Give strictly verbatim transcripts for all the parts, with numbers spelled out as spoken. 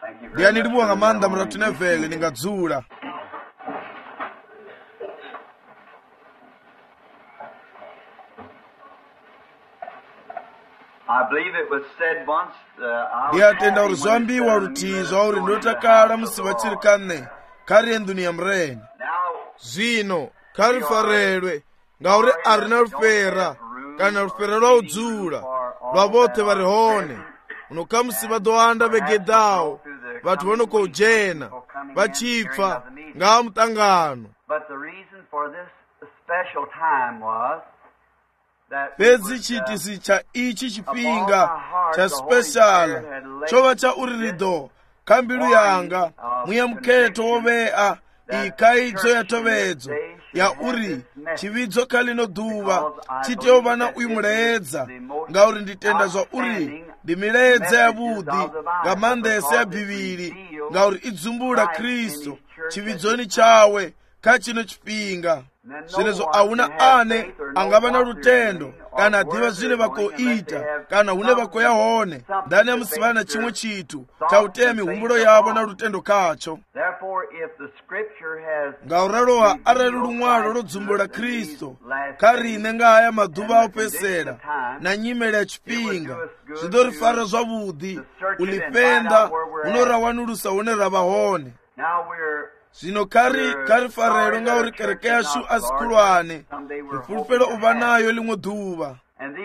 ndiyani libuwa nga manda mratu nevele ningadzula. ndiyatenda uri zwambiwa rutizo uri ndotakala musi vachirikane kari enduniya mureni zvino karifarelwe ngauri arina rufera kana rufera rwaudzula rwa vothe vari hone unokamusi vadowanda vegedhawo vathu vanokojena vachipfa ngawa mutangano. Pedzi chitisi cha ichi chipinga cha special chova cha urirido kambilu yanga mwiya mketo wovea ikaidzo ya tovedzo ya uri chividzo kalino dhuva chiteova na uyu muledza ngauri nditenda zva uri ndimiledza ya vudhi nga mandese ya bhiviri ngauri idzumbula Kristu chividzoni chawe kachino chipinga. Zvinezo hauna ane angava na lutendo kana adhiva zvine vakoita kana hune vakoya hone ndani amusivana chimwe chitu chautemi humbulo yavo na lutendo kacho. ngauralowa arali lumwalo lodzumbula Kristu karine ngaya madhuva aupesera na nyimele ya chipinga zvidorifara zvavudhi ulipenda unorawanulusa hune rava hone. Zvino kari karifarelo ngauri kereke yashu asikulwane rifulufelo uva nayo limwe dhuva.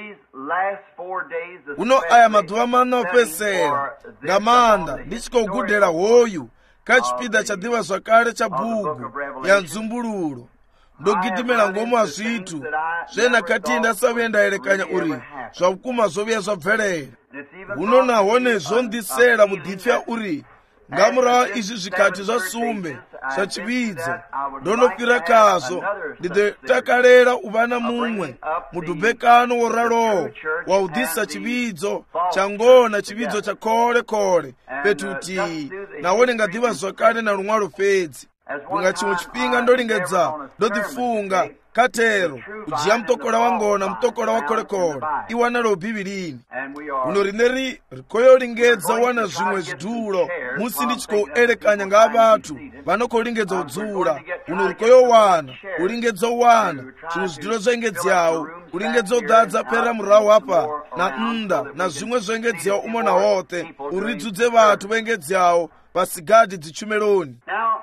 uno aya madhuva mana opesera ngamanda ndichikogudhera hoyu kachipida chadhiva zvakare cha bhuku ya nzumbululo ndogidhimela ngomu wa zvithu zvenakati ndasauya ndaerekanya uri zvakuma zvoviya zvabvelera. uno nahone zvondisera mudhipya uri ngamurawa izvi zvikati zvasumbe zvachividzo ndonofira kazvo ndidotakalera uvana mumwe mudhubhekano woralowo waudhisa chividzo changona chividzo cha kole kole petuti nawone ngadhiva zvakare na lumwalo fedzi kunga chimwe chipinga ndolingedza ndodhifunga katero ujiya mutokola wangona mutokola wa kolekole iwanalo bhibilini uno rineri rikoyolingedza wana zvimwe zvidhulo musi ndichikoerekanya nga vathu vanokolingedza udzula uno rikoyowana ulingedza uwana chimwe zvidhulo zvoengedzawo ulingedza udhadza pera murawu apa na mnda na zvimwe zvoengedzawo umo na hothe uridzudze vathu voengedzawo pasigadi dzichumeloni.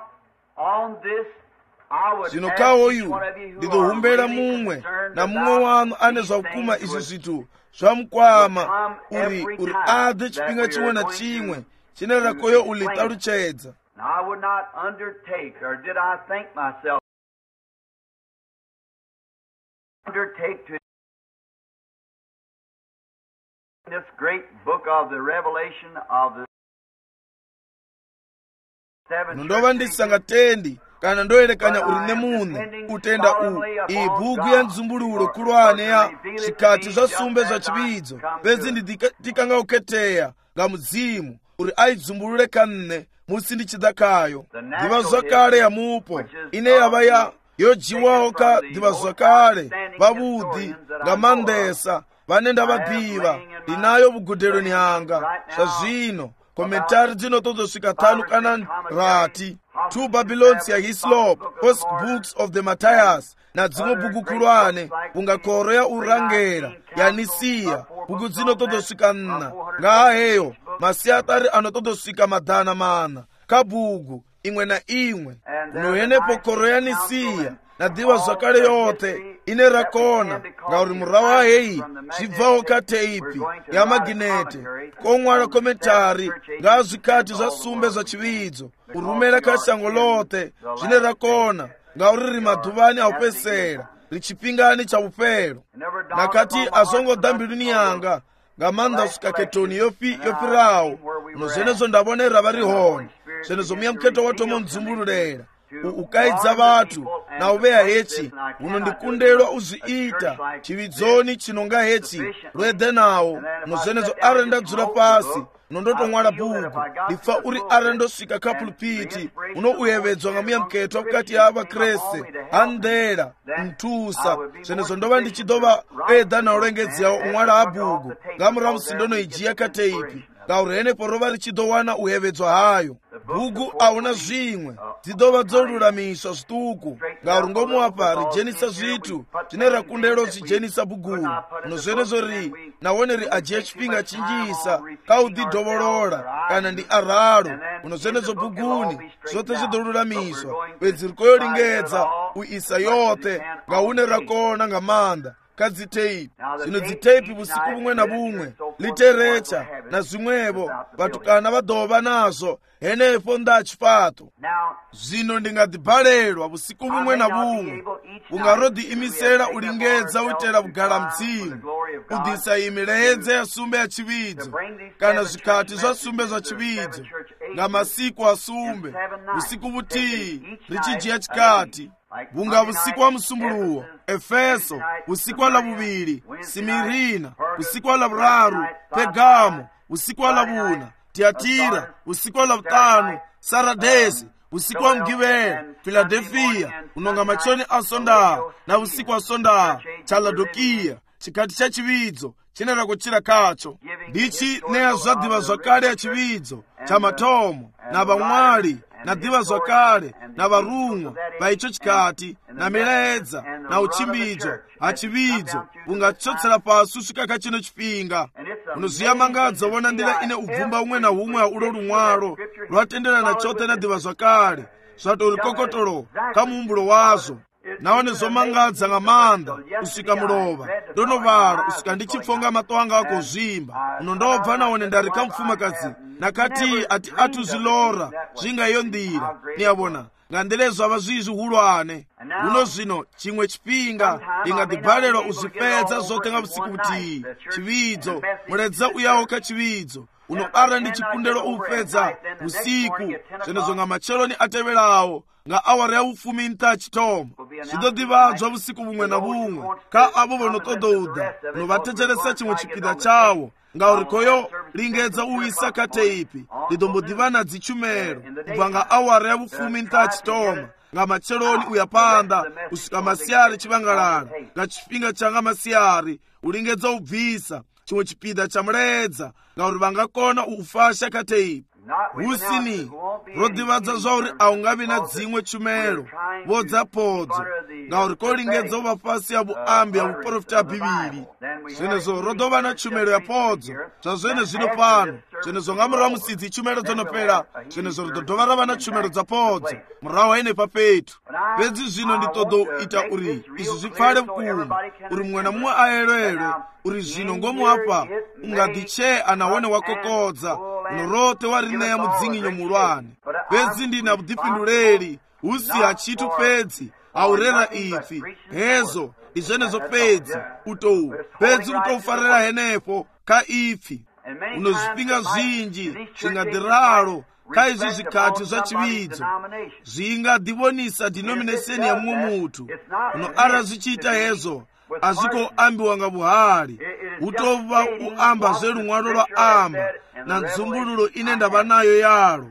Zvino kawoyu ndidohumbera mumwe na mumwe wanu ane zvakuma izvi zvithu zvamukwama uri uri adhe chipinga chimwe na chimwe chine rakoyo ulitaluchedza. ndova ndisangatendi kana ndoerekanya uri nemune utenda u iyi bhuku ya nzumbululo kulwane ya zvikati zvasumbe zvachividzo pedzi ndidikanga uketeya nga mudzimu uri aidzumbulule kanne musi ndichida kayo ndiva zvakare ya mupo ine yava ya yojiwawo ka ndiva zvakare vavudhi nga mandesa vanenda vadhiva ndinayo vugudheloni hanga zvazvino komentari dzinotozosvika tanu kana rati two Babylons ya Hislop, First Books of the Matthias na dzimwe bhuku kulwane kunga koro ya urangera ya Nisiya bhuku dzinotozosvika nna ngaheyo masiatari anotozosvika madhana mana kabhuku imwe na imwe unohenepo koro ya Nisiya na dhiva zvakare yothe ine rakona ngauri murawa heyi zvibvawo kateipi ya maginete komwala komentari nga zvikati zvasumbe zvachividzo urumera kashango lothe zvine rakona ngauri riri madhuvani aupesera richipingani chaupero nakati azongodhambiluni yanga ngamanda svikaketoni yofi yofirawo uno zvenezo ndavonera vari hone zvenezo muya muketo watomo nzumbululera ukaidza vathu na uveya hechi uno ndikundelwa uzviita chividzoni chinonga hechi lwedhe nawo uno zvenezo are ndadzula pasi uno ndotomwala bhuku ndipfa uri are ndosvika kapulpiti uno uyevedzwa nga muya muketo wakati ya vakreste handera mtusa zvenezo ndova ndichidova edha na ulengedzawo umwala abhuku ngamuramusi ndonoijiya kateipi ngauri henepo rova ri tshi ḓo wana u hevhedzwa hayo. Bugu ahuna zwiṅwe, dzi ḓo vha dzo lulamiswa zwiṱuku, ngauri ngomu hafha ri dzhenisa zwithu zwine ra kundelwa u zwi dzhenisa buguni. No zwenezwo ri nahone ri a dzhia tshifhinga tshinzhisa kha u ḓi dovholola kana ndi aralo. No zwenezwo buguni zwoṱhe zwi ḓo lulamiswa, fhedzi ri khou lingedza u isa yoṱhe nga hune ra kona nga maanḓa kha dzi teipi. Zwino dzi teipi vhusiku vhuṅwe na vhuṅwe, literature na zwiṅwevho vhatukana vha ḓo vha nazwo henefho nnḓa ha tshifhaṱo. Zwino ndi nga ḓi balelwa vhusiku vhuṅwe na vhuṅwe, vhunga ro ḓi imisela u lingedza u itela vhugalamdzimu, u ḓisa iyi milaedza ya sumbe ya tshivhidzo kana zwikhathi zwa sumbe zwa tshivhidzo nga masiku a sumbe, vhusiku vhuthihi ri tshi dzhia tshikhathi. Vhunga vhusiku wa musumbuluwo, Efeso, vhusiku wa lavhuvhili, Simirina, vhusiku wa lavhuraru, Pegamo, vhusiku wa lavhuna, Tiatira, vhusiku wa lavhutanu, Saradesi, vhusiku wa mugivhela, Filadelfiya, unonga machoni a sondaha, na vhusiku wa sondaha, Chaladokiya, chikhathi cha chividzo chine ra kutshila khatsho. Ndichi ṋea zwa ḓivha zwakale ya chividzo cha mathomo na vhaṅwali na ḓivha zwakale na vharuṅwa vha itsho tshikhathi na milaedza na u tshimbidzwa ha chividzo vhunga tsho tsela fhasi u swika kha tshino tshifhinga. Uno zwi a mangadza vhona nḓila ine u bvumba huṅwe na huṅwe ha ulo luṅwalo lwa tendelana tshoṱhe na ḓivha zwakale zwa tou ri kokotolo kha muhumbulo wazwo. Nahone zwo mangadza nga maanḓa u swika mulovha. Ndo no vhala u swika ndi tshi pfha nga maṱo anga a khou zwimba. Uno ndo bva nahone nda ri kha mufumakadzi na khathihi a thi athu zwi lora zwi nga iyo nḓila. Ni a vhona nga nḓila zwa vha zwi zwihulwane. Huno zwino tshiṅwe tshifhinga ndi nga ḓi balelwa u zwi fhedza zwoṱhe nga vhusiku vhuthihi. Chividzo, muledza u yaho kha chividzo. Uno ara ndi tshikundelo u fhedza vhusiku, zwenezwo nga matsheloni a tevhelaho nga awara ya vhufumi nṱha ha tshithoma. Zwi ḓo ḓivhadzwa vhusiku vhuṅwe na vhuṅwe kha avho vho no ṱoḓa u ḓa no vha thetshelesa tshiṅwe tshipiḓa tshawo, ngauri khoyo lingedza u isa kha teipi. Ndi ḓo mbo ḓivha na dzi tshumelo u bva nga awara ya vhufumi nṱha ha tshithoma nga matsheloni u ya phanḓa u swika masiari tshivhangalala. Nga tshifhinga tsha nga masiari u lingedza u bvisa tshiṅwe tshipiḓa tsha muledza ngauri vha nga kona u fasha kha teipi. Husini ro ḓivhadza zwa uri a u nga vhi na dziṅwe tshumelo vho dza podzo ngauri ko lingedza u vha fhasi ya vhuambi ha vhuprofita ha Bivhili. Zwenezwo ro ḓo vha na tshumelo ya podzo zwa zwene zwino fhano. Zwenezwo nga murahu musi dzi tshumelo dzo no fhela, zwenezwo ri ḓo dovha ra vha na tshumelo dza podzo murahu henefha fhethu. Fhedzi zwino ndi ṱoḓa u ita uri izwi zwi pfale vhukuma, uri muṅwe na muṅwe a elelwe uri zwino ngomu hafha u nga ḓi tshea nahone wa kokodza uno roṱhe wa ri ṋea mudzinginyo muhulwane. Fhedzi ndi na vhuḓifhinduleli hu si ha tshithu fhedzi ha u rera ipfi hezwo ndi zwenezwo fhedzi u tou fhedzi u tou farela henefho kha ipfi. Uno zwifhinga zwinzhi zwi nga ḓi ralo kha izwi zwikhathi zwa chividzo zwi nga ḓivhonisa denomination ya muṅwe muthu. Uno ara zwi tshi ita hezwo a zwi khou ambiwa nga vhuhali, hu tou vha u amba zwe luṅwalo lwa amba na dzumbululo ine nda vha nayo yalo.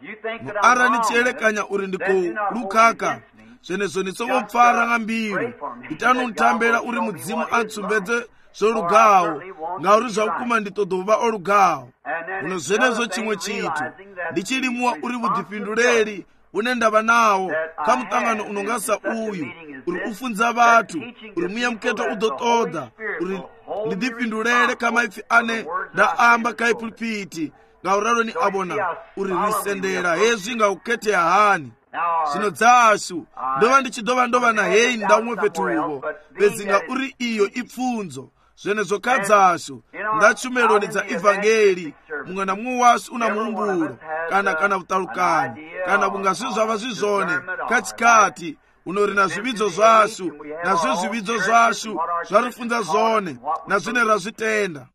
Ara ni tshi elekanya uri ndi khou lukhakha, zwenezwo ni songo mpfara nga mbilu. Itani u nthambela uri mudzimu a ntsumbedze zwo lugaho, ngauri zwa vhukuma ndi ṱoḓa u vha o lugaho. Uno zwenezwo tshiṅwe tshithu ndi tshi limuwa uri vhuḓifhinduleli une nda vha nawo kha muṱangano uno nga sa uyu, uri u funza vhathu, uri muya mukhetho u ḓo ṱoḓa uri ndi ḓifhindulele kha maipfi ane nda amba kha pulpiti. Ngauralo ni a vhona uri ri sendela hezwi nga u khethea hani. Zwino dzashu ndo vha ndi tshi ḓo vha ndo vha na heyi ndaṅwe fhethuvo, fhedzi nga uri iyo i pfunzo. Zwenezwo kha dzashu nga tshumeloni dza evangeli muṅwe na muṅwe washu u na muhumbulo kana kana vhuṱalukanyi kana vhunga zwi zwa vha zwi zwone kha tshikhathi uno ri na zwividzo zwashu na zwe zwividzo zwashu zwa ri funza zwone na zwine ra zwi tenda.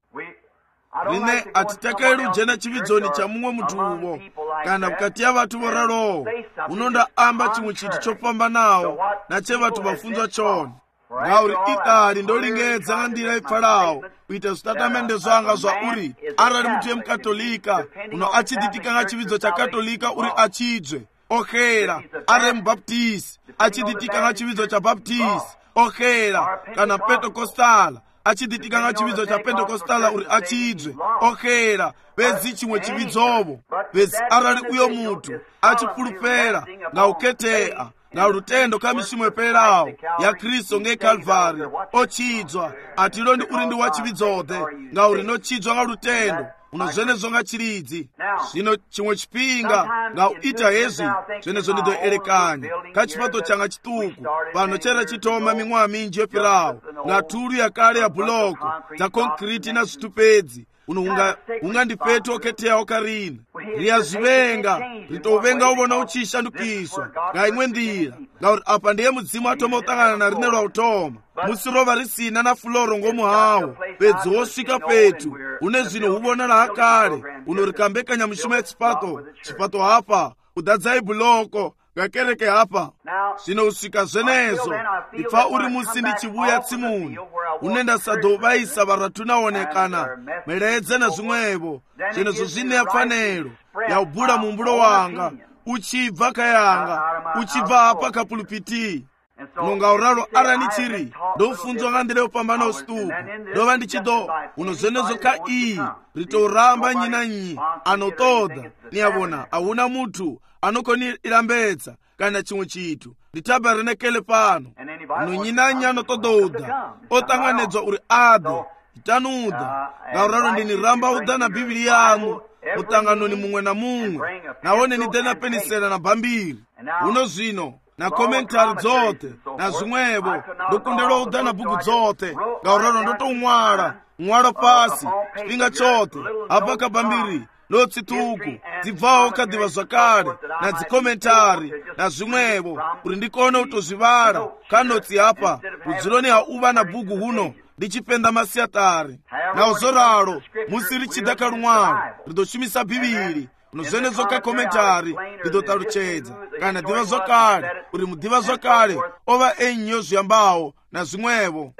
Rine a thi takaleli u dzhena chividzoni tsha muṅwe muthuvo kana vhukati ha vhathu vho raloho uno nda amba tshiṅwe tshithu tsho fhambanaho na tshe vhathu vha funzwa tshone. Ngauri iṱali ndo lingedza nga nḓila i pfalaho u ita zwitatamennde zwanga zwa uri arali muthu ye mukatolika uno a tshi ḓitika nga chividzo tsha katolika uri a tshibve o xela, are mbaptisi a tshi ḓitika nga chividzo tsha baptisi o xela, kana pentekostala achiditika nga chividzo cha Pentecostala uri achidzwe okhera pezi chimwe chivitsovo pezi arali uyo munthu achipulupera nga ukhetea nga lutendo ka mishimo eperawo ya Kristo nge Kalvari ochidzwa atilo ndi uri ndi wachivitsote nga uri nochidzwa nga lutendo uno zvenezo nga chiridzi zvino chimwe chipinga nga uita hezvi zvenezo ndidoerekanya ka chipato changa chituku pano chera chitoma mimweya minji yopirawo nga tulu yakale ya buloko dza konkriti na zvitupedzi uno unga unga ndifetu okhetea okarina riyazvivenga ritovenga uvona uchishandukiswa nga imwe ndira ngauri apa ndiye mudzimu atoma utangana na rine rwautoma musi rova risina na fuloro ngomuhawo pedzi wosvika petu une zvino huvona lahakale uno rikambekanya mishimo yechipato chipato hapa udadzai buloko ngakereke hapa zvino usvika zvenezo ipfa uri musi ndichivuya tsimuni une ndasadhovaisa varatunaonekana meredze na zvimwevo zvenezvo zvine pfanelo yaubvula mumbulo wanga uchibva kayanga uchibva apa kapulupiti nonga uralo arani chiri ndofunzwa nga ndile upambana usituku ndova ndichido uno zvenezo ka iyi ritoramba nyi na nyi anotoda niyavona hauna munthu anokoni ilambedza kana chimwe chitu nditabarenekele pano nonyi anotodoudha otanganedzwa uri ade itanuda ngauralo ndiniramba uda na bhibhili yangu mutanganoni mumwe na mumwe naone nidena penisela na bhambiri uno zvino na komentari dzote na zvimwevo ndokundelwa uda na bhuku dzote ngauralo ndotomwala mwala pasi chipinga chote apa kabhambiri lotsituku dzibvawo kadhiva zvakare na dzikomentari na zvimwevo kuti ndikone kutozvivala kanotsi apa kudzironi hauva na bhuku huno ndichipenda masiyatari nauzoralo musi richida kalumwalo ridoshumisa bhibhiri unozvenezo kakomentari ridotaluchedza kana dhiva zvakare uri mudhiva zvakare ova enyo zviyambawo na zvimwevo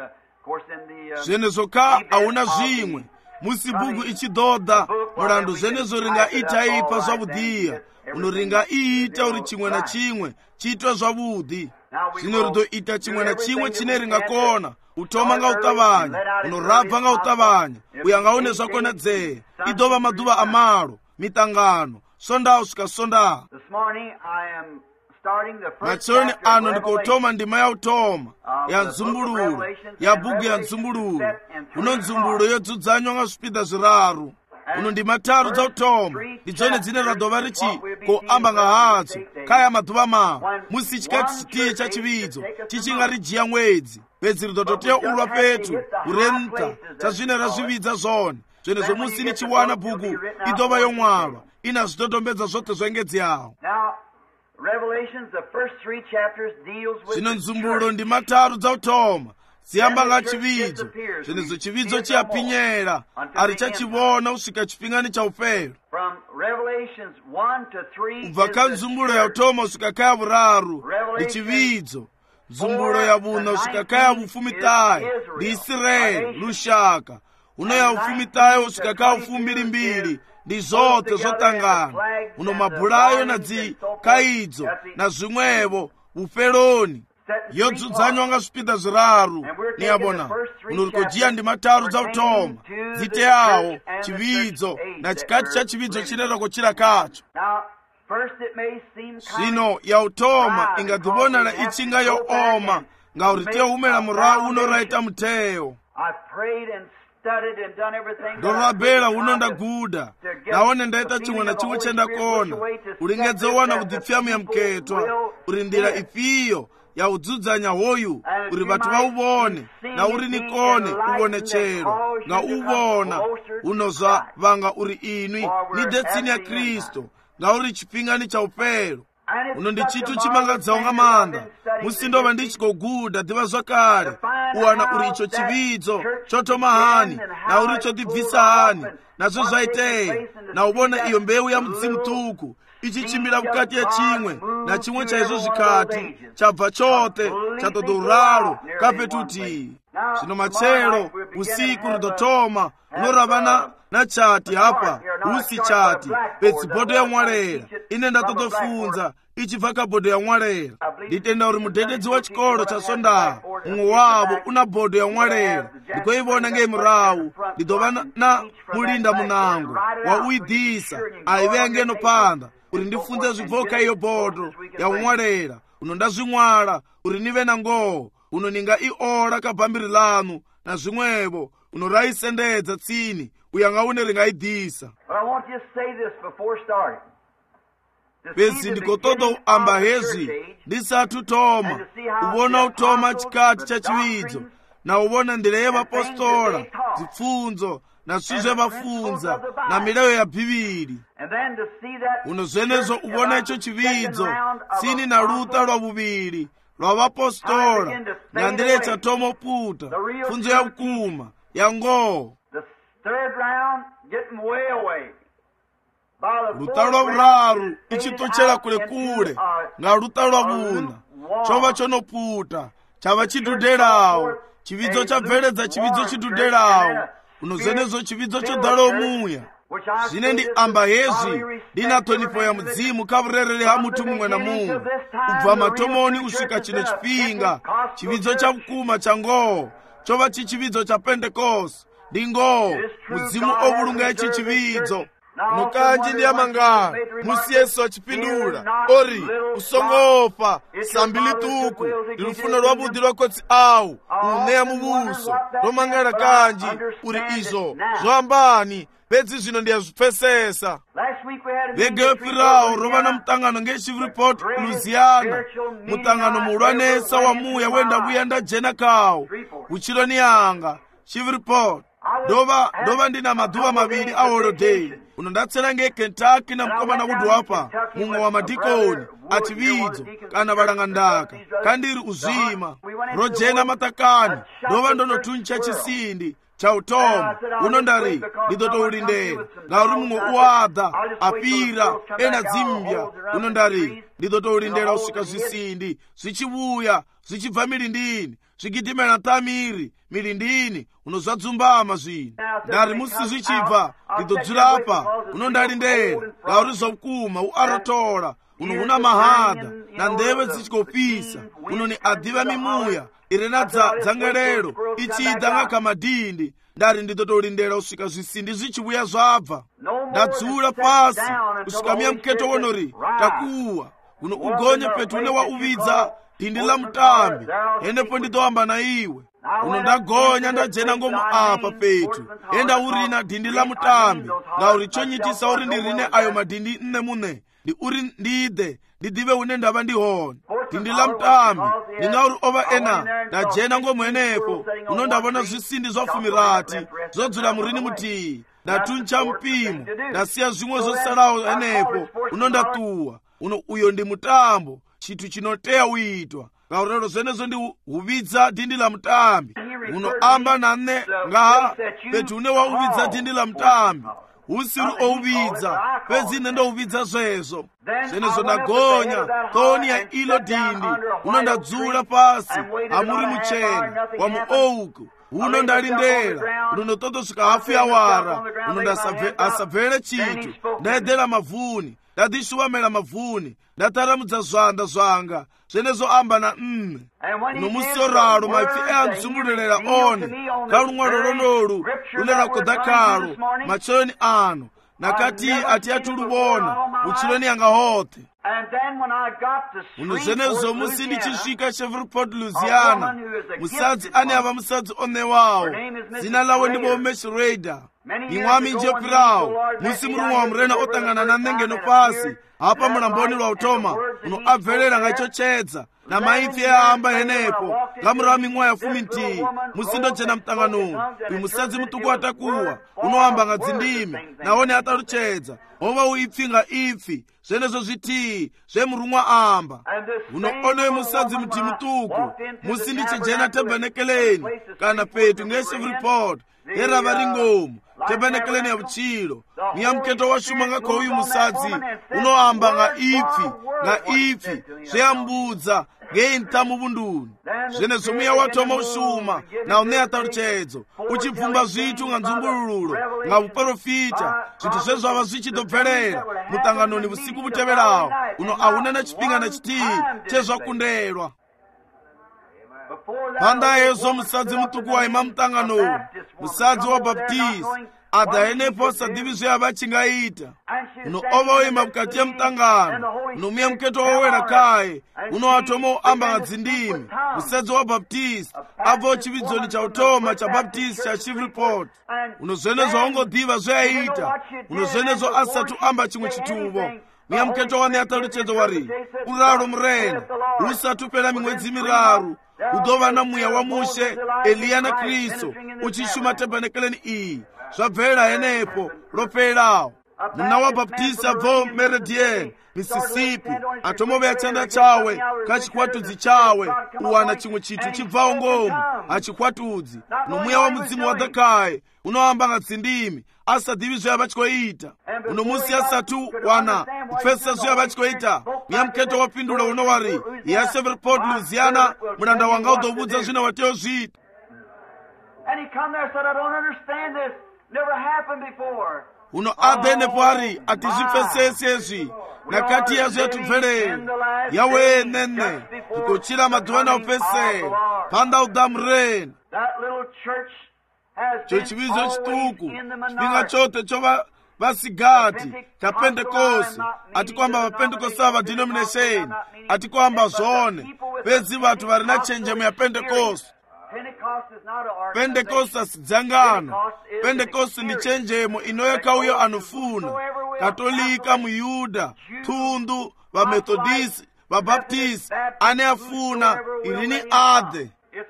zvenezo ka hauna zvimwe musi bhuku ichidhodha mulandu zvenezo ringaita ipa zvavudhiya uno ringaita uri chimwe na chimwe chiitwa zvavudhi zvino ridoita chimwe na chimwe chine ringakona utoma nga utavanya unorabva nga utavanya uya ngaone zvakona dzeye idova madhuva amalo mitangano sondawo svika sondawo matsoni ano ndikotoma ndima ya utoma ya nzumbululo ya bhuku ya nzumbululo uno nzumbululo yodzudzanywa nga zvipida zviraru uno ndima taru dza utoma ndidzone dzine radova richi koamba nga hadzo kaya madhuva mawa musi chikati chitiye cha chividzo chichinga rijiya mwedzi pedzi ridototeya ulwa petu uremta chazvine razvividza zvone zvenezvo musi nichiwana bhuku idova yomwalwa ina zvitotombedza zvote zvengedzi yawo zvino nzumbululo ndima taru dza utoma ziyamba nga chividzo zvenezvo chividzo chiyapinyera arichachivona kusvika chipingani cha upero kubva ka nzumbululo ya utoma kusvika kaya vuraru ndi chividzo nzumbululo ya vuna kusvika kaya vufumitayi ndi Israeli lushaka uno ya ufumitayi kusvika kaya ufumbirimbiri ndi zote zotangana uno mabhulayo na dzikaidzo na zvimwevo uferoni yodzudzanywa nga zvipida zviraru niyabona uno rikojiya ndima taru dza utoma dziteyawo chividzo na chikati cha chividzo chine rakochira kacho zvino ya utoma ingadhivonala ichinga yooma ngauri teumela murawu unoraita muteyo ndorabhela uno ndaguda naone ndaita chimwe na chimwe chendakona uringedze wana kudhipfyamu ya mketwa uri ndira ipiyo ya udzudzanya hoyu uri vatu vauvone na uri nikone uvone chero nga uvona unozva vanga uri inwi ni detsini ya Kristo nga uri chipingani cha upero uno ndi chitu chimangadzawo nga manda musi ndova ndichikoguda dhiva zvakare uwana uri icho chividzo chotoma hani na uri chodibvisa hani nazvo zvaiteya na uvona iyo mbeu ya mudzimu tuku ichichimbira mukati ya chimwe na chimwe cha izvo zvikati chabva chote chatodoralo kapetuti Zvino machero usiku ridotoma unoravana nachati hapa usi chati petsi bhodho yamwarera ine ndatotofunza ichibva kabhodho yamwarera. Nditenda uri mudhedhedzi wechikoro chasondaa mumwe wavo una bhodho yamwarera ndikoivona ngeimurawu ndidova na mulinda munango wauidhisa aive angeno panda uri ndifunze zvibvoka iyo bhodho yamwarera uno ndazvimwara uri nive nangoho uno ninga iora kabhambiri lanu na zvimwevo uno raisendedza tsini uyanga une ringaidhisa. Pesi ndikototo amba hezvi ndisati utoma uvona utoma chikati chachividzo na uvona ndira yevapostora dzipfunzo na svizve vafunza na milayo ya Bhiviri uno zvenezo uvona icho chividzo tsini na luta rwa vuviri rwa vapostora na ndira yechatomoputa pfunzo ya ukuma ya ngoho. Luta rwa vuraru ichitochera kule kule nga luta rwa vuna chova chonoputa chava chidhudherawo chividzo chabveredza chividzo chidhudherawo uno zvenezo chividzo chodharo muya. Zvine ndi amba hezvi ndina tonifo ya mudzimu kavurerere ha mutu mumwe na mumwe kubva matomoni kusvika chino chipinga chividzo cha ukuma cha ngoho chova chichividzo cha Pentekoste ndi ngoho mudzimu ovulunga ichi chividzo. Mukanji ndi amangana musi Yesu achipindula ori usongopa sambili tuku ndilufuno lwa budhi lwa kotsi awu uneya mubuso lomangana kanji uri izo zoambani pedzi zvino ndiyazvipfesesa. Vege wepirawo rova na mutangano ngeShreveport Louisiana mutangano muulwanesa wa muya wenda kuyenda jena kawo uchiloni yanga Shreveport ndova ndova ndina madhuva maviri a holiday uno ndatsera ngeKentucky na mukomana kudwapa mumwe wa madhikoni achividzo kana valangandaka kandiri uzvima rojena matakani ndova ndonotuncha chisindi cha utoma uno ndari ndidotoulindera ngauri mumwe uwadha apira ena dzimbya uno ndari ndidotoulindera usvika zvisindi zvichivuya zvichibva milindini zvikidimena tamiri milindini unozvadzumbama zvino ndari musi zvichibva ndidodzurapa uno ndarindera ngauri zvaukuma uarotora uno una mahadha na ndeve dzichikopisa uno ni adhiva mimuya iri na dzangalero ichidza ngakamadhindi ndari ndidotolindera usvika zvisindi zvichivuya zvabva ndadzura pasi kusvika miya muketo wonori takuwa uno ugonye petu une wauvidza dindi la mutambi endepo ndidoamba na iwe uno ndagonya ndajena ngomu apa petu enda urina dindi la mutambi ngauri chonyitisa uri ndirine ayo madindi nne mune ndi uri ndide ndidive une ndava ndihona dindi la mutambi ndingauri ova ena ndajena ngomu enepo uno ndavona zvisindi zvafumirati zodzula murini mutiyi ndatuncha mpimo ndasiya zvimwe zvosarawo enepo uno ndatuwa uno uyo ndi mutambo chithu chinoteya uitwa ngaurero zvenezo ndi uvidza dindi la mutambi uno amba nane ngaha petu une wauvidza dindi la mutambi usiri ouvidza pedzine ndouvidza zvezvo zvenezo ndagonya toni ya ilo dindi uno ndadzula pasi amuri muchena wa muouku uno ndalindera uno ndototosvika hafu ya wara uno ndasabvere chithu ndaedhera mavhuni ndadhishuwamela mavhuni ndataramudza zvanda zvanga zvenezo amba na mme uno musioraro maipfi eanzungulirera one kalumwalo lonolu rune rakodha kalo machoni ano nakati ati atulubona uchiloni yanga hote uno zvenezo musi ndichisvika Shreveport Louisiana musadzi ane ava musadzi onewawo zina lawo ndi Bomesh Raider imwami njepirawo musi murumwa wa murena otangana na nengeno pasi apa mulamboni lwa utoma uno abvelera ngaichochedza na maipfi yaamba henepo ngamurami mwa ya fumiti musindo chena mtangano uyu musadzi mutuku atakuwa unoamba nga dzindimi naone ataruchedza ova uipfi nga ipfi zvenezo zvitii zvemurumwa amba uno onoye musadzi muti mutuku musi ndichijena tabernakeleni kana petu ngeShreveport yerava ringomu tabernakeleni ya vuchilo niya muketo wa shuma ngako uyu musadzi unoamba nga ipfi nga ipfi zveyambudza ngeintha muvunduni zvenezo mweya wathoma ushuma na uneya taluchedzo uchibvumba zvithu nga nzumbulululo nga uprofita zvinthu zvezvo ava zvichidobverera mutanganoni vusiku vuteverawo uno ahuna chipinga na chitiyi chezvakundelwa. Panda yezo musadzi mutuku waima mutanganoni, musadzi wa baptisti adaenepo sadivi zveava chingaita uno ova oima mukati yemutangano uno mweya muketo wowera kaye uno watomo amba nga dzindimi musadzi wa baptisti abva uchividzoni cha utoma cha baptisti cha Shreveport uno zvenezo aungodhiva zveaita uno zvenezo asati amba chimwe chituvo. Mweya muketo wane ataluchedzo wari uraro murene usati upera mimwedzi miraru udova na mweya wa Mushe, Eliya na Kristo uchishuma tabernakeleni iyi zvabvera henepo roperawo. Muna wa baptista vo Meridian Mississippi atomove achanda chawe kachikwatudzi chawe uwana chimwe chithu chibvawo ngomu achikwatudzi nomweya wa mudzimu wadhakaye unoamba nga dzindimi asadhivi zveava chikoita uno musi asatu wana kupfesesa zveava chikoita. Mweya muketo wapindula uno wari ya Shreveport Louisiana muranda wanga udobudza zvino wateyo zviita. And he come there and said, I don't understand this. Never happened before. Uno adenepo ari ati zvipfesese ezvi nakati yazvo yatubverera yawe nene tikuchira madhuva na upesera panda udamureni cho chivizo chituku chipinga chote chova vasigati cha Pentekoste ati kwamba vapentekoste ava denomination ati kwamba zvone pedzi vathu vari na chenjemo ya Pentekoste. Pentekoste sidzangano. Pentekoste ni chenjemo inoyeka uyo anofuna katolika, muyuda, thundu, vamethodisi, vabaptisi ane afuna irini ade.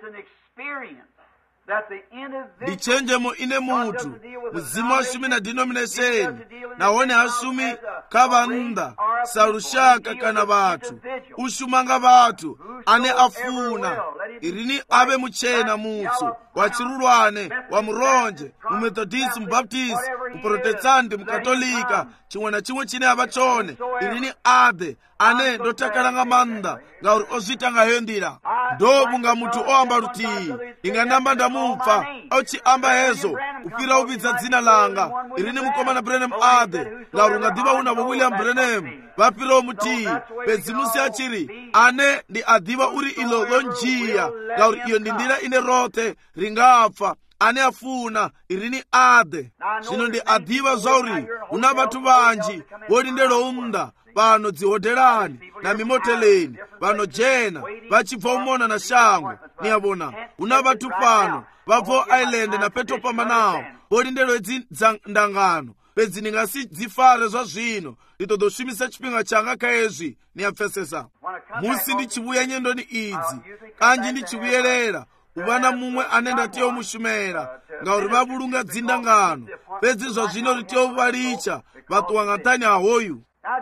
Ndi chenjemo ine mutu muzimu ashumi na denomination naone ashumi kavanda sarushaka kana vathu ushumanga vathu ane afuna irini ave muchena mutsu wachirulwane wa muronje mumethodisi, mubaptisi, muprotestanti, mukatolika chimwe na chimwe chine ava chone irini ade ane ndotakalanga manda ngauri ozvitanga yondira ndo bunga mutu oamba rutii inganamba ndamupfa auchiamba hezo upira ubidza dzina langa irini mukomana Branham ade ngauri ungadhiva unavo William Branham vapiro mutii pedzimusi achiri ane ndi adhiva uri ilo lonjiya ngauri iyo ndi ndira ine rote ringapfa ane afuna irini ade. Zvino ndi adhiva zvauri una vathu vanji vodi ndelounda vano dzihodelani na mimoteleni vanojena vachibva umona na shango niyavona una vathu pano vabvo Island na petopamba nawo vodi ndelo edzi ndangano pedzi ndingasi dzifare zva zvino nditodoshumisa chipinga changa kaezvi niyapfesesa musi ndichivuya nyendoni idzi kanji ndichivuyerera uvana mumwe anenda tiyo mushumera ngauri vavulunga dzindangano pedzi zva zvino ritiyo valicha vatuwang'antani ahoyu.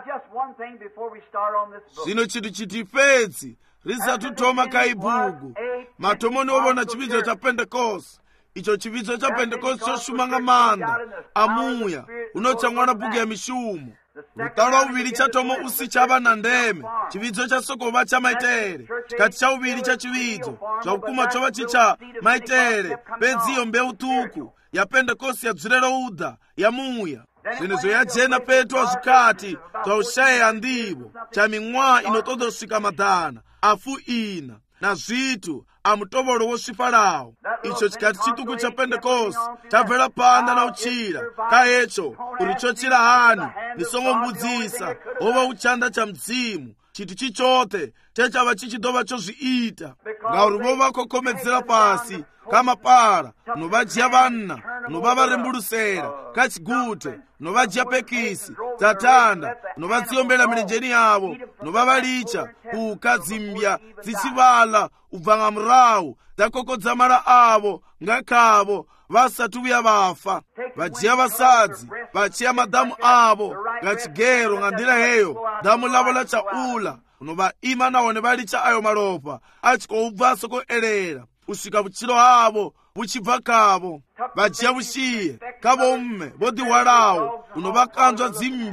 Zvino chinthu chiti pedzi risatu toma kaibhugu matomoni ovona chividzo cha Pentekoste icho chividzo cha Pentekoste choshumanga manda amuya unocha mwana bhuku ya mishumo utalo uviri chatomo usi chava na ndeme chividzo cha sokova cha maitere chikati cha uviri cha chividzo zvakukuma chova chicha maitere pedziyo mbeu tuku ya Pentekoste yadzirero udha ya muya zvenezo yajena petu azvikati zvaushayeya ndivo cha mimwa inotodosvika madhana afu ina na zvitu amutovolo wosvipalawo icho chikati chituku cha Pentekoste chabvera panda na uchira kaecho urichochira hani nisongombudzisa ova uchanda cha mdzimu chinthu chichote chechava chichidova chozviita ngauri vovakokomedzera pasi kamapara unovajya vanna unovavarembulusera kachigute unovajya pekisi dzatanda unovadziombera milenjeni yavo unovavalicha kukadzimbya dzichivala ubvanga murawu dzakokodza mara avo ngakavo vasati uya vafa vajiya vasadzi vachiya madhamu avo ngachigero ngandira heyo dhamu lavo lachaula unovaima nawone valicha ayo malopa achikoubva sokoelera usvika vuchiro havo vuchibva kavo vajiya vuchiye kavomme vodiwalawo unovakanzwa dzimbya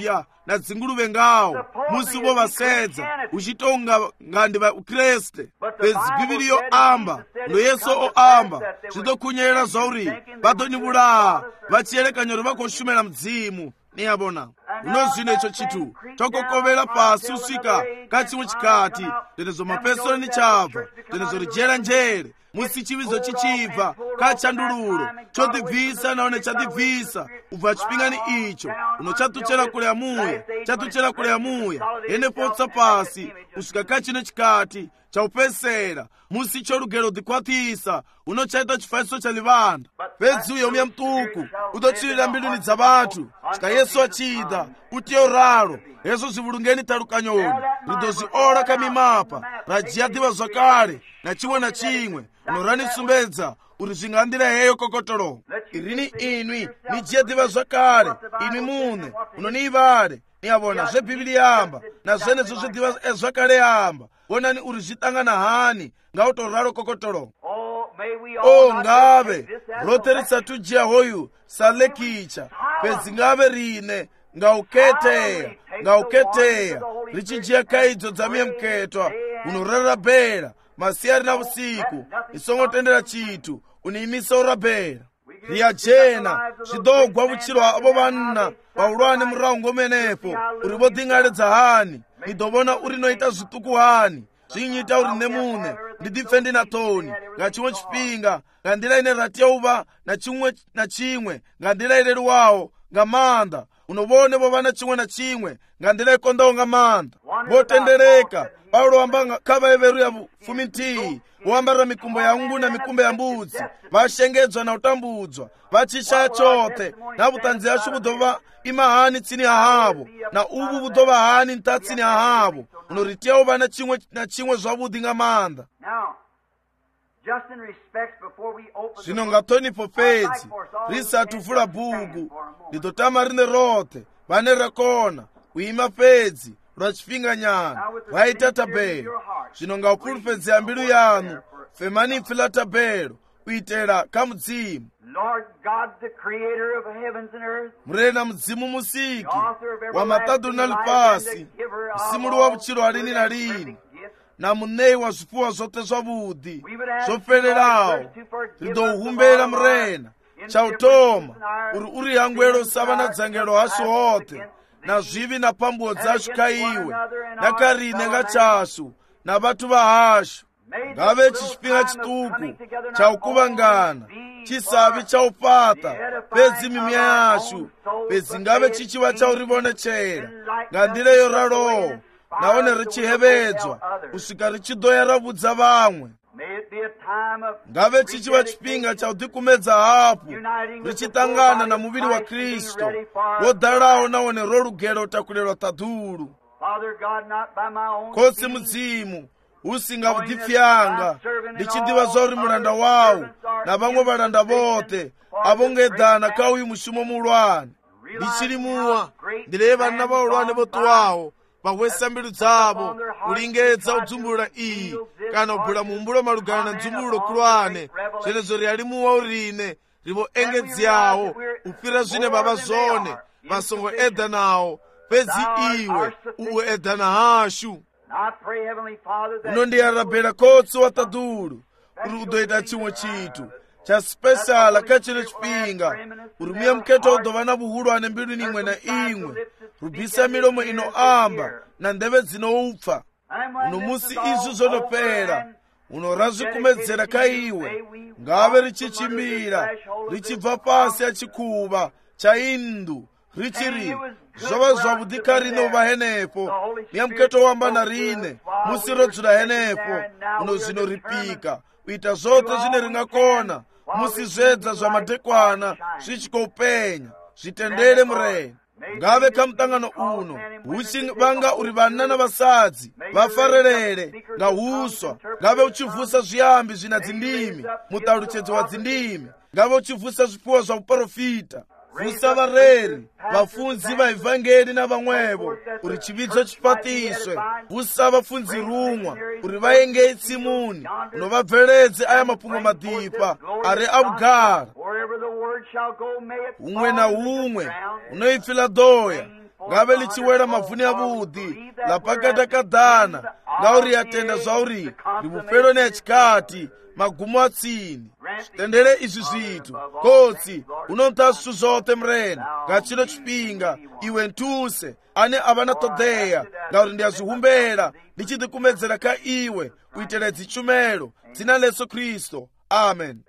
na dzinguluve ngawo musi vovasedza uchitonga ngandi va ukreste pezi bhibhiri yoamba ndo yesu oamba zvidokhunyerera zvauri vadonivulaha vachiyelekanya uri vakoshumira mudzimu niyavona uno zvino icho chitu tokokovera pasi usvika kachimwe chikati tenezo mapesoro ni chabva tenezo rijera njere musi chivizo chichibva kachandululo chodibvisa naone chadibvisa ubva chipingani icho uno chatuchera kule ya muya chatuchera kule ya muya ene potsa pasi usvika kachine chikati chaupesera musi chorugero dikwatisa uno chaita chifaiso cha livanda pedzi uyo muya mtuku utochirira mbiduni dza vatu chika yesu achida utiyo raro yesu zvivulungeni tarukanyoni ridozviora kamimapa rajiya diva zvakare na chimwe na chimwe unoranisumbedza uri zvingandira heyo kokotoro irini inwi nijiya diva zvakare inwi mune unoniivare niyavona zvebhibhiri yamba na zvenezvo zvidiva ezvakare yamba onani uri zvitangana hani ngautoraro kokotoro o ngave rote risatujiya hoyu salekicha pedzi ngave rine ngauketeya ngauketeya richijiya kaidzo dzamiye muketwa unorarabhera masiyari na usiku isongotendera chitu uniimisa urabhera riyajena zvidogwa vuchiro avo vanna vaulwane muraungo menepo uri vodingaledza hani nidovona uri noita zvituku hani zvinyita uri nemune ndidipfe ndina toni ngachimwe chipinga ngandira ine ratiyauva na chimwe na chimwe ngandira ireruwawo ngamanda unovone vovana chimwe na chimwe ngandira ikondawo ngamanda votendereka paulo wamba kavaeveru ya fumi ntii voambarira mikumbo ya ngu na mikumbo ya mbudzi vashengedzwa na utambudzwa vachisha chote na vutanzi yacho vudova imahani tsini hahavo na uvu vudova hani nta tsini hahavo unoritiyawo vana chimwe na chimwe zvavudi ngamanda zvino ngatonipo pedzi risatuvula bhuku ridotama rine rote vane rakona kuima pedzi rwachipinganyana vaita tabhero zvino ngaupurufedzeya mbilu yanu femanipfi la tabhero kuitera kamudzimu murena mudzimu musiki wa mataduru na lipasi msimulu wa vuchiro halini na lini na munei wa zvipuwa zvote zvavudi zvofererawo ridouhumbera murena chautoma uri uri yangwero sava na dzangero hasu hote na zvivi na pambuo dzacho kaiwe nakarine ngachashu na vatu vahashu ngave chipinga chituku chaukuvangana chisavi chaupata pedzi mimya yashu pedzi ngave chichiva chaurivonechera ngandire yoralowo naone richihevedzwa kusvika richidoya ravudza vamwe ngave chichiva chipinga chaudikumedza hapu richitangana na muviri wa kristu wodhalawo naone rorugero takulelwa tadhuru kotsi mudzimu usingavudipfyanga ndichidiva zvauri muranda wawo na vamwe varanda vote avongedhana kauyu mushumo mulwane ndichirimuwa ndireve vanna vaulwane votu wawo vahwesa mbilu dzavo kulingedza udzumbulula iyi kana ubvula mumbulo malugana na ndzumbulo kulwane zvenezo riyalimuwa urine rivo engedzi yawo upfira zvine vava zvone vasongo edha nawo pedzi iwe uwe edhana hashu unondiyarabhera kotsi watadhulu uri udoita chimwe chitu chaspesala kachino chipinga uri muya muketo udova na vuhulwane mbilu nimwe na imwe rubisa milomo inoamba na ndeve dzinoupfa uno musi izvi zvonopera unorazvikumedzera kaiwe ngave richichimbira richibva pasi achikuva chaindu richiri zvova zvavudika rinova henepo niyamuketo wamba na rine musi rodzura henepo uno zvinoripika kuita zvote zvine ringakona musi zvedza zvamadekwana zvichikopenya zvitendere murena ngave kamutangano uno uchivanga uri vana na vasadzi vafarerere ngahuswa ngave uchivhusa zviyambi zvina dzindimi mutaluchedzo wa dzindimi ngave uchivhusa zvipuwa zva uprofita vhusa vareri vafunzi vaivhangeri na vamwevo uri chividzo chipatiswe vhusa vafunzi rumwa uri vaenge itsimuni unovabveredze aya mapungo madipa ari avugara umwe na umwe unoipfila doya ngave lichiwera mavuni avudhi lapakata kadhana ngauri yatenda zvauri rivufero nechikati magumo atsini zvitendere izvi zvitu kotsi unoita zvithu zvothe murena ngachino chipinga iwe ntuse ane avana todheya ngauri ndiyazvihumbera ndichidzikumedzera ka iwe kuitira dzichumelo dzina la Yesu Kristo. Amen.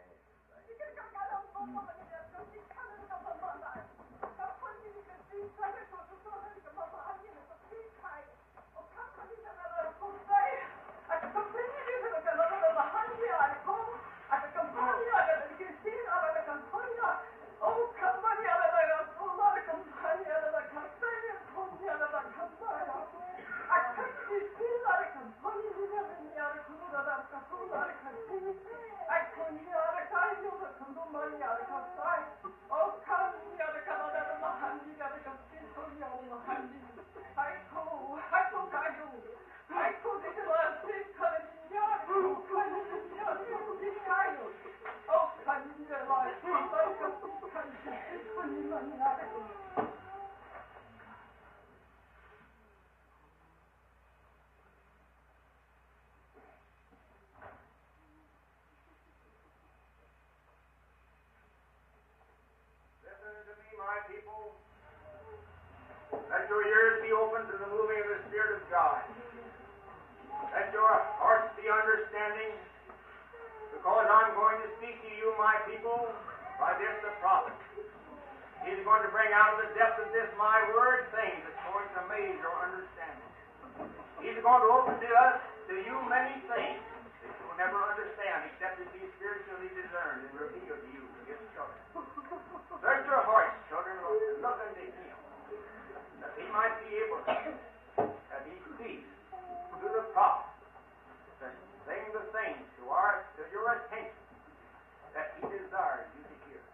Let your ears be open to the moving of the Spirit of God. Let your hearts be understanding, because I'm going to speak to you, my people, by this the prophet. He's going to bring out of the depth of this my word things that's going to amaze your understanding. He's going to open to us, to you, many things that you will never understand except it be spiritually discerned and revealed to you, his children. Search your hearts, children, and look unto him, that he might be able to, that he speaks to the prophet, to sing the things to our, to your attention that he desires you to hear.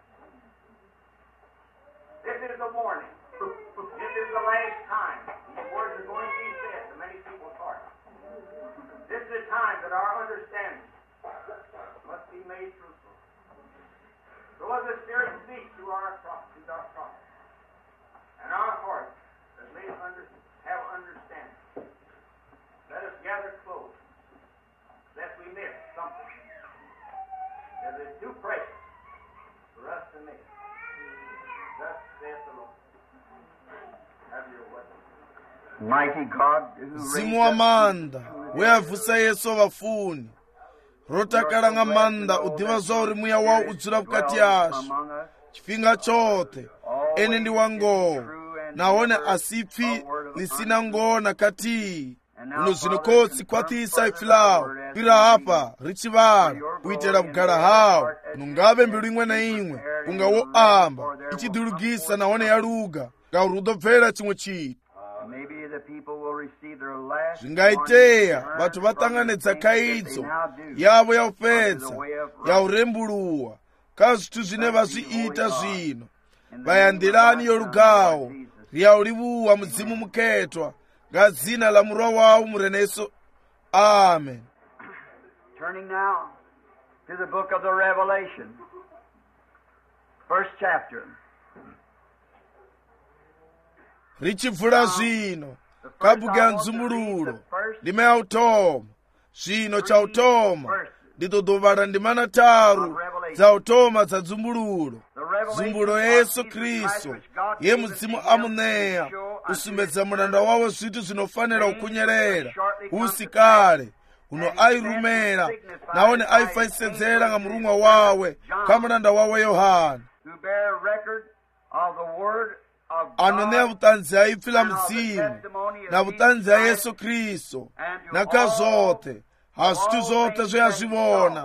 This is the warning. This is the last time these words are going to be said to many people's hearts. This is the time that our understanding must be made truthful. So as the Spirit speaks to our prophets, our prophets, and our hearts that may under, have understanding, let us gather close, lest we miss something that is too precious for us to miss. Thus saith the Lord. Have your way. Mighty God, who mzimu wa manda weabvusa Yesu vafuni rotakala nga manda udiva zvauri mweya wawo udzura vukati yashu chifhinga chothe ene ndi wangowo nahone asipfi lisina ngona kati uno zvino kotsi kwathisa ifi lawo pira apa richivala kuitira kugara hawo nungave mbilu imwe na imwe kunga woamba ichidulugisa nahone yaluga ngauri udobvera chimwe chito zvingaiteya vatu vatanganedza kaidzo yavo yaupedza yaurembuluwa kazvitu zvine vazviita zvino vayandirani yorugawo riyaulivuwa mudzimu muketwa ngadzina la murwa wawo mureneso. Amen. Turning now to the book of the Revelation, first chapter. Richivhura zvino kabhuku ya nzumbululo ndima yautoma zvino chautoma nditodovara ndima nataru dzautoma dza nzumbululo nzumbululo Yesu Kristu ye mudzimu amuneya usumbedza muranda wawo zvitu zvinofanira kukunyerera usikale uno airumera naone aifaisedzera nga murumwa wawe kamuranda wawe Yohana anoneya vutanzi aipfila mzimu na vutanzi ya Yesu Kristu na kazothe hazvitu zothe zvoyazvivona.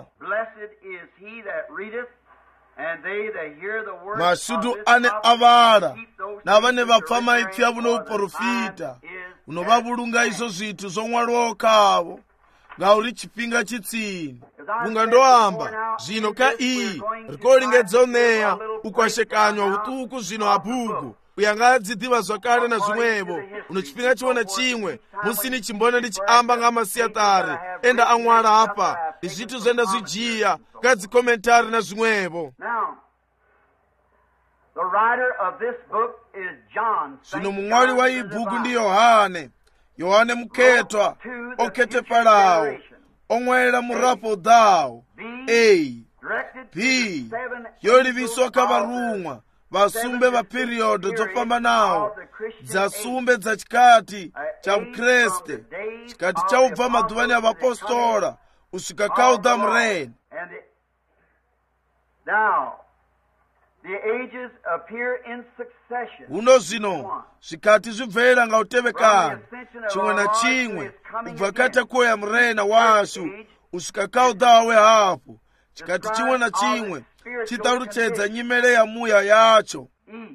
Mashudu ane avala na vane vapfa maipfi avo nouprofita unovavulunga izvo zvitu zvomwari wokavo ngauri chipinga chitsini kunga ndoamba zvino ka iyi rikolingedzoneya ukwashekanywa utuku zvino abhuku uyanga adzidziva zvakare na zvimwevo uno chipinga chiona chimwe musini chimbona ndichiamba ngamasiyatari enda amwara apa izvitu zvenda zvijiya ngadzikomentari na zvimwevo. The writer of this book is John. Zvino mumwali wa ibhuku ndi Yohane. Yohane mukhetwa okhete Farao omwera murapo dawo. A. B. Yoliviswa kavarumwa vasumbe va periodo dzofambanawo dzasumbe dza chikati cha ukreste chikati cha ubva madhuvani avapostora usvika kauda mureni. Uno zvino zvikati zvibvera ngautevekana chimwe na chimwe kubva katakoya murena washu usvika kaudawe hapo chikati chimwe na chimwe chitaruchedza nyimele ya muya yacho.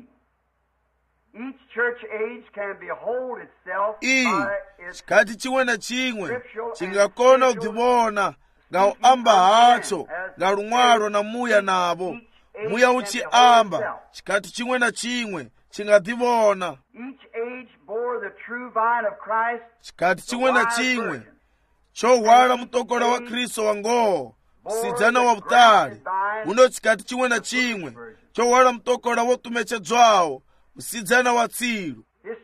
I chikati chimwe na chimwe chingakona kudzivona ngauamba hacho ngalumwalo na muya navo. Muya uchiamba chikati chimwe na chimwe chingadzivona. Chikati chimwe na chimwe chohwala mutokola wa Kristo wangowo sidzana wa utali. Uno chikati chimwe na chimwe chohwala mutokola wotumechedzwawo sidzana wa tsilu.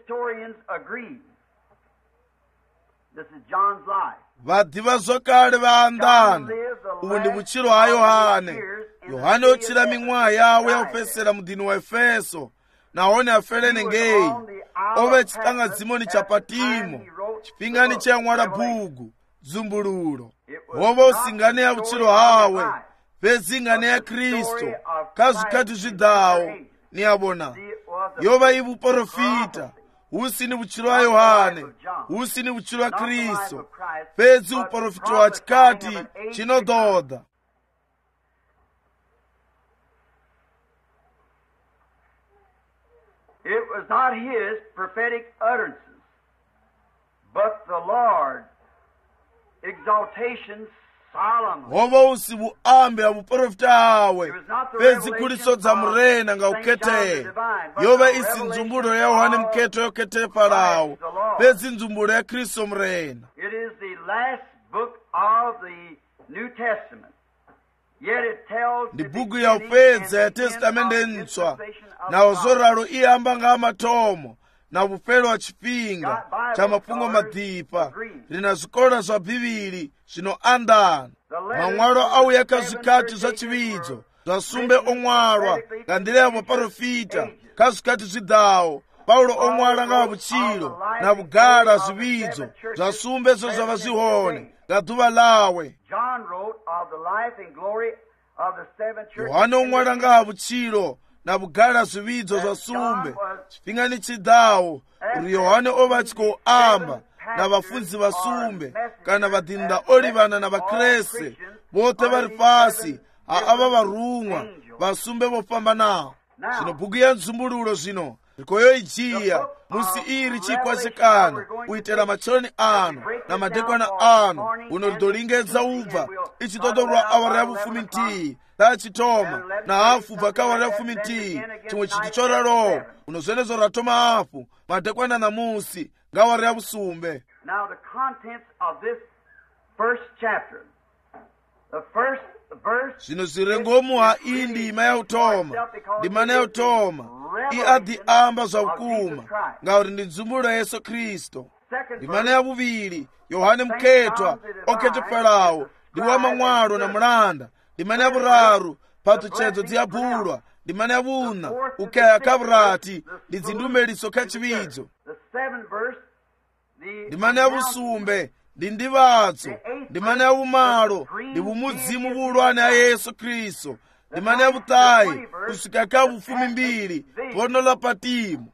Vadiva zvakale vaandana. Ubu ndi butchilo ha Yohane. Yohane ochira ming'waha yawe yaupesera mudini wa Efeso naone aferene ngeyi ove chitanga dzimoni cha Patimo chipingani cha mwala bhuku dzumbululo ova usingane ya butchilo hawe pezingane ya Kristo kazvikati zvidhawo ni abona yova ivu porofita usi ni butchilo ha Yohane usi ni butchilo ha Kristo pezi uporofita wa chikati chinododha. It was not his prophetic utterances, but the Lord's exaltation Solomon. Ova usi buambe abuprofita hawe pezi kuliso dza murena nga ukete yova isi nzumbulo ya Yohane mketo yokete Farao pezi nzumbulo ya Kristo murena. It is the last book of the New Testament. Ndi buku ya upedza ya testamende ntswa na ozoralo iyamba nga amatomo na bupelo wa chipinga cha mapungo madipa lina zikola zwa bibili zino andana mang'walo auya kazikati za chividzo zasumbe ong'walwa nga ndile ya maparofita kazikati zidawo Paulo ong'wala nga butchilo na bugala zividzo zasumbe zo zava zihone nga duva lawe. Yohane ong'wala nga butchilo na bugala zividzo zasumbe chipingani chidawo uri Yohane ova chiko amba na bafunzi basumbe kana badinda olivana na bakrese bote bari pasi aba barumwa basumbe bopambanawo. Zino buku ya nzumbululo zino rikoyo ijiya musi iri chikwazikana uitela machoni anu na madekwana anu uno lidolingedza ubva ichitodolwa awara ya bufumi ntiyi tachitoma na hafu vaka awara ya bufumi ntiyi chimwe chitu choralowo uno zvenezo ratoma afu madekwana na musi nga awara ya busumbe. Now the contents of this first chapter, the first Zino zirengomu ha indi ima ya utoma ndimana ya utoma i adi amba za ukuma nga uri ndi nzumbulo ya Yesu Kristo. Ndimana ya bubili Yohane mketwa okete Farao ndiwa mang'walo na mulanda. Ndimana ya buraru patuchedzo dziyabulwa. Ndimana ya buna ukaya kaburati ndizindumeliso kachividzo. Ndimana ya busumbe ndi ndivatso ndimana ya bumalo ndi bumudzimu bulwane ya Yesu Kristo. Ndimana ya butayi kusika ka bufumi mbili pono la Patimo.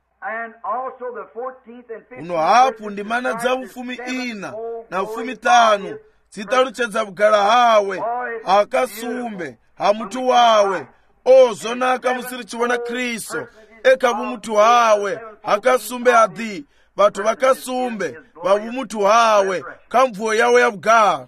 Uno hapu ndimana dza bufumi ina na bufumi tano zitaluchedza bugala hawe akasumbe ha mutu wawe ozonaka musiri chibona Kristo eka bumutu hawe akasumbe adi batu bakasumbe babumutu hawe kamvuo yawe ya bugala.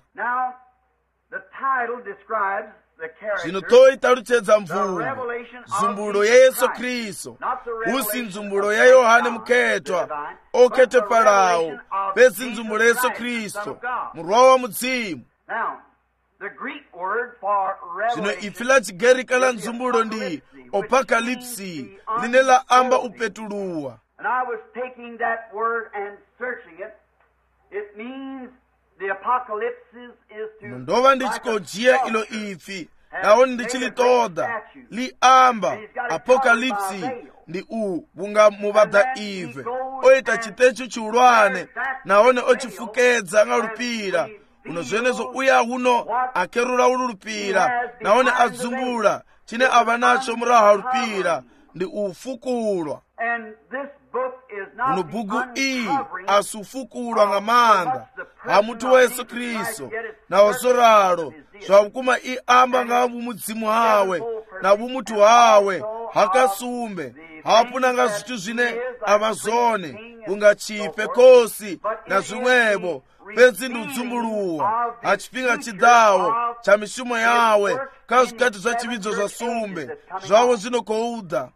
Zino to italuchedza mvumo nzumbulo ya Yesu Kristo usi nzumbulo ya Yohane mketwa okete Farao pesi nzumbulo ya Yesu Kristo murwa wa mudzimu. The Greek word for zvino revelation ifi la chigerika la nzumbulo ndi apokalipsi, line la amba upetuluwa. And I was taking that word and searching it. It means the apocalypse is to ndova ndichikojiya ilo ifi nawo ndichilitoda li amba apokalipsi ndi u bunga mubada ive oita chitecho chiulwane naone ochifukedza nga lupira uno zvenezo uya uno akerula ululupira naone azumbula chine ava nacho muraha lupira ndi ufukulwa. Uno bugu iyi asufukulwa nga manda ha mutu wa Yesu Kristo na osoralo zwakuma i amba nga bumudzimu hawe na bumutu hawe hakasumbe hapuna nga zvitu zvine amazone kunga chipe kosi na zvimwebo pedzi ndi udzumbuluwa hachipinga chidawo cha mishumo yawe kazvikati zva chividzo zva sumbe zvavo zvinokouda.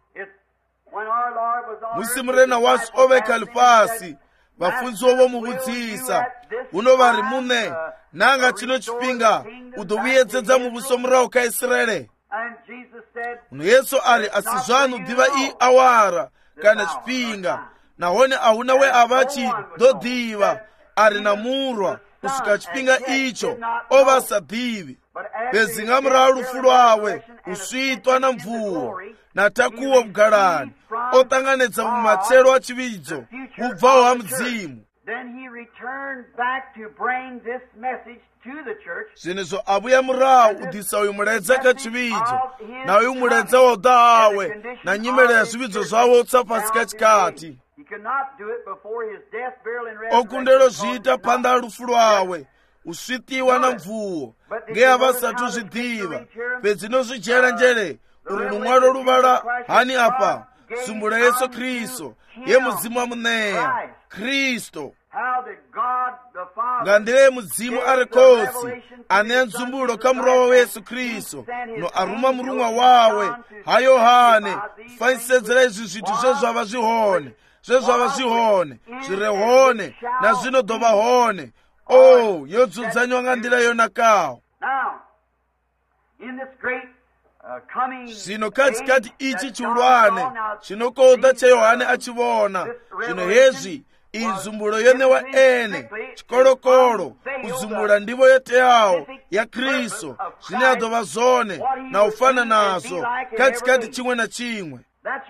Musi murena wasi ovekali pasi vafunzi ovo muvudzisa uno vari mune nanga chino chipinga udovuyedzedza muvuso murawo ka Israele. Uno Yesu ari asizvanu diva i awara kana chipinga nahone ahuna we avachi dodiva ari namurwa kusvika chipinga icho ovasadivi bezinga murawo lufu lwawe usvitwa na mvuwo natakuwa bugalani otanganedza mumatselo a chividzo ubvawo ha mudzimu. zvinezvo avuya murawo udisa uyu muledza ka chividzo na uyu muledza woda hawe na nyimele ya zvividzo zvavo otsa pasi kachikati okundelo zviita panda lufu lwawe usvitiwa na mvuwo ngeya vasatu zvidiva pedzinozvijera njere uri lumwalo luvala hani apa sumbula Yesu Kristo ye mudzimu wa muneya Kristo nga ndile mudzimu ari kosi ane nzumbulo kamurawo wa Yesu Kristo no aruma murumwa wawe ha Yohane faisedzera izvi zvitu zvezvava zvihone zvezvava zvihone zvirehone na zvinodova hone o yodzuzanywa nga ndila yonakawo. Zvino katikati ichi chiulwane chinokoda cha Yohane achivona zvino hezvi inzumbulo yonewa ene chikolokolo kuzumbula ndivo yoteyawo ya Kristo zvine adova zone na ufana nazo katikati chimwe na chimwe.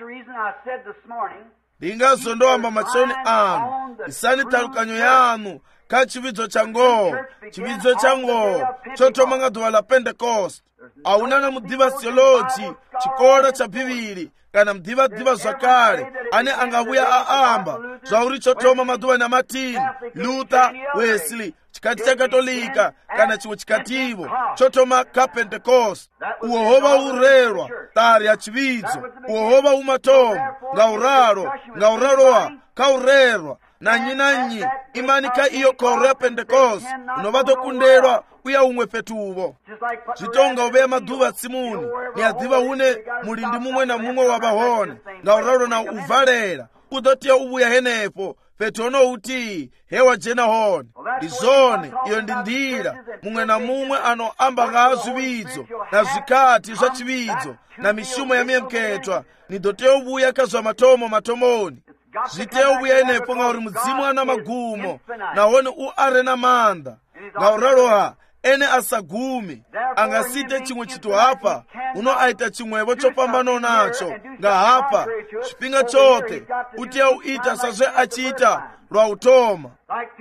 Ndingazondowamba machoni anu isani talukanyo yanu ka chividzo cha ngoho chividzo cha ngoho chotoma nga duwa la Pentecost. Auna na mudiva theology chikola cha bhibili kana mudiva diva zvakare ane angavuya aamba zvauri chotoma maduva na Martin Luther Wesley chikati cha Katolika kana chimwe chikativo chotoma ka Pentecost. Uwo hova urerwa tari ya chividzo uwo hova umatomo nga uraro nga urarowa ka urerwa nanyi nanyi imani ka iyo koro ya Pentecost unovato kundelwa uya umwe petuvo zvitonga uveya maduva tsimuni ni adiva une mulindi mumwe na mumwe wa vahone nga uraro na uvalera udotiya uvuya henepo petono uti hewa jena hone ndizone iyo ndi ndira mumwe na mumwe anoamba nga zvividzo na zvikati zva chividzo na mishumo ya miyemketwa nidoteya uvuya kazva matomo matomoni zviteya uvuya henepo nga uri mudzimu ana magumo nahone u are na manda nga uraroha ene asagumi angasite chimwe chitu hapa uno aita chimwevo chopambano nacho nga hapa chipinga chote utiya uita sazve achiita lwa utoma.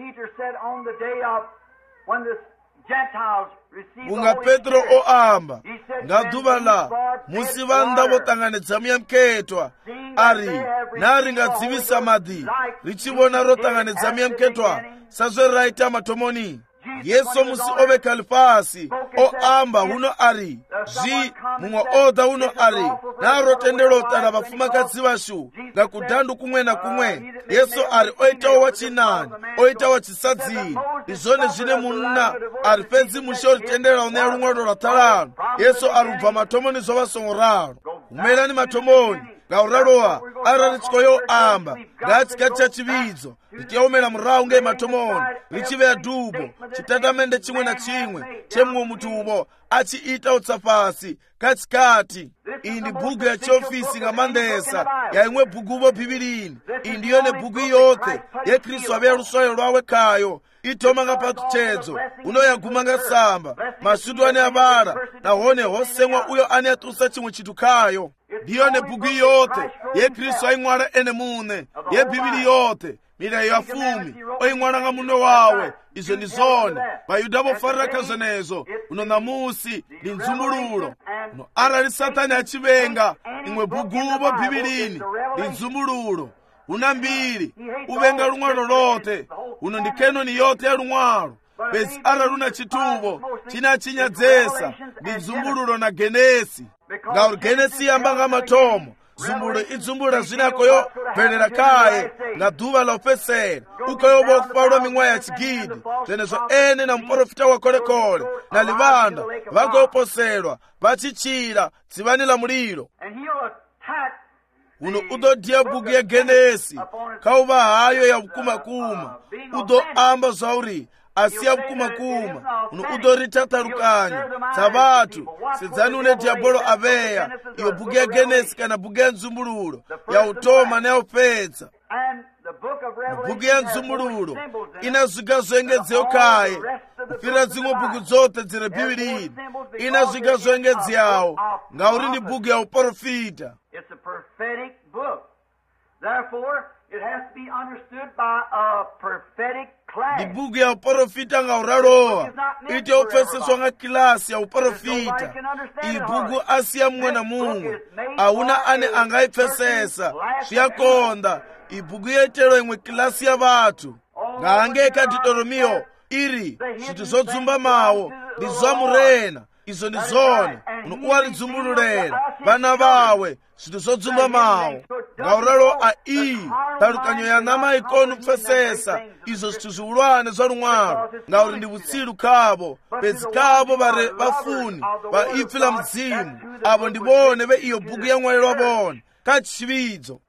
Unga Petro oamba nga duva la musi vanda votanganedza miyamketwa ari nari ngadzivisa madhi richivona rotanganedza miyamketwa sazve raita matomoni. Yesu musi ovekali pasi oamba uno ari zvi mumwe oda uno ari naro tendelota na vafumakadzi vashu nga kudhandu kumwe na kumwe. Yesu ari oitawo wachinani oitawo wachisadzini izvone zvine munna ari pedzi musho ritendera uneya lumwalo lwatalano. Yesu ari ubva matomoni zvovasongo raro umelani matomoni ngauralowa arali tikoyo amba ngatsikati cha chividzo litiyaumela murawu nge matomoni lichiveya dubo chitatamende chimwe na chimwe chemwe mutubo achiita utsapasi katsikati. Iyi ndi bhuku ya chiofisi nga mandesa ya imwe bhukupo bhibilini. Iyi ndiyo ne bhuku yothe ye Khristu abeya luswayo lwawe khayo itoma nga patutchedzo unoyaguma nga samba masudu ane abala nahone hosemwa uyo ane atusa chimwe chithu khayo. Ndiyo ne bhuku yothe ye Khristu aying'wala ene mune ye bhibili yothe milayo ya fumi oying'wala nga muno wawe. Izo ndi zone bayuda bofarira kazenezo uno namusi ndi nzumbululo uno arali satani achivenga imwe bhukupo bhibilini ndi nzumbululo una mbiri uvenga lung'walo lote uno ndi kenoni yote ya lung'walo pesi arali una chitubo china chinyadzesa ndi nzumbululo na genesi ngauri genesi yamba nga matomo zumbulo idzumbula zinakoyo pelera kaye nga duva la upesera ukoyo bokufalwa ming'wa ya chigidi zenezo ene na mprofita wa kolekole na livanda vakoposelwa vachichira dzivani la muliro uno udodiya bhuku ya genesi kauva hayo ya vukumakuma udo amba zauri asiya vukumakuma uno udoritatarukanya tsavatu sedzani une diabolo aveya iyo bhuku ya genesi kana bhuku ya nzumbululo ya utoma na ya upedza. Bhuku ya nzumbululo ina zwiga zoengedzeyo kaye kufira zimwe bhuku zote dziri bhibilini ina zwiga zoengedzeyawo ngauri ndi bhuku ya uprofita. It has to be understood by a prophetic class. Ndi bhuku ya uprofita ngauralowa ite upfeseswa nga kilasi ya uprofita. Iyi bhuku asiya mumwe na mumwe auna ane angaipfesesa swiyakonda. Iyi bhuku yetero imwe kilasi ya vatu ngaangeka Deuteronomio iri zvithu zodzumba mawo ndi zwamurena izo ndi zone uno uwalidzimbululera vana vawe zvithu zodzumba mawo ngauralo a iyi talukanyo ya nama ikonu pfesesa izo zvithu ziulwane zwa lung'walo ngauri ndi vutsilu khavo pedzi khavo vari vafuni va ipfi la mzimu avo ndi vone ve iyo bhuku ya ng'walelwa vone ka chividzo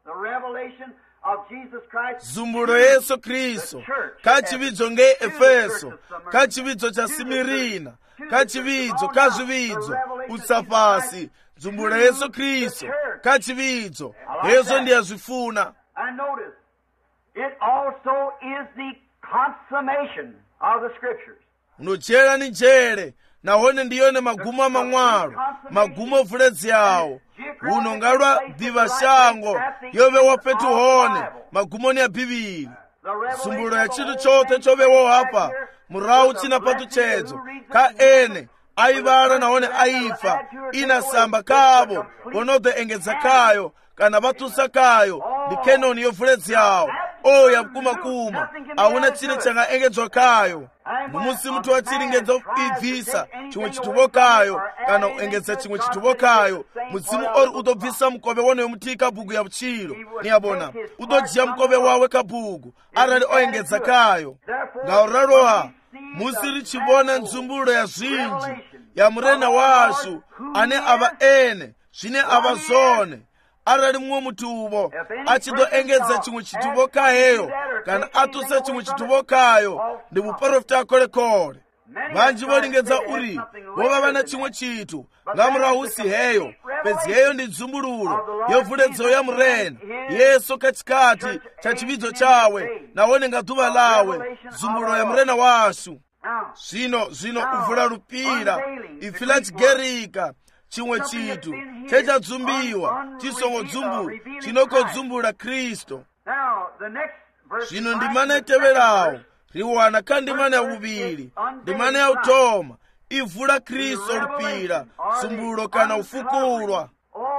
zumbulo Yesu Kristo ka chividzo nge Efeso ka chividzo cha Simirina ka chividzo ka zvividzo utsapasi zumbulo Yesu Kristo ka chividzo hezo ndi azvifuna. And notice, it also is the consummation of the scriptures. Unochera ni jere nahone ndiyone magumo amang'walo magumo ovuledzi yawo uno ngalwa diva shango yove wapetuhone magumo ni ya bhibili zumbulo ya chinthu chote chovewo apa murawu china patutchedzo ka ene aivala nahone aifa inasamba kavo vonode engedza kayo kana vatusa kayo ndi kenoni yovuledzi yawo o ya vukumakuma auna chine changa engedzwa kayo mumusi muthu wachiringedza ibvisa chimwe chituvo kayo kana uengedza chimwe chituvo kayo mudzimu ori udobvisa mukove wone wemutii kabhuku ya vuchilo niyabona udojiya mukove wawe kabhuku arali oengedza kayo ngauraloha musi richivona nzumbulo ya zvinji ya murena washu ane ava ene zvine ava zone arali mumwe mutuvo achidoengedza chimwe chituvo kayeyo kana atusa chimwe chituvo kayo ndi vuprofita kolekole vanji volingedza uri vova vana chimwe chithu ngamurahusi heyo pedzi heyo ndi dzumbululo yovuledzeyo ya murena Yesu katikati cha chividzo chawe nawone nga duva lawe dzumbululo ya murena washu zvino zvino uvula lupira ifi la chigerika chimwe chithu chechadzumbiwa chisongodzumbu chinokodzumbula Kristo. Zvino ndimana iteverawo riwana ka ndimana ya uvili ndimana ya utoma ivula Kristo lupira dzumbulo kana ufukulwa.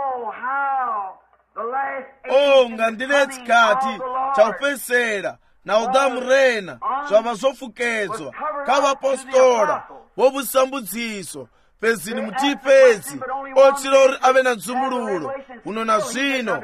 o nga ndile tsikati cha upesera na udamurena zvava zofukedzwa kavapostola vovusambudziso pezini mutipedzi ochilori ave na dzumbululo uno na zvino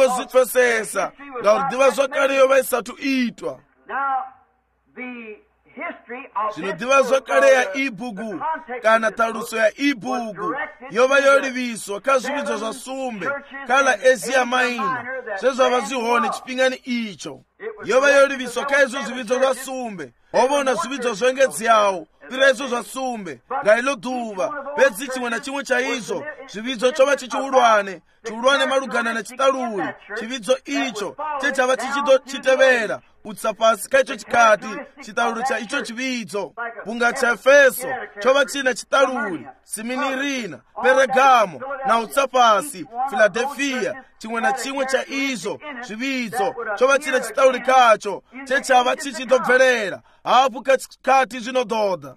hongozvipfesesa ngauri diva zvakaleyo vaisatu itwa. zinodziwa zvakale ya ibhuku kana taluso ya ibhuku yova yoliviswa kha zvividzo zva sumbe kala Asia Minor sezvava zvihone chipingani icho yova yoliviswa kha izvo zvividzo zva sumbe ovona zvividzo zvengedzeyawo pira izvo zva sumbe nga ilo dhuva bedzi chimwe na chimwe cha izvo zvividzo chova chichiulwane chiulwane malugana na chitaluli chividzo icho chechava chichidochitevera utsa pasi kha icho chikati chitaluli cha icho chividzo kunga cha Efeso chova china chitaluli Siminirina Peregamo na utsa pasi Filadelfia chimwe na chimwe cha izvo zvividzo chova china chitaluli kacho chechava chichidobverera apo kati zvinodhodha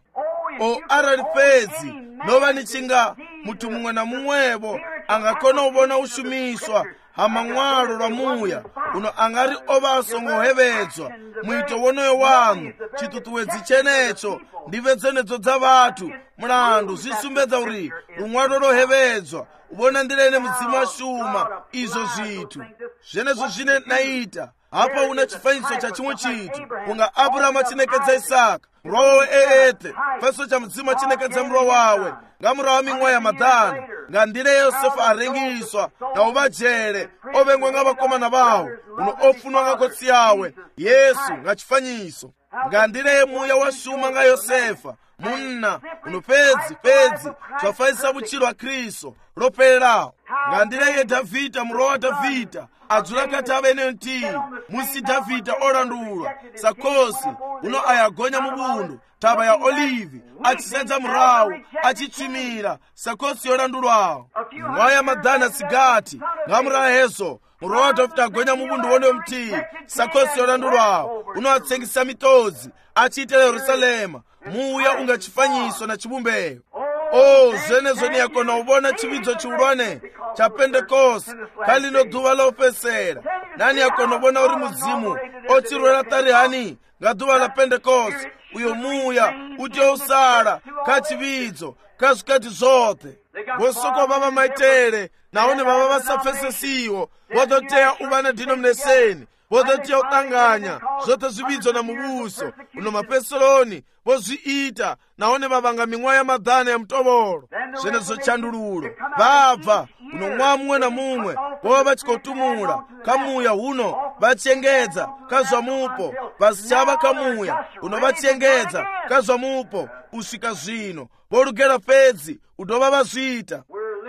o arali fedzi nova nichinga munthu mumwe na mumwevo angakona ubona ushumiswa hamang'walo lwa muya uno angari ovaso ngohevedzwa mwito wonoyo wanu chitutuwedzi chenecho ndive dzenedzo dza vathu mulandu zisumbedza uri lung'walo lohevedzwa ubona ndirene mudzimu ashuma izvo zvithu zvenezo zvine naita apa una chifanyiso cha chimwe chithu kunga Abrahamu achinekedza Isaka murwa wawe eete feso cha mudzimu achinekedza murwa wawe nga murwa wa ming'wa ya madhana nga ndire Yosefa arengiswa na uvajere ovengwa nga vakomana vawo uno ofunwa nga kotsi yawe Yesu nga chifanyiso nga ndire muya washuma nga Yosefa munna uno pedzi pedzi zvafaisa vuchiro wa Kristo ropererawo nga ndire ye Davhida murwa wa Davhida adzula kati aveneyo ntii musi Davhida olandulwa sakosi uno ayagonya mubundu taba ya olivi achisenza murawu achitsvimira sakosi yolandulwawo ming'wa ya madhana sigati nga murahezo murwa wa Davhida agonya mubundu woneyo mtii sakosi yolandulwawo uno atsengisa mitodzi achiitela Yerusalema muya unga chifanyiso na chibumbeyo o zvenezo niyakona ubona chividzo chiulwane cha Pentekoste kalino dhuva lopesera nani yakona ubona uri mudzimu ochirwera tarihani nga dhuva la Pentekoste uyo muya uti usala kha chividzo kha zvikati zvote vosoko vava maitere naone vava vasapfesesiwo vototeya uva na denomination vototeya utanganya zvote zvividzo na muvuso uno mapesoloni vozviita naone vavanga ming'wa ya madhana ya mutovolo zvenezo chandululo vabva uno mwa mumwe na mumwe vova vachikotumula kamuya uno vachengedza kazvamupo vasichava kamuya uno vachengedza kazvamupo usvika zvino volugera pedzi udova vazviita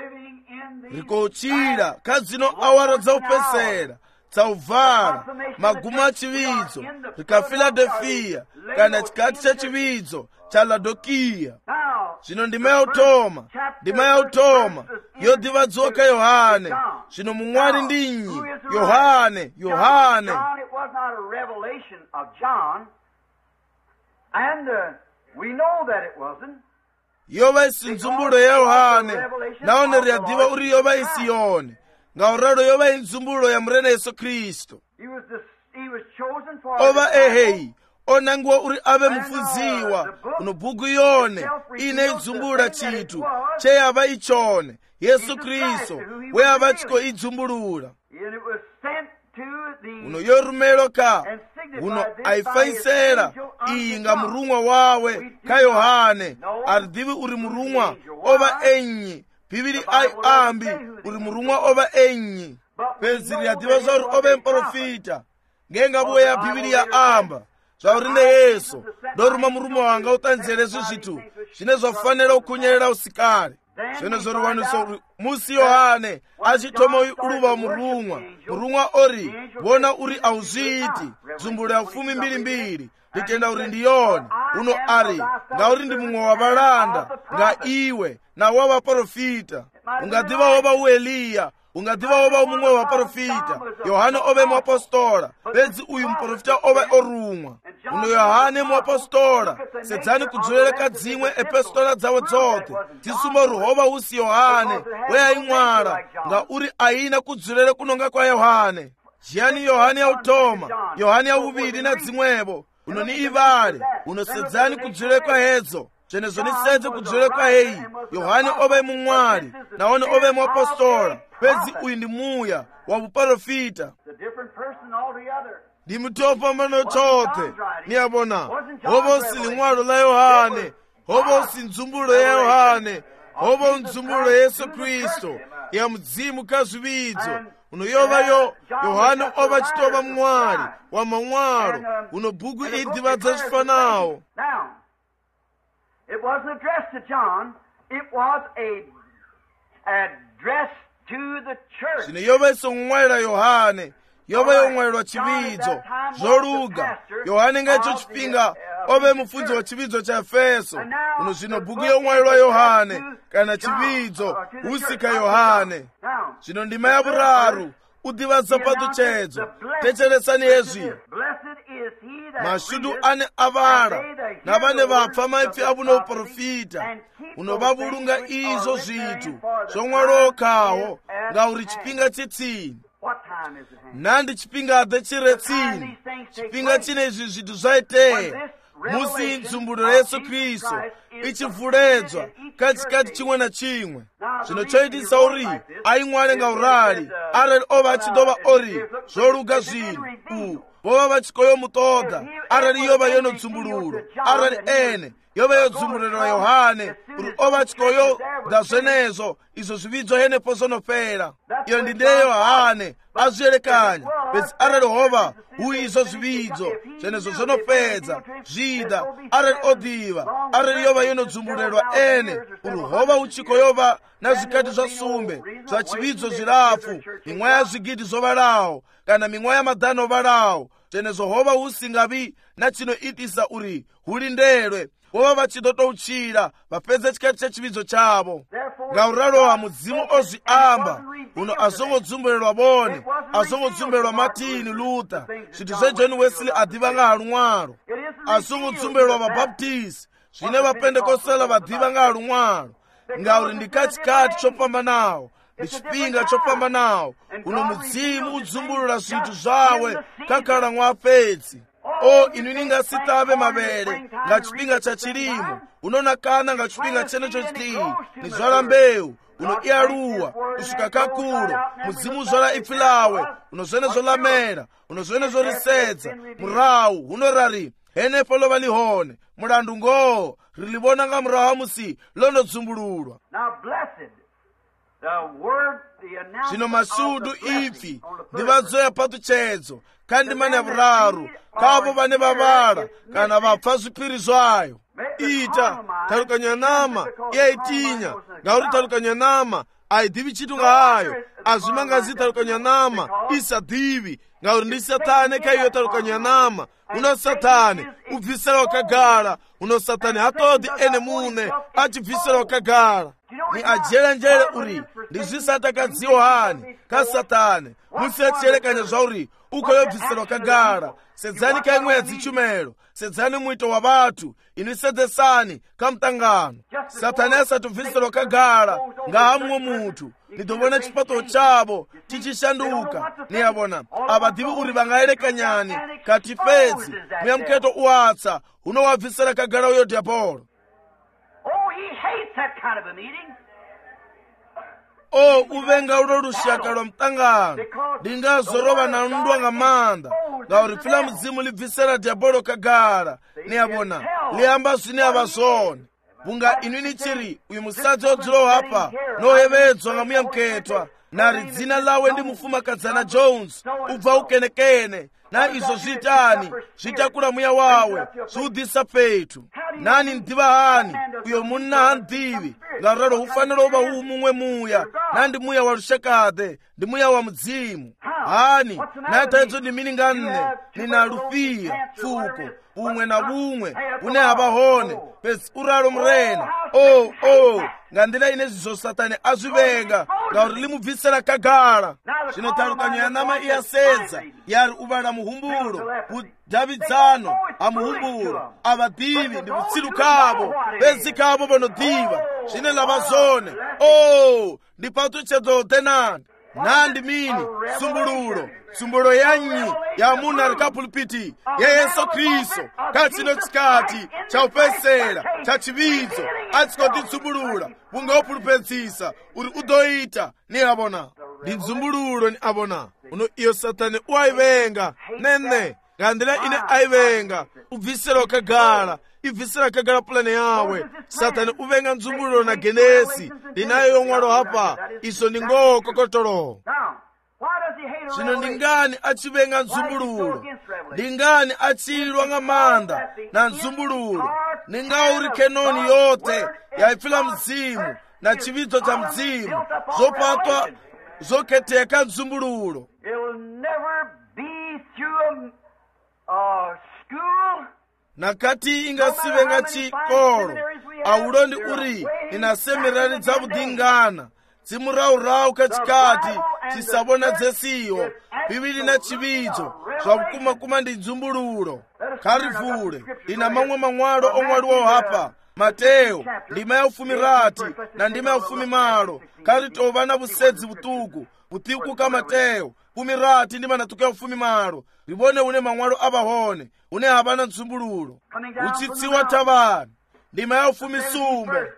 rikochira kadzino awara dzaupesera dzauvhara magumo achividzo rika Filadelfia kana chikati cha chividzo cha Laodikia zvino ndima yautoma ndima yautoma yodhivadziwa ka Yohane zvino mumwari ndinyi Yohane Yohane yova isi nzumbulo ya Yohane naone riyadhiva uri yova isi yone ngauralo yova inzumbulo ya murena Yesu Kristo ova ehei onangiwa uri ave mufudziwa uno bhuku yone ine idzumbula chitu cheyava ichone Yesu Kristo weyava chiko idzumbulula uno yorumelo ka uno aifaisera iyi nga murumwa wawe ka Yohane aridivi uri murumwa ova enyi bibili ai ambi uri murumwa ova enyi pedzi riyadhiva zvauri ove muprofita ngenga vuwe ya bibili ya amba zvauri nde Yesu ndoruma murumwa wanga utanzere zvi zvitu zvine zvafanira kukunyerera usikari zvenezvo ruwaniso musi Yohane achitoma uluva murumwa murumwa ori vona uri auzviiti dzumbulo ya fumi mbiri mbiri nditenda uri ndiyone uno ari ngauri ndi mumwe wa valanda nga iwe na wavaprofita ungadhiva wova uEliya ungadhiva wova mumwe wa vaprofita Yohane ove muapostola bedzi uyu muprofita ove orumwa uno Yohane muapostola sedzani kudzorera kadzimwe epistola dzawo dzote dzisumba ruhova usi Yohane weaimwala nga uri aina kudzorera kunonga kwa Yohane jiyani Yohane yautoma Yohane yauviri na dzimwevo uno ni ivale uno sedzani kudzorera kwa hedzo zvenezo nisedze kudzorera kwa heyi Yohane ove mumwali naone ove muapostola pedzi uyu ndi muya wa uprofita ndi muti wopambana chothe niyabona hobo si liṅwalo la Yohane, hobo si ndzumbulo ya Yohane, hobo ndzumbulo Yesu Kristo ya mzimu ka zvividzo uno yovayo Yohane ova chitova mwari wa maṅwalo uno bhuku idivadza zvifanawo. Now, it wasn't addressed to John, it was a address to the church. Zvino yova isong'waira Yohane, yova yong'wairwa chividzo zvoluga. Yohane ngaicho chipinga ove mufudzi wa chividzo cha Efeso. Uno zvino bhuku yong'wairwa Yohane kana chividzo husika Yohane. Zvino ndima ya vuraru udivadza patuchedzo. Techeresani hezvi. Mashudu ane avara na vane vapfa maipfi avuno uprofita unovavulunga izvo zvitu zvomwarokawo ngauri chipinga chitsini. Nandi chipinga chiretsini, chipinga chine izvi zvitu zvaiteya musi ndzumbulo Yesu Kristu ichivhuredzwa katikati chimwe na chimwe. Zvino choitisa uri aimware ngaurali arali ova achidova ori zvoluga zvinhu u vova vachikoyo mutoga arali yova yono dzumbululo arali ene yova yodzumbulirirwa Yohane uri ova achikoyo da zvenezvo izvo zvividzo henepo zonopera. Iyo ndi ndiye Yohane azviyerekanya besi arali hova hu izvo zvividzo zvenezvo zonopedza zvida arali odiva arali yova yonodzumbulirirwa ene uri hova uchikoyova na zvikati zvasumbe zva chividzo zvirafu mimwe ya zvigidi zovalawo kana mimwe ya madhano ovalawo zvenezvo hova husingavi na chinoitisa uri hulindelwe vova vachidotouchira vapedze chikati chechividzo chavo. Ngauraroha mudzimu ozviamba uno azongodzumburirwa vone azongodzumburirwa Martin Luther zviti zveJohn Wesley adiva ngahalumwalo azongodzumburirwa vabaptisi zvine vapendekosala vadiva ngahalumwalo ngauri ndikachikati chopambanawo ndichipinga chopambanawo uno mudzimu udzumbulula zvitu zvawe kakhala mwapedzi. O inu ningasitave mavere nga chipinga cha chilimo unonakana nga chipinga chenecho chitiyi nizvala mbewu uno iyaluwa kusvika kakulo mudzimu zvala ipfi lawe uno zvenezo lamera uno zvenezo risedza murawu unorari henepo lova lihone mulandu ngoho rilivona nga murawu hamusi lonodzumbululwa. Zvino masudu ipfi ndivazoya patuchedzo kandi mane vuraru kavo vane vavala kana vapfa zvipiri zvayo. Ita tarukanya nama iyaitinya ngauri tarukanya nama aidivi chitu ngahayo azvimangazi tarukanya nama isadivi ngauri ndi Satani kaiyo tarukanya nama uno Satani ubvisira wakagara uno Satani hatodi ene mune achibvisira wakagara ni ajera njere uri ndizvisatakazi Yohane ka Satani musiachiyerekanya zvauri uko yobvisira wakagara sedzani kaimwedzi chumelo sedzani mwito wa vatu ini sedzesani kamutangano. Satani asati ubvisira wakagara ngahamwe mutu nidovona chipato chavo tichishanduka niyabona avadivi uri vangayerekanyani kati pedzi muyamuketo uatsa unowabvisira kagara uyo diabolo. Oh, he hates that kind of a meeting. O uvenga ulo lushaka lwa mtangano lingazorova na ndwa nga manda ngauri pfila mudzimu libvisira diabolo kagara niyabona liamba zvine avazone bunga inwini chiri uyu musadzi odziro hapa nohevedzwa nga muyamuketwa nari dzina lawe ndi mufumakadzana Jones ubva ukenekene na izvo zvitani zvitakura muya wawe zviudhisa petu nani ndiva hani uyo munna handivi ngararo hufanira uva huu mumwe muya nandi muya wa rushakade ndi muya wa mudzimu hani nataidzo ndimini nganne nina lufiya fuko bumwe na bumwe bune havahone pesi uraro murena o o ngandira ine zvizo Satani azvivenga ngauri limubvisira kagara. Zvino tarukanya yanama iyasedza yari uvala muhumbulo kudhavidzano amuhumbulo avadivi ndi vutsilu kavo pesi kavo vanodiva zvine lavazone o ndi patuchedzo tenandi nandi mini sumbululo sumbululo yanyi ya muna rikapulpiti ya Yesu Kristo kachino chikati cha upesera cha chividzo atsikoti tsumbulula bunga opulupetsisa uri udoita ni abona ndi nzumbululo ni abona uno iyo Satani uaivenga nene ngandira ine aivenga ubvisira ukagala ibvisira kagala pulani yawe satani uvenga nzumbululo na genesi linayo yomwalo hapa iso ni ngoo kokotolo. Zvino ndingani achivenga nzumbululo, ndingani achilwa ng'amanda na nzumbululo, ningauri kenoni yote yaifila mzimu na chividzo cha mzimu zopatwa zoketeka nzumbululo. Nakati ingasivenga chikolo aulo ndi uri inasemerari dzavudingana dzimuraurau kachikati chisabona dzesiyo bibili na chividzo zvakukuma-kuma ndi nzumbululo. Karivule ina mamwe mamwalo omwaliwo hapa Mateo ndima ya ufumi rati na ndima ya ufumi malo kari tova na busedzi butuku butiku ka Mateo ufumi rati ndima natuka ya ufumi malo ribone une mamwalo abahone une habana nzumbululo uchitsiwa tabani ndima ya ufumi sumbe.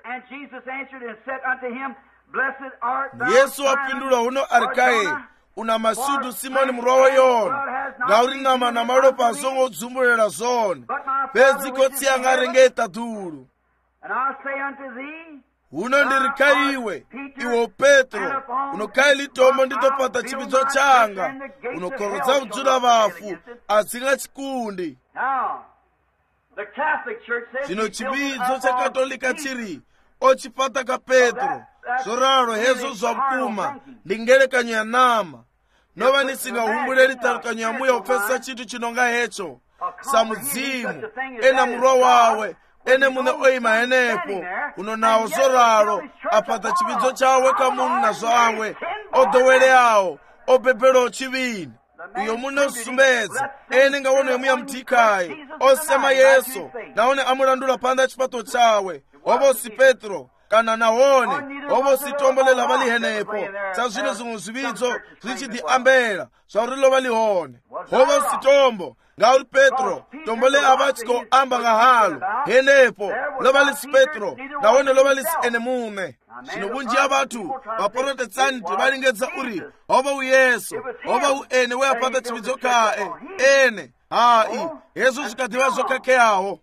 Yesu apindula uno arikaye una masudu Simoni mrowo yona ngauri nama na malo pasongo dzumbulela zone beziko tsiyangarengeta dulu. Uno ndirikaiwe iwo Petro unokai litombo nditopata chividzo changa unokorodza udzula vafu azinga chikundi. Zvino chividzo cha Katolika chiri ochipata ka Petro zoraro hezo zvakuma ndingelekanyo ya nama nova nisingahumbuleli talukanyo ya muya upesa chitu chinonga hecho samudzimu ena murwa wawe ene mune oima enepo uno nawo zoraro apata chividzo chawe kamunu na zwawe odowele awo opepelo chivini uyo mune usumbedza ene ngawone yomuya mtikayi osema Yesu naone amulandula panda chipato chawe obosi Petro kana naone obosi tombolela valihenepo sa zvino zimwe zvividzo zvichiti ambela zvaurilo valihone obosi tombo ngauri Petro tombole avachiko amba ngahalo henepo lovalisi Petro naone lovalisi ene mume. Zvino bunji ya vatu vaprotestanti valingedza uri ova uyesu ova uene weapata chividzo kae ene hai yesu zvikadiva zvokakeyawo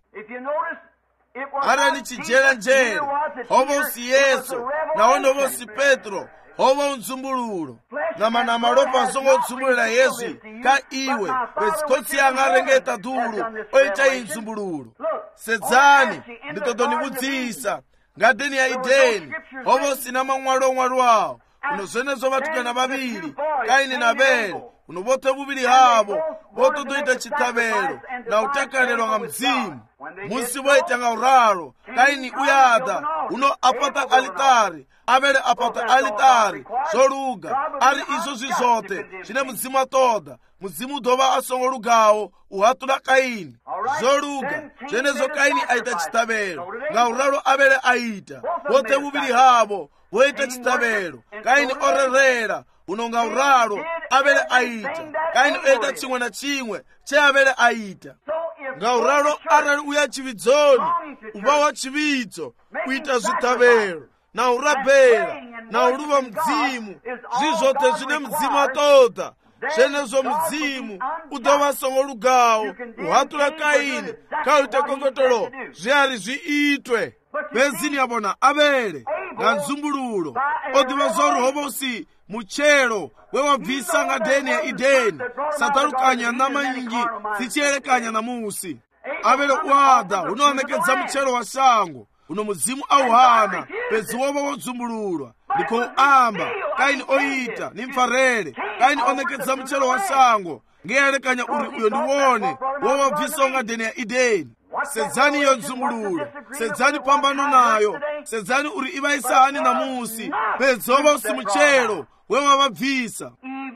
ara nichijera njere ovo usi Yesu naone ovo usi Petro ovo unzumbululo nama na malopa zongo unzumbulula Yesu ka iwe pesikotsi yanga arengeta dulu oita inzumbululo. Sedzani nditotoni vudzisa ngadeni ya Edeni ovo sina mamwalo mwalo wawo uno zenezo vatukana vaviri Kaini na Abele uno vote vuvili havo voto doita chitabelo na utakalelwa nga mzimu musi voita nga uralo Kaini uyada uno apata alitari Abele apata alitari zoluga ari izo zizote chine mzimu atoda muzimu dova asongo lugawo uhatula Kaini zoluga zenezo Kaini aita chitabelo nga uralo Abele aita vote vuvili havo voita chitabelo Kaini orerera unonga uralo Abele aita Kaini oita chimwe na chimwe che Abele aita nga uralo arali uya chividzoni uva wa chividzo kuita zvitabelo na urabela na uluva mdzimu zvizote zvine mdzimu atoda zvenezo mdzimu udova songo lugawo uhatula Kaini kauite kongotolo zviari zviitwe bezini yabona Abele nga nzumbululo odiva zoru hovosi muchero wewabvisa nga deni ya Edeni satalukanya nama nyingi sichielekanya na musi. Abele wada unoanekedza muchero wa shango uno muzimu auhana pezi wova wonzumbululwa ndiko amba Kaini oita ni mfarele Kaini onekedza muchero wa shango ngeyelekanya uri uyo ndiwone wowabvisa nga deni ya Edeni. Sedzani iyo nzumbululo sedzani pambano nayo sedzani uri ivaisahani na musi pedzova usi muchero wewa vabvisa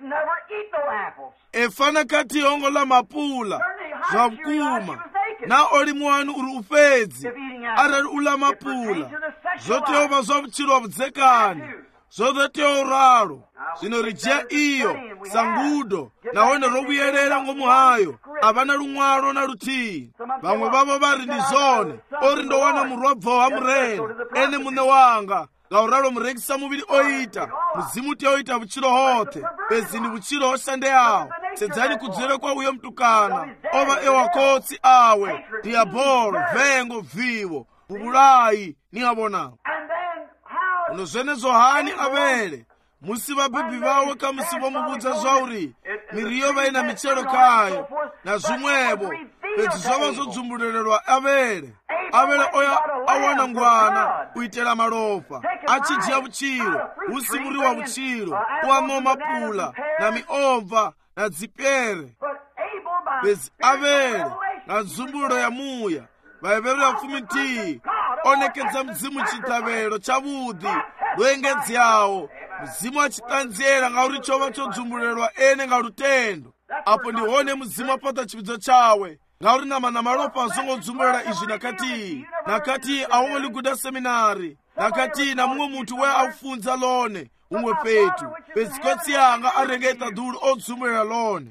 efana kati yongo la mapula zvakuma na oli mwanu uri ufedzi arali ula mapula zoteva zvavuchirwa vudzekani zvozotewa uralo zvino rijia iyo sangudo naone rovuyerera ngomuhayo avana lumwalo na lutii vamwe vavo vari ndi zone ori ndowana murwabva wa murena ene mune wanga ngauralo murekisa muviri oita muzimu teoita vuchiro hote bezini vuchiro hoshande yawo sedzani kudzera kwa uyo mtukana ova ewakotsi awe diabolo vengo vivo ubulayi ni abonawo uno zvenezo hani Abele musi vabebi vawe kamusi vomubudza zvauri miriyo vaina michero kayo na zvimwevo pedzi zvava zvodzumburirwa Abele Abele oya awana ngwana uitela malopa achidya vuchiro usimuriwa vuchiro uamwa mapula na miomva na dzipere pedzi Abele na nzumbulo ya muya vaivevera pfumiti onekedza mzimu chitavero chavudhi lwengetsi yawo mzimu achitanzera ngauri chova chodzumburirwa ene ngarutendo apo ndihone mzimu apata chividzo chawe ngauri nama na malopa azongodzumburira izvi nakati nakati aungoli kuda seminari nakati na mumwe mutu we aufunza lone umwe petu pedzikotsi yanga arengeta dhuru odzumburira lone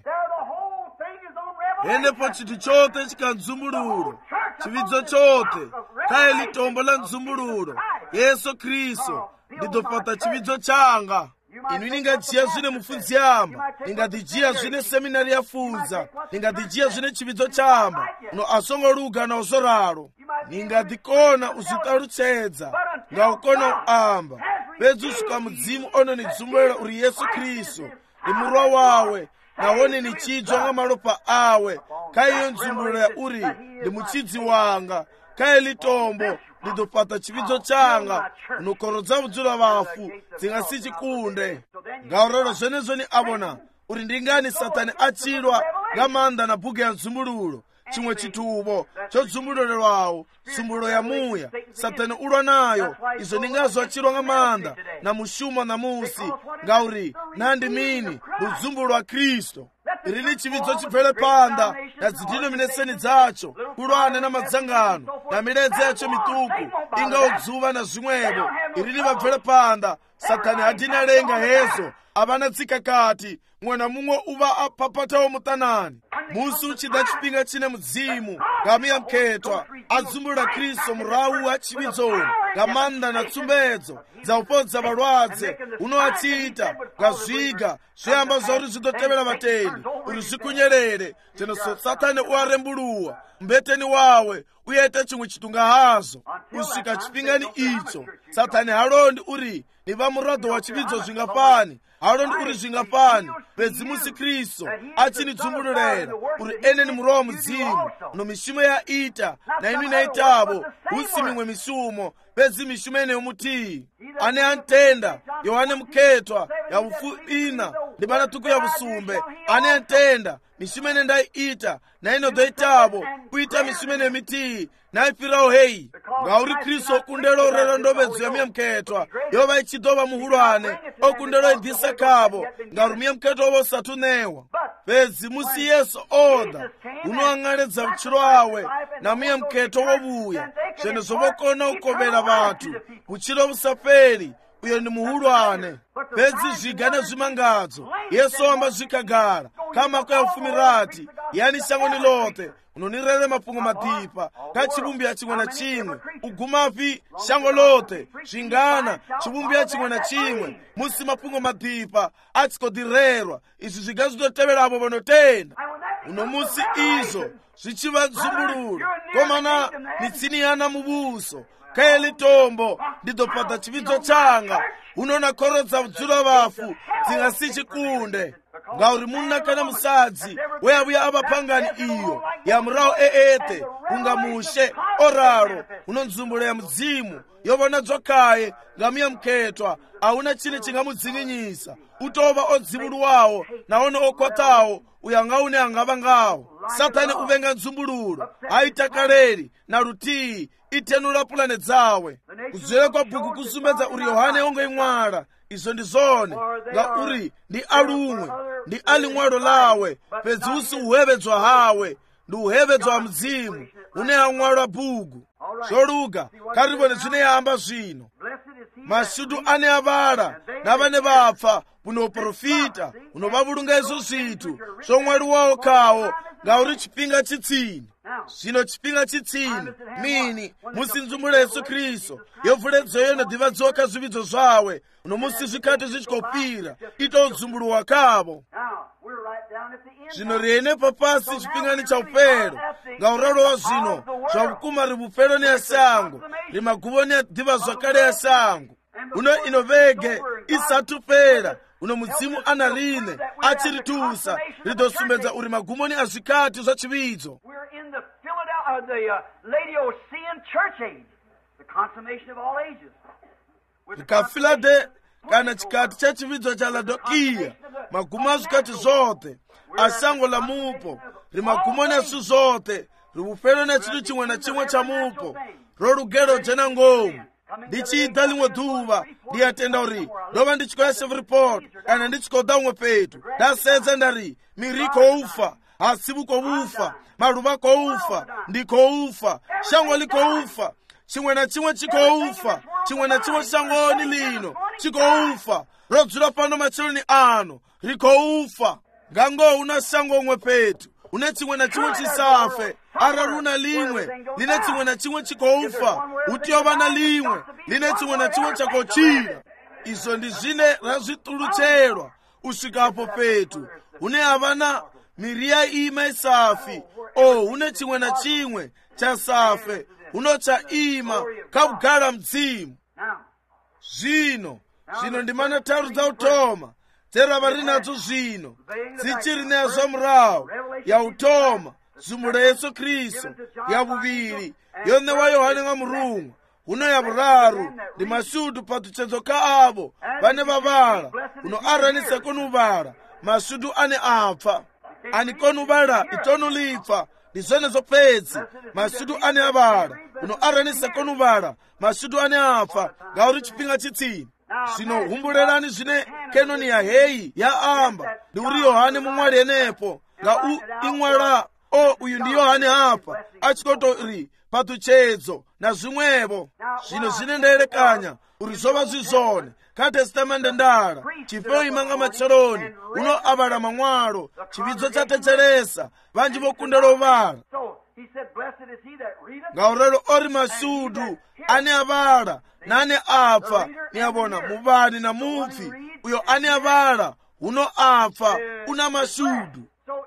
enepo chiti chote chikanzumbuluro chividzo chote kaeli tombo la nzumbuluro Yesu Kristo ndidopata chividzo changa inu ningadziya zvine mufudzi yamba ningadhijiya zvine seminari yafunza ningadhijiya zvine chividzo chamba uno asongoluga na uzoraro ningadhikona uzvitarutsedza ngaukona uamba pedzi usvika mudzimu ono nidzumburira uri Yesu Kristo ndimurwa wawe naone nichidzwa nga malopa awe kaiyo nzumbulira uri ndi muchidzi wanga kaeli tombo ndidopata chividzo changa unokorodza vudzula vafu dzingasi chikunde ngaurero zvenezo ni abona uri ndingani Satani achilwa nga manda na bhuku ya nzumbululo chimwe chituvo chodzumbulirirwawo nzumbulo ya muya Satani ulwa nayo izo ningazo achilwa nga manda na mushuma na musi ngauri nandi mini ludzumbulo wa Kristo ilili chividzo chibvere panda na zidenomination dzacho kulwane na madzangano na miledzi yacho mituku ingaudzuva na zvimwevo ilili vabvere panda Satani hadinalenga hezo avana tsikakati mwe na mumwe uva apapatawo mutanani musi uchida chipinga chine mudzimu ngamuyamkhetwa adzumbulira Kristo murawu wa chividzoni ngamanda na tsumbedzo dzaupodza valwadze uno achiita ngazviga zvoyamba zvauri zvidotevera vatendi uri zvikunyerere tenoso Satani uarembuluwa mbeteni wawe uyaita chimwe chitunga hazo kusvika chipingani icho Satani halondi uri ni vamurado wa chividzo zvingapani halondi uri zvingapani pedzi musi Kristo achinidzumbulirera uri ene ni muroho mudzimu no mishumo yaita na inu naitavo usi mimwe mishumo pedzi mishumo ene yomutii ane antenda Yohane mukhetwa ya vufu ina ndi bana tuku ya vusumbe ane antenda mishumo ene ndaiita na ino doitavo kuita mishumo ene yomitii naipirawo heyi ngauri Kristo okundelo rero ndobedzo ya miyamkhetwa yova ichidova muhulwane okundelo indisa kavo ngauri miyamkhetwa ovo satunewa pedzi musi Yesu oda unoang'aledza vuchiro awe na miyamkhetwa wovuya zvene zvovokona ukovera vatu vuchiro vusaperi uyo ni muhulwane pedzi zviga nezvimangadzo Yesu amba zvikagara kama kwa ufumirati yani shango ni lote unonirere mapungo matipa kachibumbia chimwe na chimwe ugumapi shango lote zvingana chibumbia chimwe na chimwe musi mapungo matipa achikodirerwa izvi zviga zvitotevera avo vanotenda uno musi izo zvichiva nzumbuluro komana nitsiniyana mubuso kaeli tombo ndidopata chividzo changa unona korodza vudzula vafu dzingasi chikunde ngauri munna kana musadzi weyavuya avapangani iyo ya murawo eete ungamushe oraro unonzumbula ya mudzimu yovona dzokaye ngamuyamkhetwa auna chine chingamudzinginyisa utova odzivuluwawo naono okwatawo uyangaune angava ngawo Satani uvenga nzumbululo aitakaleli na lutii itenula pulane dzawe kudzera kwa bhuku kusumbedza uri Yohane ongoimwala izo ndi zone nga uri ndi alumwe ndi aling'walo lawe pedzi usi uhevedzwa hawe ndi uhevedzwa mzimu une ang'walo a bhuku zoluga karivone zvine yamba zvino mashudu ane avala navane vapfa unoprofita unovavulunga izo zvitu zvomwali wawo kawo ngauri chipinga chitsini zvino chipinga chitsini mini musi nzumbula Yesu Kristo yovhuledzeyo nodhiva dzoka zvividzo zvawe uno musi zvikati zvichikopira ito udzumbuliwa kavo zvino riene papasi chipingani cha upero ngauralo wa zvino zvakukuma ri bufero ni yasango rimaguvoni adhiva zvakare yasango uno inovege isatupera uno mudzimu ana rine achiritusa ridosumbedza uri magumoni azvikati zvachividzo. Rikafilade kana chikati chachividzo cha Laodikia magumo azvikati zvote asango la mupo rimagumoni asu zvote ribufero nechinhu chimwe na chimwe cha mupo rorugero jena ngomu. Ndichiita limwe dhuva ndiyatenda uri ndova ndichikoya chef report kana ndichikoda umwe petu ndasedza ndari miri koufa hasibu koufa maruva koufa ndikoufa shango likoufa chimwe na chimwe chikoufa chimwe na chimwe shangoni lino chikoufa rodzura pano macheloni ano rikoufa ngango una shango umwe petu une chimwe na chimwe chisafe araruna limwe line chimwe na chimwe chikoufa utiyova na limwe line chimwe na chimwe chakochira. Izvo ndi zvine razvitulucherwa usvikapo petu une havana miri yaima isafi o une chimwe na chimwe chasafe uno chaima kakugara mdzimu. Zvino zvino ndimana tauro dzautoma dzerava rinadzo zvino dzichiri neyazvamurawo yautoma zumu ra Yesu Kristu yavuviri yonewa Yohane nga murumwa uno yavuraru ndi mashudu patuchedzo ka avo vane vavala uno aranisa konuvara mashudu ane apfa ani konuvara itono lipfa ndi zvone zvopedzi mashudu ane avala uno aranisa konuvara mashudu ane apfa ngauri chipinga chitsini. Zvino humbulelani zvine kenoni ya heyi ya amba ndi uri Yohane mumwali enepo nga u ing'wala o uyu ndi Yohane apa achikotori patuchedzo na zvimwevo. Zvino zvine ndaerekanya uri zvova zvizvone ka testamende ndala chifewo imanga macheloni uno avala mamwalo chividzo chatecheresa vanji vokundela ovala ngaurero ori masudu ane avala nane apfa niyabona muvani na mupfi uyo ane avala uno apfa una masudu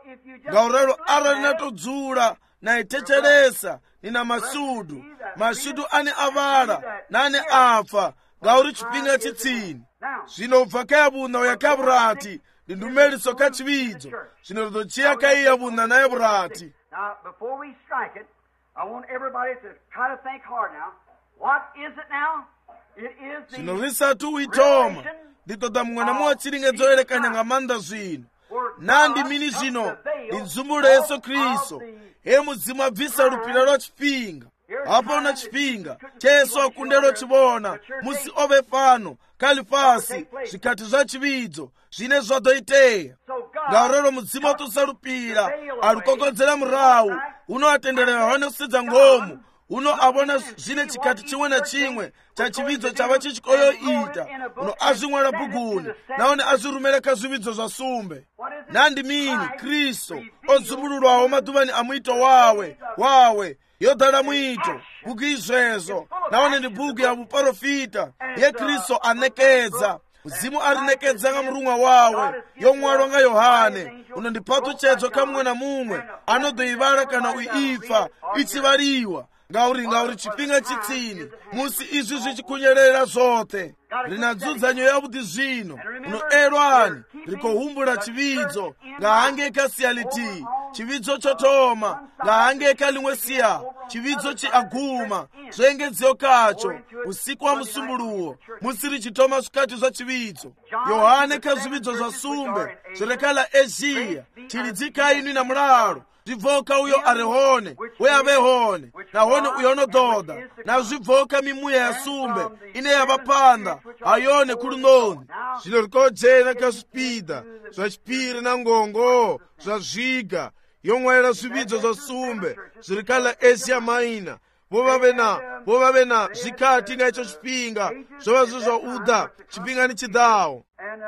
ngaurero arali natodzula naitecheresa nina masudu masudu ane avala nane apfa ngauri chipinga chitsini. Zvino ubva kayabunda uyakaburati ndindumeliso kachividzo zvino ridochiya kaiyabunda naye burati. Now, before we strike it, I want everybody to try to think hard now. What is it now? It is the zvino risatu uitoma nditoda mumwe namwe chiringetsoerekanya ngamanda zvino nandi mini zvino ndinzumbulo Yesu Kristu he mudzimu abvisa lupira lwachipinga apo una chipinga cheso akundelo chibona musi ove pano kali pasi zvikati zvachividzo zvine zvadoiteya ngaurero mudzimu atosalupira alukokodzera murawu uno atenderera Yohane kusidza ngomu uno avona zvine chikati chimwe na chimwe chachividzo chava chichikoyoita uno azvimwala bhuguni naone azvirumira kazvividzo zvasumbe nandi mini Kristu odzumululwawo madhuvani amuito wawe wawe yodala mwito bhuku izvezvo naone ndi bhuku ya buprofita ye Kristu anekedza mudzimu arinekedza nga murumwa wawe yomwalwa nga Yohane uno ndi patuchedzo kamwe na mumwe anodoivala kana uifa ichivaliwa ngauri ngauri chipinga chitsini musi izvi zvichikunyerera zvote rinadzudza nyoyo yabuti zvino uno erwani rikohumbula chividzo ngahange kasiyaliti chividzo chotoma ngahange kalimwe siya chividzo chiaguma zvengedziyo kacho usiku wa musumbuluwo musiri chitoma zvikati zva chividzo Yohane kazvividzo zvasumbe zvirekala Asia chilidzika inu na mulalo zvibvoka uyo arehone we avehone nahone uyo onododa na zvibvoka mimuya yasumbe ine yavapanda ayone kulunoni zvino rikojena kasvipida zvachipiri na ngongo zvazviga yomwera zvividzo zvasumbe zvirikala Asia Minor vovave na vovave na zvikati nga icho chipinga zvova zvo zvauda chipinga ni chidawo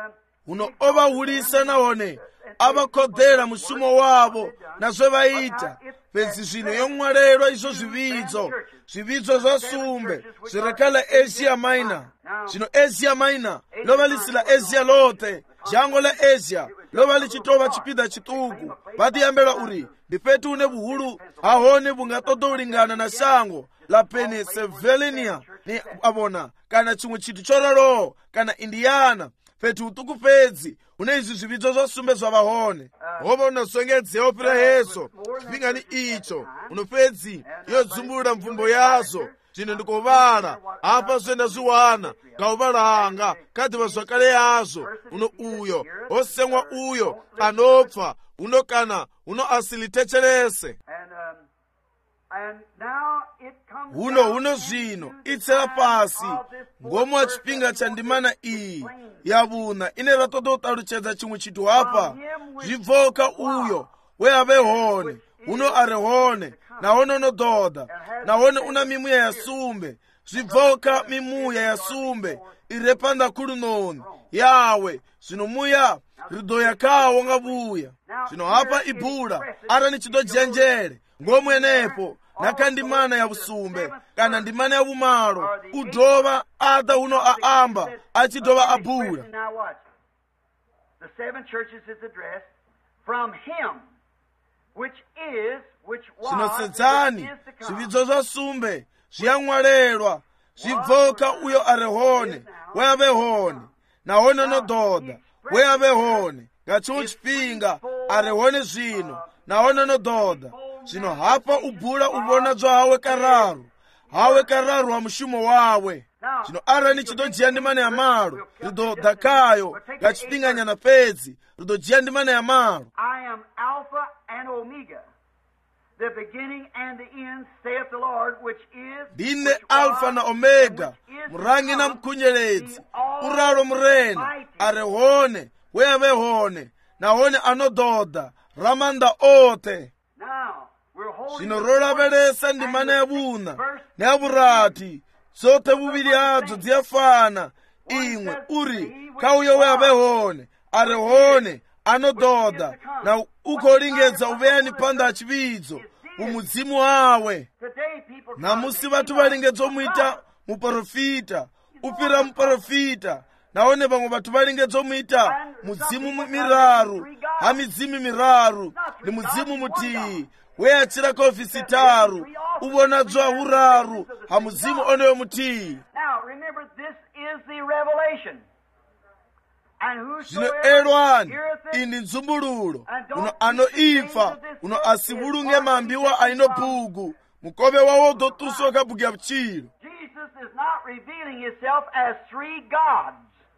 uno ovahulisa nahone avakodhera mushumo wavo nazvevaita penzi zvino yomwarerwa izvo zvividzo zvividzo zvasumbe zvirekala Asia Minor zvino Asia Minor lova lisila Asia lote jango la Asia lova lichitova chipinda chituku patiyambira uri ndifetu une buhulu ahone bungatodo ulingana na shango la Pennsylvania ni abona kana chimwe chinthu chororo kana Indiana fetu utuku fedzi une izvi zvividzo zvosumbe zvavahone hova unosongedze opera heso chipinga ni icho unofedzi iyo dzumbulula mvumbo yazo zvino ndikovala apa zvoenda zviwana ngauvalanga kadhiva zvakale yazvo uno uyo osemwa uyo anopfa uno kana uno asilitecherese uno uno zvino itsera pasi ngomu wa chipinga chandimana iyi yavuna ine ratoda kutaruchedza chimwe chinthu apa zvibvoka uyo weave hone uno ari hone naone unodhodha naone una mimuya yasumbe zvibvoka mimuya yasumbe irepanda kulu noni yawe zvino muya rido yakawo ngavuya zvino hapa ibhula ara nichidojenjere ngomwenepo nakandimana ya busumbe kana ndimana ya bumalo udova ada uno aamba achidova abhula. The seven churches is addressed from him which is which was sinosedzani zvividzo zvasumbe zviyamwalelwa zvibvoka uyo ari hone weave hone nahone nodhodha weave hone ngachimwe chipinga ari hone zvino nahone nodhodha zvino hapa ubhula uvona zvo hawe kararu hawe kararu wa mushumo wawe zvino arani chidojiya ndimana ya malo ridhodha kayo ngachipinganyana pedzi ridojiya ndimana ya malo. I am Alpha and Omega, the beginning and the end, saith the Lord, which is ndine alfa na omega murangi na mkunyeledzi uralo murena ari hone weave hone nahone anodhodha ramanda ote. Zvino rolavelesa ndimana yavuna neyavurati zote vuvili adzo dziyafana imwe uri kauyo weave hone ari hone anodhodha na ukolingedza uveyani panda achividzo umudzimu wawe. Namusi vatu valingedza omwita muprofita upira muprofita naone vamwe vatu valingedza omwita mudzimu miraru hamidzimu miraru ni mudzimu mutii weyachira koofisi taru uvona dzwa huraru hamudzimu oneyo mutii. Now remember, this is the revelation. Zvino elwani ini nzumbululo uno anoifa uno asivulunge mambiwa aino bhugu mukove wawo dotusoka bugya buchiro. Jesus is not revealing himself as three gods,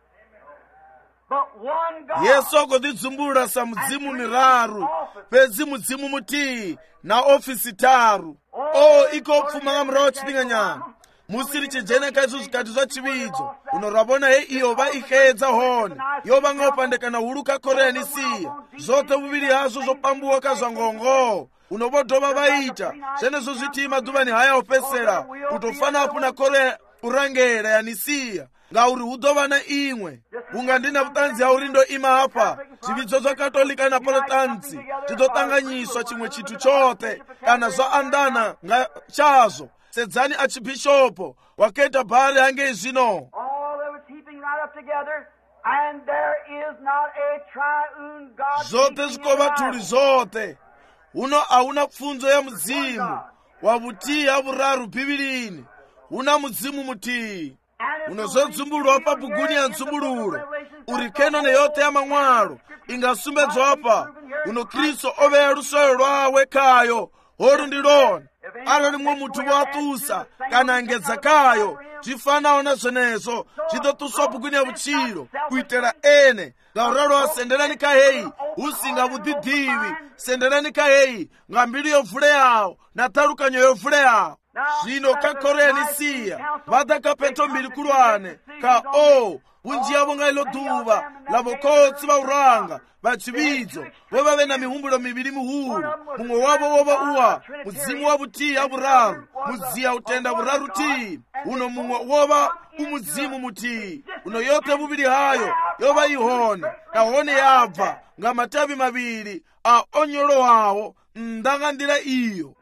but one God. Yesu akodidzumbulula sa mudzimu miraru pedzi mudzimu mutii na ofisi taru. O iko pfuma nga murawo chipinganyana musiri chijeneka izo zvikati zvachividzo unorabona he iyo vaikedza hone yova ngaopandekana huru kakorea nisiya zote vuvili hazvo zvopambuwa kazvangongo unovodhova vaita zvenezvo zviti maduva ni haya opesera utofana apuna korea urangera yanisiya ngauri hudova na imwe unga ndina vutanzi hauri ndo ima apa zvividzo zvakatolika na protestanti zvidotanganyiswa chimwe chitu chote kana zvaandana nga chazvo sedzani achibhishopo waketa bhari hange zvino. All of it's heaping right up together, and there is not a triune God. Zote zvikova tuli zote uno hauna pfunzo ya mudzimu wavutii havuraru bhibilini una mudzimu mutii unozodzimbulwa pa buguni ya nzumbululo uri keno neyote ya mang'walo ingasumbedzwa pa uno Kristo oveya lusoyo lwawe kayo horu ndiloni ara limwe mutu watusa kana angedza kayo zvifanawo na zvenezo zvidotuswa buguni ya vuchiro kuitira ene ngauralo asenderani kaheyi usinga vudhidhivi senderani kaheyi nga mbili yovule yawo na tarukanyo yovule yawo. Zvino kakorea nisiya vada kapeto mbili kulwane ka o unji yavo nga ilo duva lavokotsi vauranga vachividzo vovave na mihumbulo mivili mihulu mumwe wavo wova uwa mudzimu wa vutii havuraru mudziya utenda vuraru tii uno mumwe wova umudzimu mutii uno yote vuvili hayo yova ihone nahone yabva nga matavi mavili a onyolo wawo ndangandira iyo.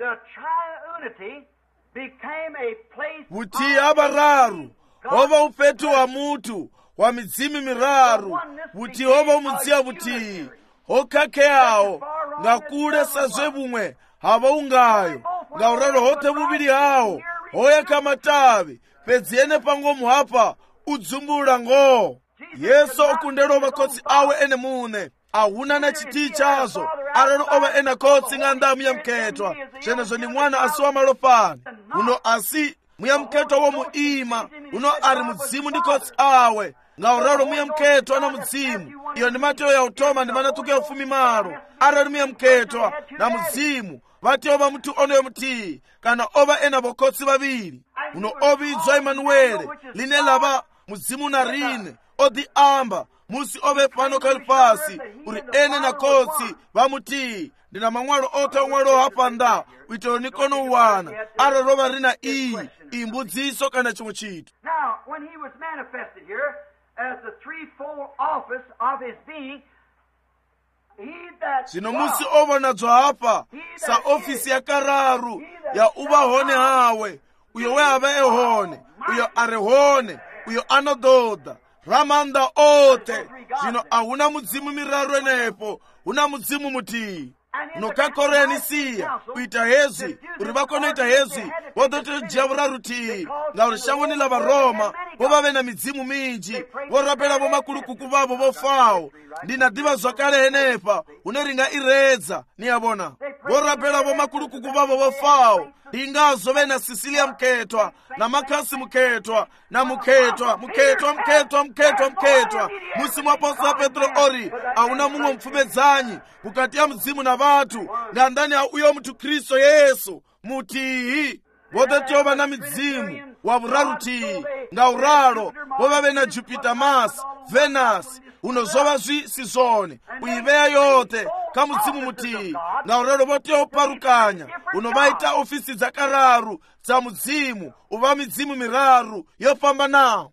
Vutii havararu hova upetu wa mutu wa midzimu miraru vutii hova umudziya vutii hokhakhe awo ngakule sazwe bumwe hava ungayo ngauralo hothe buvili hawo hoyaka matavi pedziyene pangomu hapa udzumbula ngo yesu okundela ova khotsi awe ene mune ahuna na chiti chazo aralo ova ena khotsi nga ndamu ya mkhethwa chenezo ni mwana asi wa malopani uno asi muya mkhethwa wo muima uno ari mudzimu ndi khotsi awe ngauralo muya mkhethwa na mudzimu iyo ndi Mateyo ya utoma ndi manatuke ufumi malo arali muya mkhethwa na mudzimu vati ova mutu onoyo muti kana ova ena vokhotsi vaviri uno ovidzwa Emanuele line lava mudzimu na rine odi amba musi ove pano kalipasi uri ene na khotsi vamuti ndina mang'walo othe ong'walo hapanda uitelo nikono uwana ara rova rina iyi imbudziso kana chimwe chitu. Now, when he was manifested here as the threefold office of his being, he that zino musi ovonadzwa hapa sa ofisi ya kararu ya uvahone hawe uyo we ave ehone uyo arehone uyo anododa ramanda ote zino ahuna mudzimu miraru enepo una mudzimu muti nokakoreni siya uita hezi uri vakonoita hezi vodotejia vuraru ti ngauri shangoni la varoma vovave na midzimu minji vorapela vomakulukuku vavo vofawo ndina diva zvakale henepa unoringa iredza niyavona vorapela vomakulukuku vavo vofawo ingazove na Sisilia mkhethwa na Makhasi mkhethwa na mkhethwa mkhethwa mkhethwa mkhethwa mkhethwa musi mwa Apostolo Petro ori auna mumwe mpfumedzanyi mukati ya mzimu na vatu nga ndani ya uyo mtu Kristo Yesu mutihi vodoti ova na midzimu wa vuraru tihi nga uralo vovave na Jupiter, Mars, Venus unozova zvi sizone uiveya yote kamudzimu muti nga uralo voti oparukanya unovaita ofisi dzakararu dza mudzimu uva midzimu miraru yofamba nawo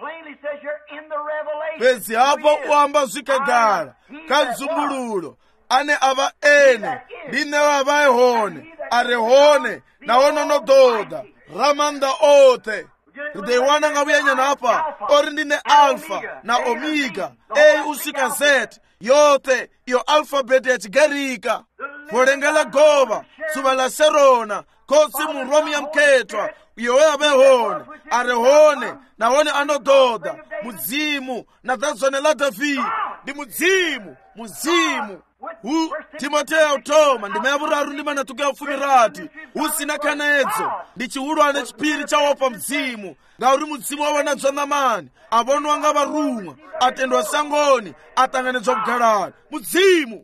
pezi hapo uamba zvikagara kadzumbululo ane ava ene ndine vava ehone arehone nawononododa ramanda ote kudeiwana nga vuyanyana apa ori ndine alfa na omega a usika z yote iyo alfabeti ya chigarika volengela gova suva la serona khotsi muromi ya mkhethwa iyo we avehone arehone nawone anododa mudzimu na dzadzone la Davide ndi mudzimu mudzimu hu Timoteyo ya utoma ndima ya vuraru ndima natuka ufumi rati usina kanedzo ndi chiwulwane chipiri chawopa mdzimu ngauri mudzimu wavonadzwa namani avonwa nga varumwa atendwa sangoni atanganedzwa kugalani mudzimu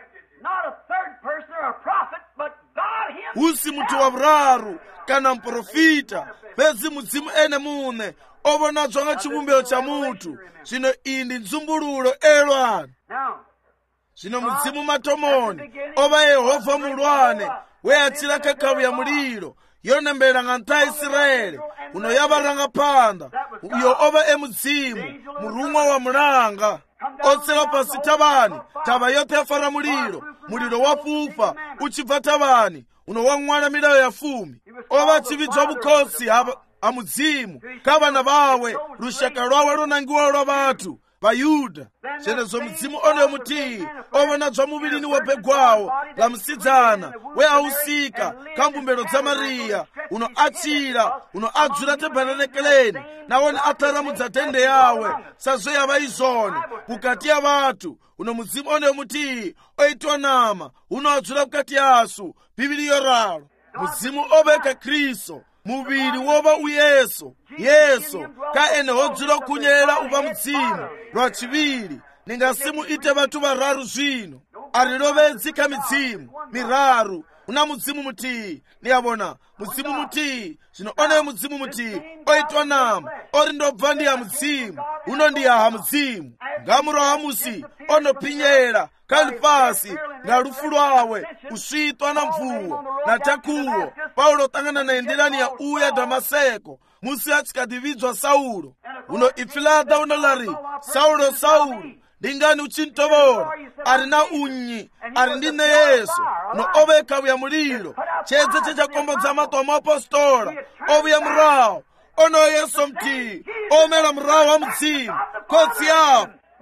usi mutu wa vuraru kana mprofita pezi mudzimu ene mune ovonadzwa nga chivumbeo cha mutu zvino iyi ndi nzumbululo elwani zvino mudzimu matomoni ova Yehova mulwane weyachira kakhavu ya muliro yonembera nga ntha Israeli uno yavaranga phanda uyo ova emudzimu murumwa wa mulanga otsela pasi thavani thava yote yafara muliro muliro wafufa uchibva thavani uno wang'wana milayo ya fumi ova chividzwa vukhotsi ha mudzimu ka vana vawe lushaka lwawe lunangiwa lwa vathu vayuda chenezo mudzimu onoyo muti ovonadzwa muvilini wopegwawo la msidzana we ausika kambumbelo dza Mariya uno achira uno adzula tebalekeleni nawone ataramudza tende yawe sazwe yava izone pukati ya vatu uno mudzimu onoyo muti oitwa nama uno adzula pukati yasu bibili yoralo mudzimu oveka Kristo muvili wova uyesu yesu ka ene hodzula kunyela uva mudzimu lwa chivili ningasimu ite vatu vararu zvino arilovedzika midzimu miraru una mudzimu muti niyavona mudzimu muti zvino oneyo mudzimu muti oitwa nama ori ndobva ndiya mudzimu uno ndiyaha mudzimu ngamuroha musi onopinyera kalipasi nga lufu lwawe uswitwa na mvuwo na takuwo Paulo tangana na endelani ya uya Damaseko musi achikadividzwa Saulo uno ifilada unolari Saulo Saulo ndingani uchintovora ari na unyi ari ndine Yesu no oveka vya muliro chedze chechakombodza mato ma apostola ovya mrawo ono Yesu mti omela mrawo wa mudzimu khotsi yawo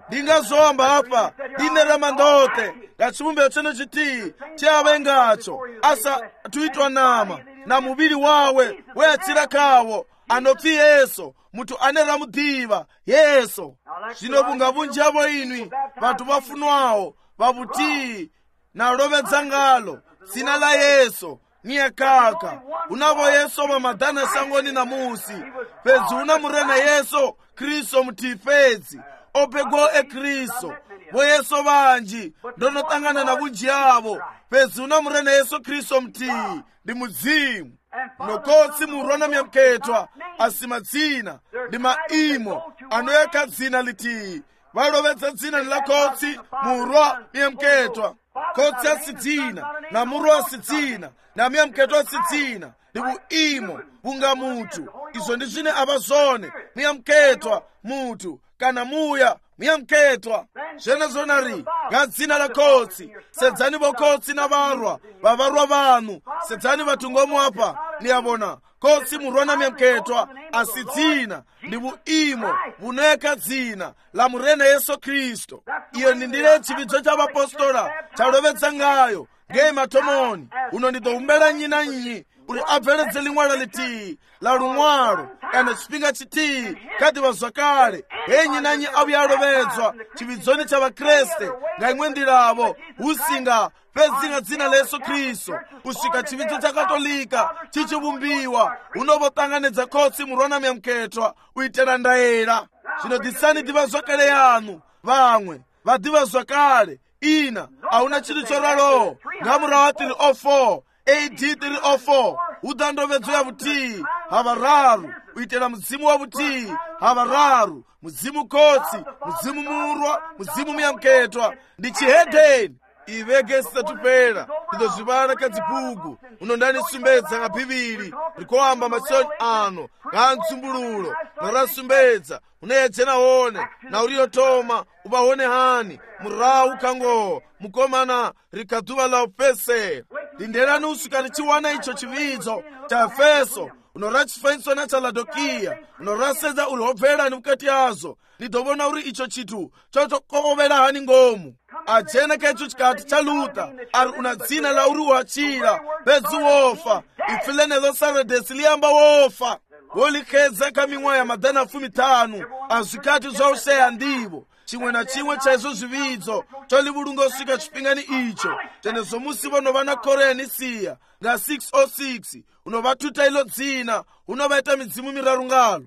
ndingazomba apa ine ramandote ngachibumbiro chene chiti chavengacho asa tuitwa nama na muviri wawe weatsira kawo anopfi Yesu mutu anera mudiva Yesu. Zvino vungavunji avo inwi vantu vafunwawo vavuti na rovedza ngalo zina la Yesu niye kaka unavo Yesu mamadhana sangoni na musi pedzi una murena Yesu Kristo mutifedzi opego e Kristo vo Yesu vanji ndonotangana na vunji avo pedzi una murena Yesu Kristo muti ndi mudzimu nokotsi murona myamketwa asima dzina ndi maimo anoyeka dzina liti valovedza dzina la kotsi murwa myamketwa kotsi asidzina na murwa asidzina na myamketwa asidzina ndi vuimo vunga mutu izo ndi zvine ava zone myamketwa mutu kana muya myamketwa zvene zonari nga dzina la kotsi sedzani vokotsi na varwa vavarwa vanhu sedzani vatungomu apa niyavona kotsi murwa na myamketwa asidzina ndi vuimo vunoyeka dzina la murena Yesu Kristo. Iyo ndi ndile chividzo cha vapostola chalovedza ngayo ngei matomoni uno ndidoumbela nyi na nyi uri abveledze limwalo liti la lumwalo kana chipinga chiti kati vazwakale enyi nanyi avuyalovedzwa chividzoni cha vakreste nga imwe ndilavo usinga pedzinga dzina la Yesu Kristo kusvika chividzo cha katolika chichivumbiwa unovotanganidza kotsi murwana myamketwa uitera ndayera. Zvino disani divazwakale yanu vamwe vadivazwakale ina auna chili choralowo ngamurawa tiri o four A D tiri o four udandovedzo ya vuti havararu uitera mudzimu wa vuti havararu mudzimu kotsi mudzimu murwa mudzimu myamketwa ndi chihedheni ivege sitatupera ndidozvivana kadzibugu unondanisumbedza nga bhibhiri rikuamba masoni ano nga mtsumbululo norasumbedza unayedzena one na uriyotoma uvaone hani murawu kango mukomana rikadhuva la upese lindelani usvika richiwana icho chividzo cha Efeso unora chifaniso na cha Laodikia unorasedza uri hobverani mukati yazo ndidovona uri icho chitu chotokovera hani ngomu ajena kecho chikati cha Luther ari una dzina la uri wachira bedzi wofa ipfile nezo Saradesi liyamba wofa wolikedza kamimwa ya madhana fumi tanu azvikati zvauseya ndivo chimwe na chimwe cha izvo zvividzo cholivulungosvika chipingani icho chenezo musi vonova na Korenisiya nga six oh six unovatuta ilo dzina unovaita midzimu miraru ngalo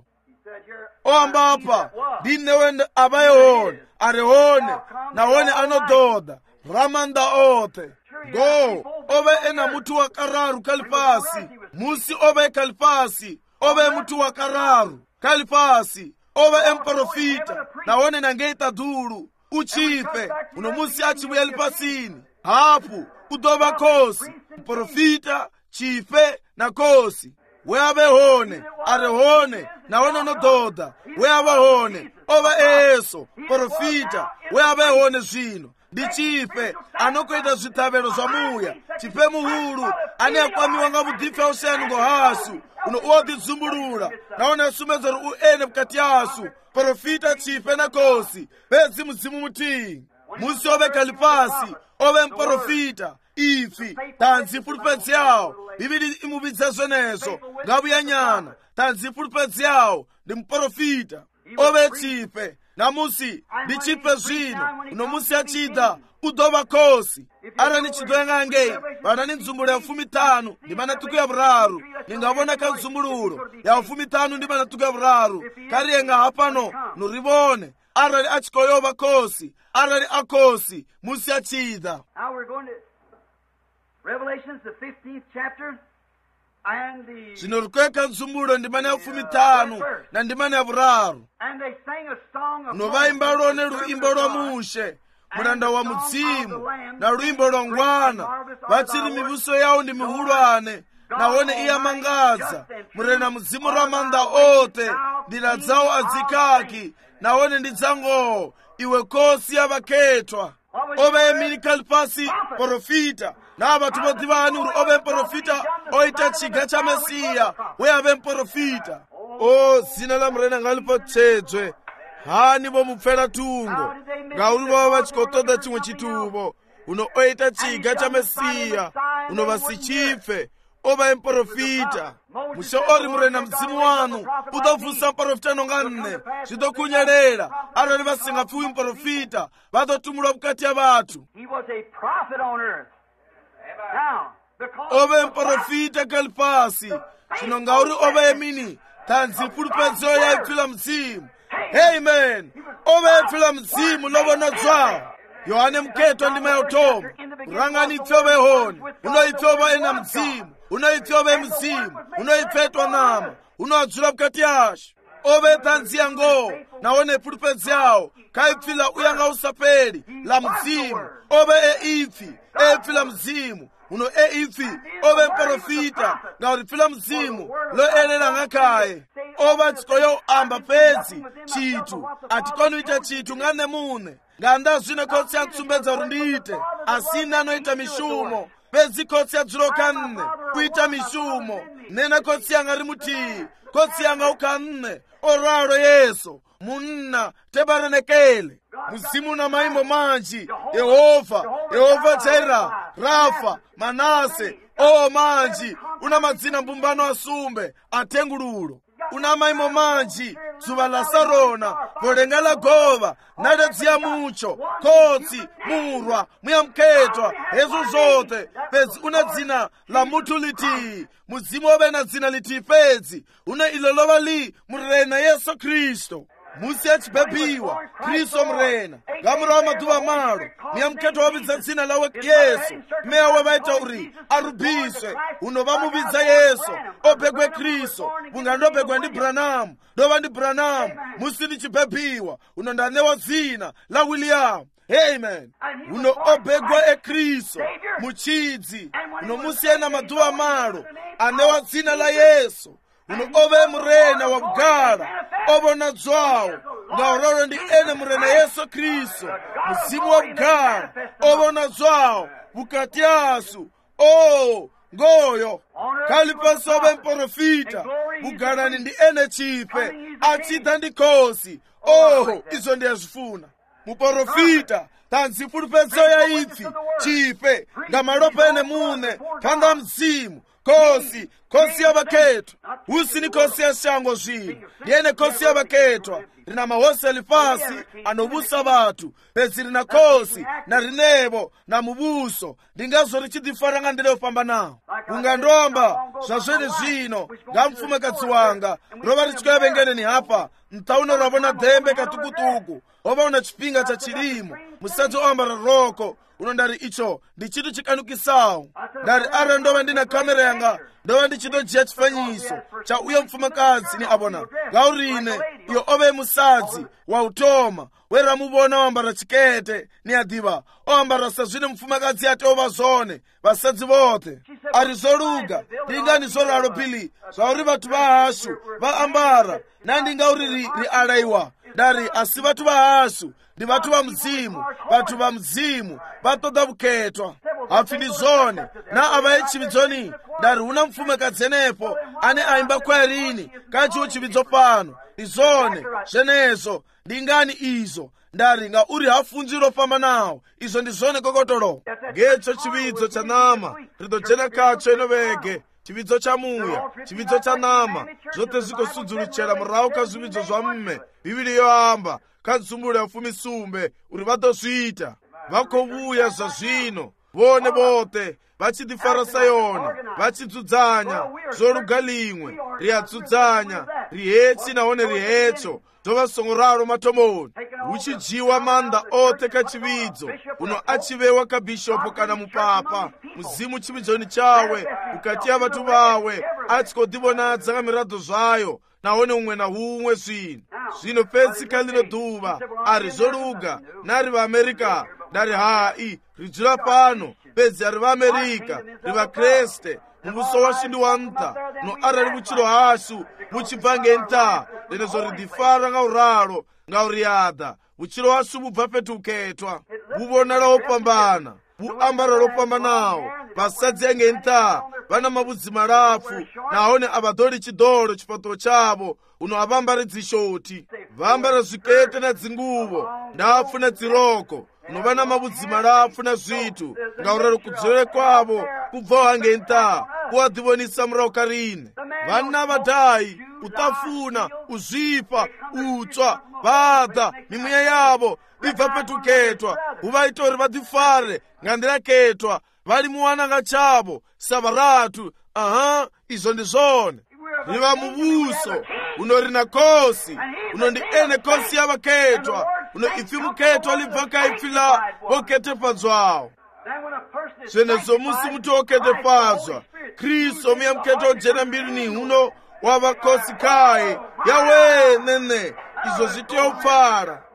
oambapa ndinewende avayehone arehone naone anodhodha ramanda ote go ove ena mutu wa kararu kalipasi musi ove kalipasi ove mutu wa kararu kalipasi ove emprofita naone nangeita dhulu uchife uno musi achivuya lipasini hapu udova kosi mprofita chife na kosi weavehone arehone naone unodhodha weavahone ova eso profita weavehone zvino ndi chife anokuita zvitavero zva muya chife muhulu ane akwamiwa nga vudhife useni ngo hasu uno uodhidzumulula naone asumedzero uene mukati yasu profita chife na kosi bedzi mudzimu mutii musi ove kalipasi ove mprofita ifi tanzi fulupedzi yawo bibili imuvidza zvenezo ngavuyanyana tanzi fulupedzi yawo ndi mprofita ove chife namusi ndi chife zvino uno musi achida udova kosi ara nichidoyang'angei vana ni nzumbulo ya fumi tanu ndi manatuku ya vuraru ningavona ka nzumbululo ya fumi tanu ndi manatuku ya vuraru kariyenga hapano nurivone arali achikoyova kosi arali akosi musi achida. Revelations, the fifteenth chapter, and the... Zvino rikweka nzumbulo ndimane ya fumi tanu na ndimane ya vuraru And they sang a song of... novaimba lone luimbo lwa mushe mulanda wa mudzimu na luimbo lwa ngwana vatsiri mivuso yawo ndi mihulwane naone iyamangadza murena mudzimu ramanda ote ndila dzawo adzikaki naone ndi dzangowo iwe kosi ya vaketwa ove emili kalipasi profita na vatu vodivani uri ove mprofita oita chiga cha Mesiya we ave mprofita o zina la murena ngalipotsedzwe hani pomupfera tungo ngauri vava vachikotoda chimwe chituvo uno oita chiga cha Mesiya uno vasichipfe ova emprofita musho ori murena mzimu wanu udobvusa mprofita nonga nne zvidokunyelela arali vasingapfiwi mprofita vadotumulwa vukati ya vatu ove mprofita kalipasi zvino ngauri ove emini tanzi pfulupedzo yaipfila mzimu. Amen. Ove epfila mzimu lovona dzwawo Yohane mketo ndima ya utomo urangani itsove honi unoitsova ena mzimu unoitsove mzimu unoipfetwa nama unoadzula vukati yasho ove tanzi yango naone pfulupedzi yawo kaipfila uyanga usapeli la mzimu ove eipfi eipfila mzimu uno eipfi ove mprofita ngauri pfila mzimu lo elela ngakaye ova atikoyo amba pedzi chitu atikonuita chitu ngane mune nganda zvine kotsi yatsumbedza uri ndiite asina anoita mishumo pedzi kotsi yadzuroka nne kuita mishumo nena kotsi yanga ri mutii kotsi yanga ukanne oraro yesu munna tebarenekele muzimu na maimbo manji Yehova Yehova Jera Rafa Manase o manji una madzina mbumbano asumbe atengululo una maimbo manji zuva la Sarona volenga la gova nadedziya mucho kotsi murwa muyamketwa hezu zote pedzi una dzina la mutu liti muzimu ove na dzina liti pedzi una ilo lova li murena Yesu Kristo musi achibhebiwa Kristo mrena ngamura wamaduva malo muyamketwa wabidza dzina lawe Yesu meya wevaita uri arubiswe uno vamubidza Yesu obhegwe Kristo vungandobhegwa ndi Branamu ndova ndi Branamu musi ndichibhebiwa uno ndanewa dzina la William. Amen. Uno obhegwa e Kristo muchidzi uno musi ena maduva malo anewa dzina la Yesu uno ove mrena wa bugala obona dzwawo ngauroro ndi ene mrena Yesu Kristo muzimu wa bugala obona dzwawo bukati yasu o ngoyo kalipasi ove mprofita bugalani ndi ene chipe achida ndi kosi oh izo ndi azifuna muprofita tanzi pfulupedzo ya ipfi chipe ngamalopa ene mune panda mzimu kosi kosi ya vaketwa usi ni kosi ya shango zvino ndiene kosi ya vaketwa rina mahoseli pasi anobusa vatu pedzi rina kosi na rinevo na mubuso ndingazo richidifaranga ndile ufamba nawo ungandomba zvazvene zvino ngamfumekadzi wanga rova richikoyavengeneni hapa mtauna ravona dhembe katukutuku ova una chipinga cha chilimo musadzi oambara roko uno ndari icho ndi chitu chikanukisawo ndari ara ndova ndina kamera yanga ndova ndichitojiya chifanyiso cha uyo mfumakazi ni abona ngaurine iyo ove musadzi wa utoma weramuvona oambara chikete ni adiva oambara sazvine mfumakazi ati ova zone vasadzi vote ari zoluga ndingani zolalo pili zvauri vatu vahashu vaambara nandingauri ri, ri alaiwa ndari asi vatu vahashu ndi vatu va mzimu vatu va mzimu vatoda vuketwa apfi ndi zone na ava echividzoni ndari una mfumakazi enepo ane aimba kwerini kachiwo chividzo pano ndi zone zvenezo ndingani izo ndari nga uri hafunziro famba nawo izo ndi zone kokotolo ngecho chividzo cha nama ridojena kacho inovege chividzo cha muya chividzo cha nama zote zikosudzuluchera murawo ka zvividzo zva mme bibili yoamba kanzumbula ya mfumisumbe uri vatozvita vakovuya zva zvino vone vote vachidifara sayoni vachidzudzanya zoluga limwe riyadzudzanya rihetsi naone rihetso dzovasongo raro matomoni uchijiwa manda ote kachividzo uno achivewa kabhishopu kana mupapa muzimu chividzoni chawe ukati ya vatu vawe achikodivonadza kamirado zvayo naone umwe na umwe zvino zvino pedzi kalino dhuva ari zoluga nari vaAmerika ndari hai ridzula pano pedzi ari vaAmerika rivakreste mubuso washindi wa nta no arali vuchilo hasu vuchibva ngenta lenezo ridifara ngauralo ngauriada vuchilo hasu bubva petuketwa buvonala opambana buambara lopambanawo vasadzi engenta vana mavudzi malafu naone avadoli chidolo chipato chavo uno avambare dzishoti vambara zvikete na dzinguvo ndafu na dziroko unova na mavudzi malafu na zvitu ngauraro kudzore kwavo kubva hange ntaa kuwadhivonisa murauka rine vana vadhayi utafuna uzvipa utswa vadha mimweya yavo ibva petuketwa uvaitori vadifare ngandiraketwa vari muwananga chavo savaratu aha izvo ndizvone riva muvuso unorina kosi unondi ene kosi yavaketwa uno ifi muketwa libva kaipfi la voketepadzwawo zvenezvo musi muti woketepadzwa kristu muya muketwa ujena mbirini uno wavakosi kaye yawe nene izvo zvitiyopfara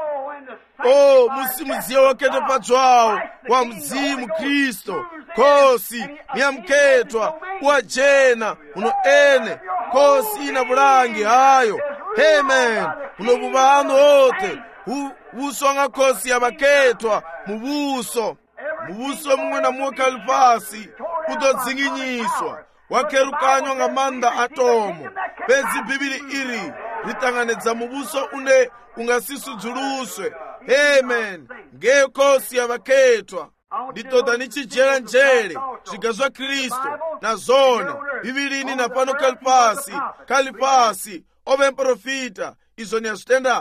o musi mudziyo woketepadzwawo wa mudzimu kristu kosi niyamuketwa wajena uno ene kosi ina vulangi hayo amen uno vuvanu ote vuso wanga kosi yavaketwa muvuso muvuso mumwe na mumwe kalipasi kutodzinginyiswa wakerukanywa nga manda atomo pedzi bhibhiri iri ritanganidza muvuso une ungasisudzuluswe amen ngekosi yavaketwa nditoda nichijera njere zviga zva kristu nazvone bhibhirini napano kalipasi kalipasi ove muprofita izvo niyazvitenda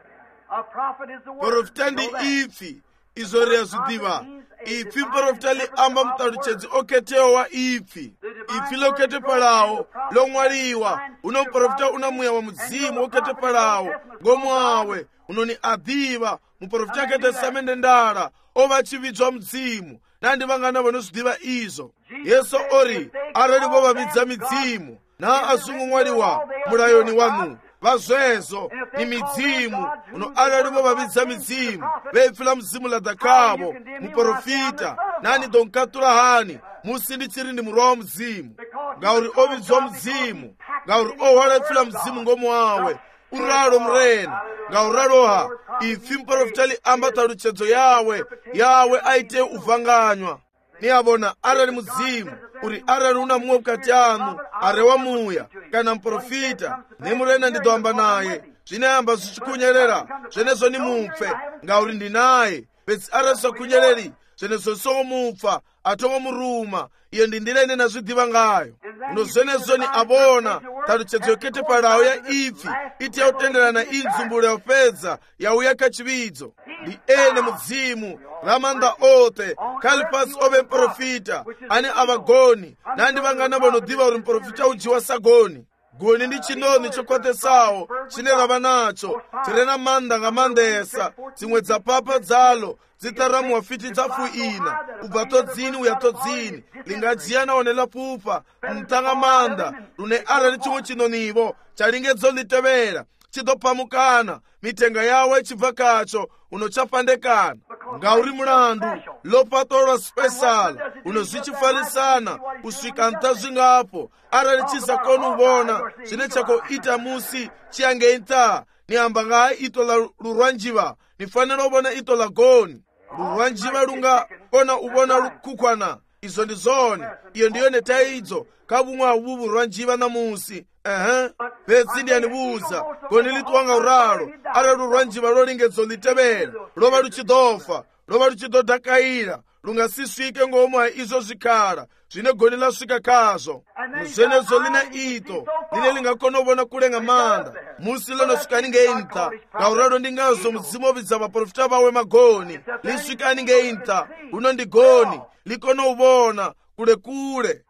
profita ndi ipfi izvo riyazvidiva ipfi muprofita liamba mutaruchedzi oketewa wa ipfi ipfi loketepalawo lomwaliwa uno muprofita una muya wa mudzimu woketepalawo ngomwawe unoni adhiva muprofita akete samende ndara ova chividzwa mudzimu nandi vangana vanozvidiva izvo yesu ori arali vovavidza midzimu na azungu mwaliwa murayoni wanu vazvezo ni midzimu uno arali vovavidza midzimu veipfila muzimu ladhakavo muprofita nani donkatura hani musi ndichiri ndi murwa wa mudzimu ngauri ovidzwa mudzimu ngauri ohwala ipfila mudzimu ngomwawe uralo murena ngauraroha ifi muprofita liamba taruchedzo yawe yawe aite uvhanganywa niyavona arali mudzimu uri arali una mumwe mukati anu arewa muya kana muprofita nemurena ndidoamba naye zvinayamba zvichikunyerera zvenezvo nimupfe ngauri ndinaye bedzi arali zvakunyeleri zvenezvo songomupfa atongomuruma iyo ndindirene nazvidiva ngayo uno zvenezvo ni avona taruchedzo yoketepalawo ya ipfi iti yautenderana inzumbulo yaupedza yauya kachividzo ndi ene mudzimu ramanda ote kalipasi ove muprofita ane avagoni nandi vangana vanodiva uri muprofita ujiwa sagoni goni ndi chinoni chokwatesawo chine rava nacho tirena manda ngamandesa dzimwe dzapapa dzalo dzitaramuwa fiti dzafuina ubva todzini uya todzini lingadziyana onela pupa mtanga manda rune arali chimwe chinonivo chalingedzo litevera chidopamukana mitenga yawe chibva kacho unochapandekana ngauri mulandu lopatora spesala unozvichifalisana kusvika ntazvingapo arali chisakoni uvona zvine chakoita musi chiyange ntaa niamba ngaa ito la lurwanjiva nifanira uvona ito la goni lurwanjiva lungaona uvona lukukwana izo ndi zone iyo ndiyo netaidzo kavumwe avuvu rwanjiva namusi ehe petsi ndiyanivuza goni litwanga uralo arali lurwanjiva lolingedzo litevera lova luchidofa lova luchidodhakaira lungasisvike ngomwe izvo zvikara zvine goni lasvika kazvo muzvenezo lina ito line lingakona uvona kulenga manda musi lonosvika ningeinta ngauralo ndingazo mudzimu ovidza vaprofita vawe magoni lisvika ningeinta uno ndigoni likona uvona kule kule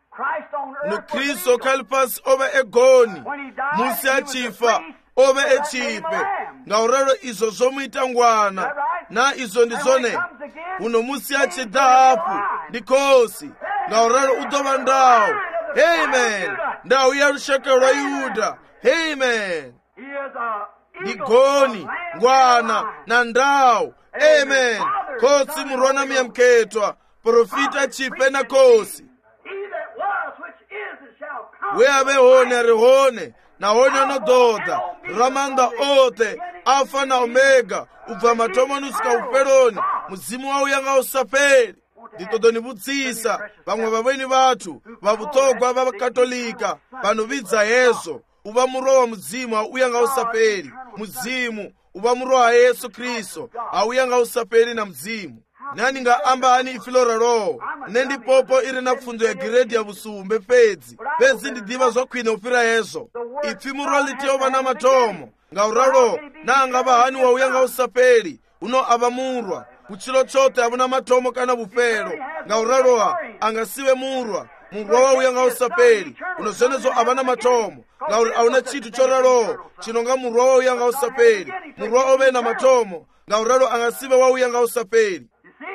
nokristu kalipasi ove egoni musi achifa ove echipe ngauralo izvo zvomuita ngwana na izo ndizone uno musi achidhapu ndikosi ngauralo udova ndawu amen ndawu ya rushaka rwa yuda amen ndigoni ngwana na ndawu amen kotsi murwana miyamketwa profita chipe na kosi weave hone rihone na hone nododha ramanda ote alfa na omega ubva matomo nusika uperoni muzimu wawo yanga usaperi nditodonivutsisa vamwe vavweni vathu vavutogwa vavakatolika vanovidza yezo uva murwa wa mudzimu uyanga usaperi mzimu uba muro wa Yesu Kristo auya nga usapeli na mzimu. Nani nga amba ani ifilora roho nendi popo iri na kufunzo ya giredi ya busumbe pedzi pedzi ndi diva zokwina upira yeso ifi muro litioba na matomo nga uraro na nga bahani wa uya nga usapeli uno abamurwa kuchilo chote abuna matomo kana bufero nga uraroa angasiwe murwa murwa wa uya nga usapeli uno zenezo abana matomo nga auna chitu choraro chino nga murwa wa uya nga usapeli murwa obe na matomo nga uraro angasiwe wa uya nga usapeli.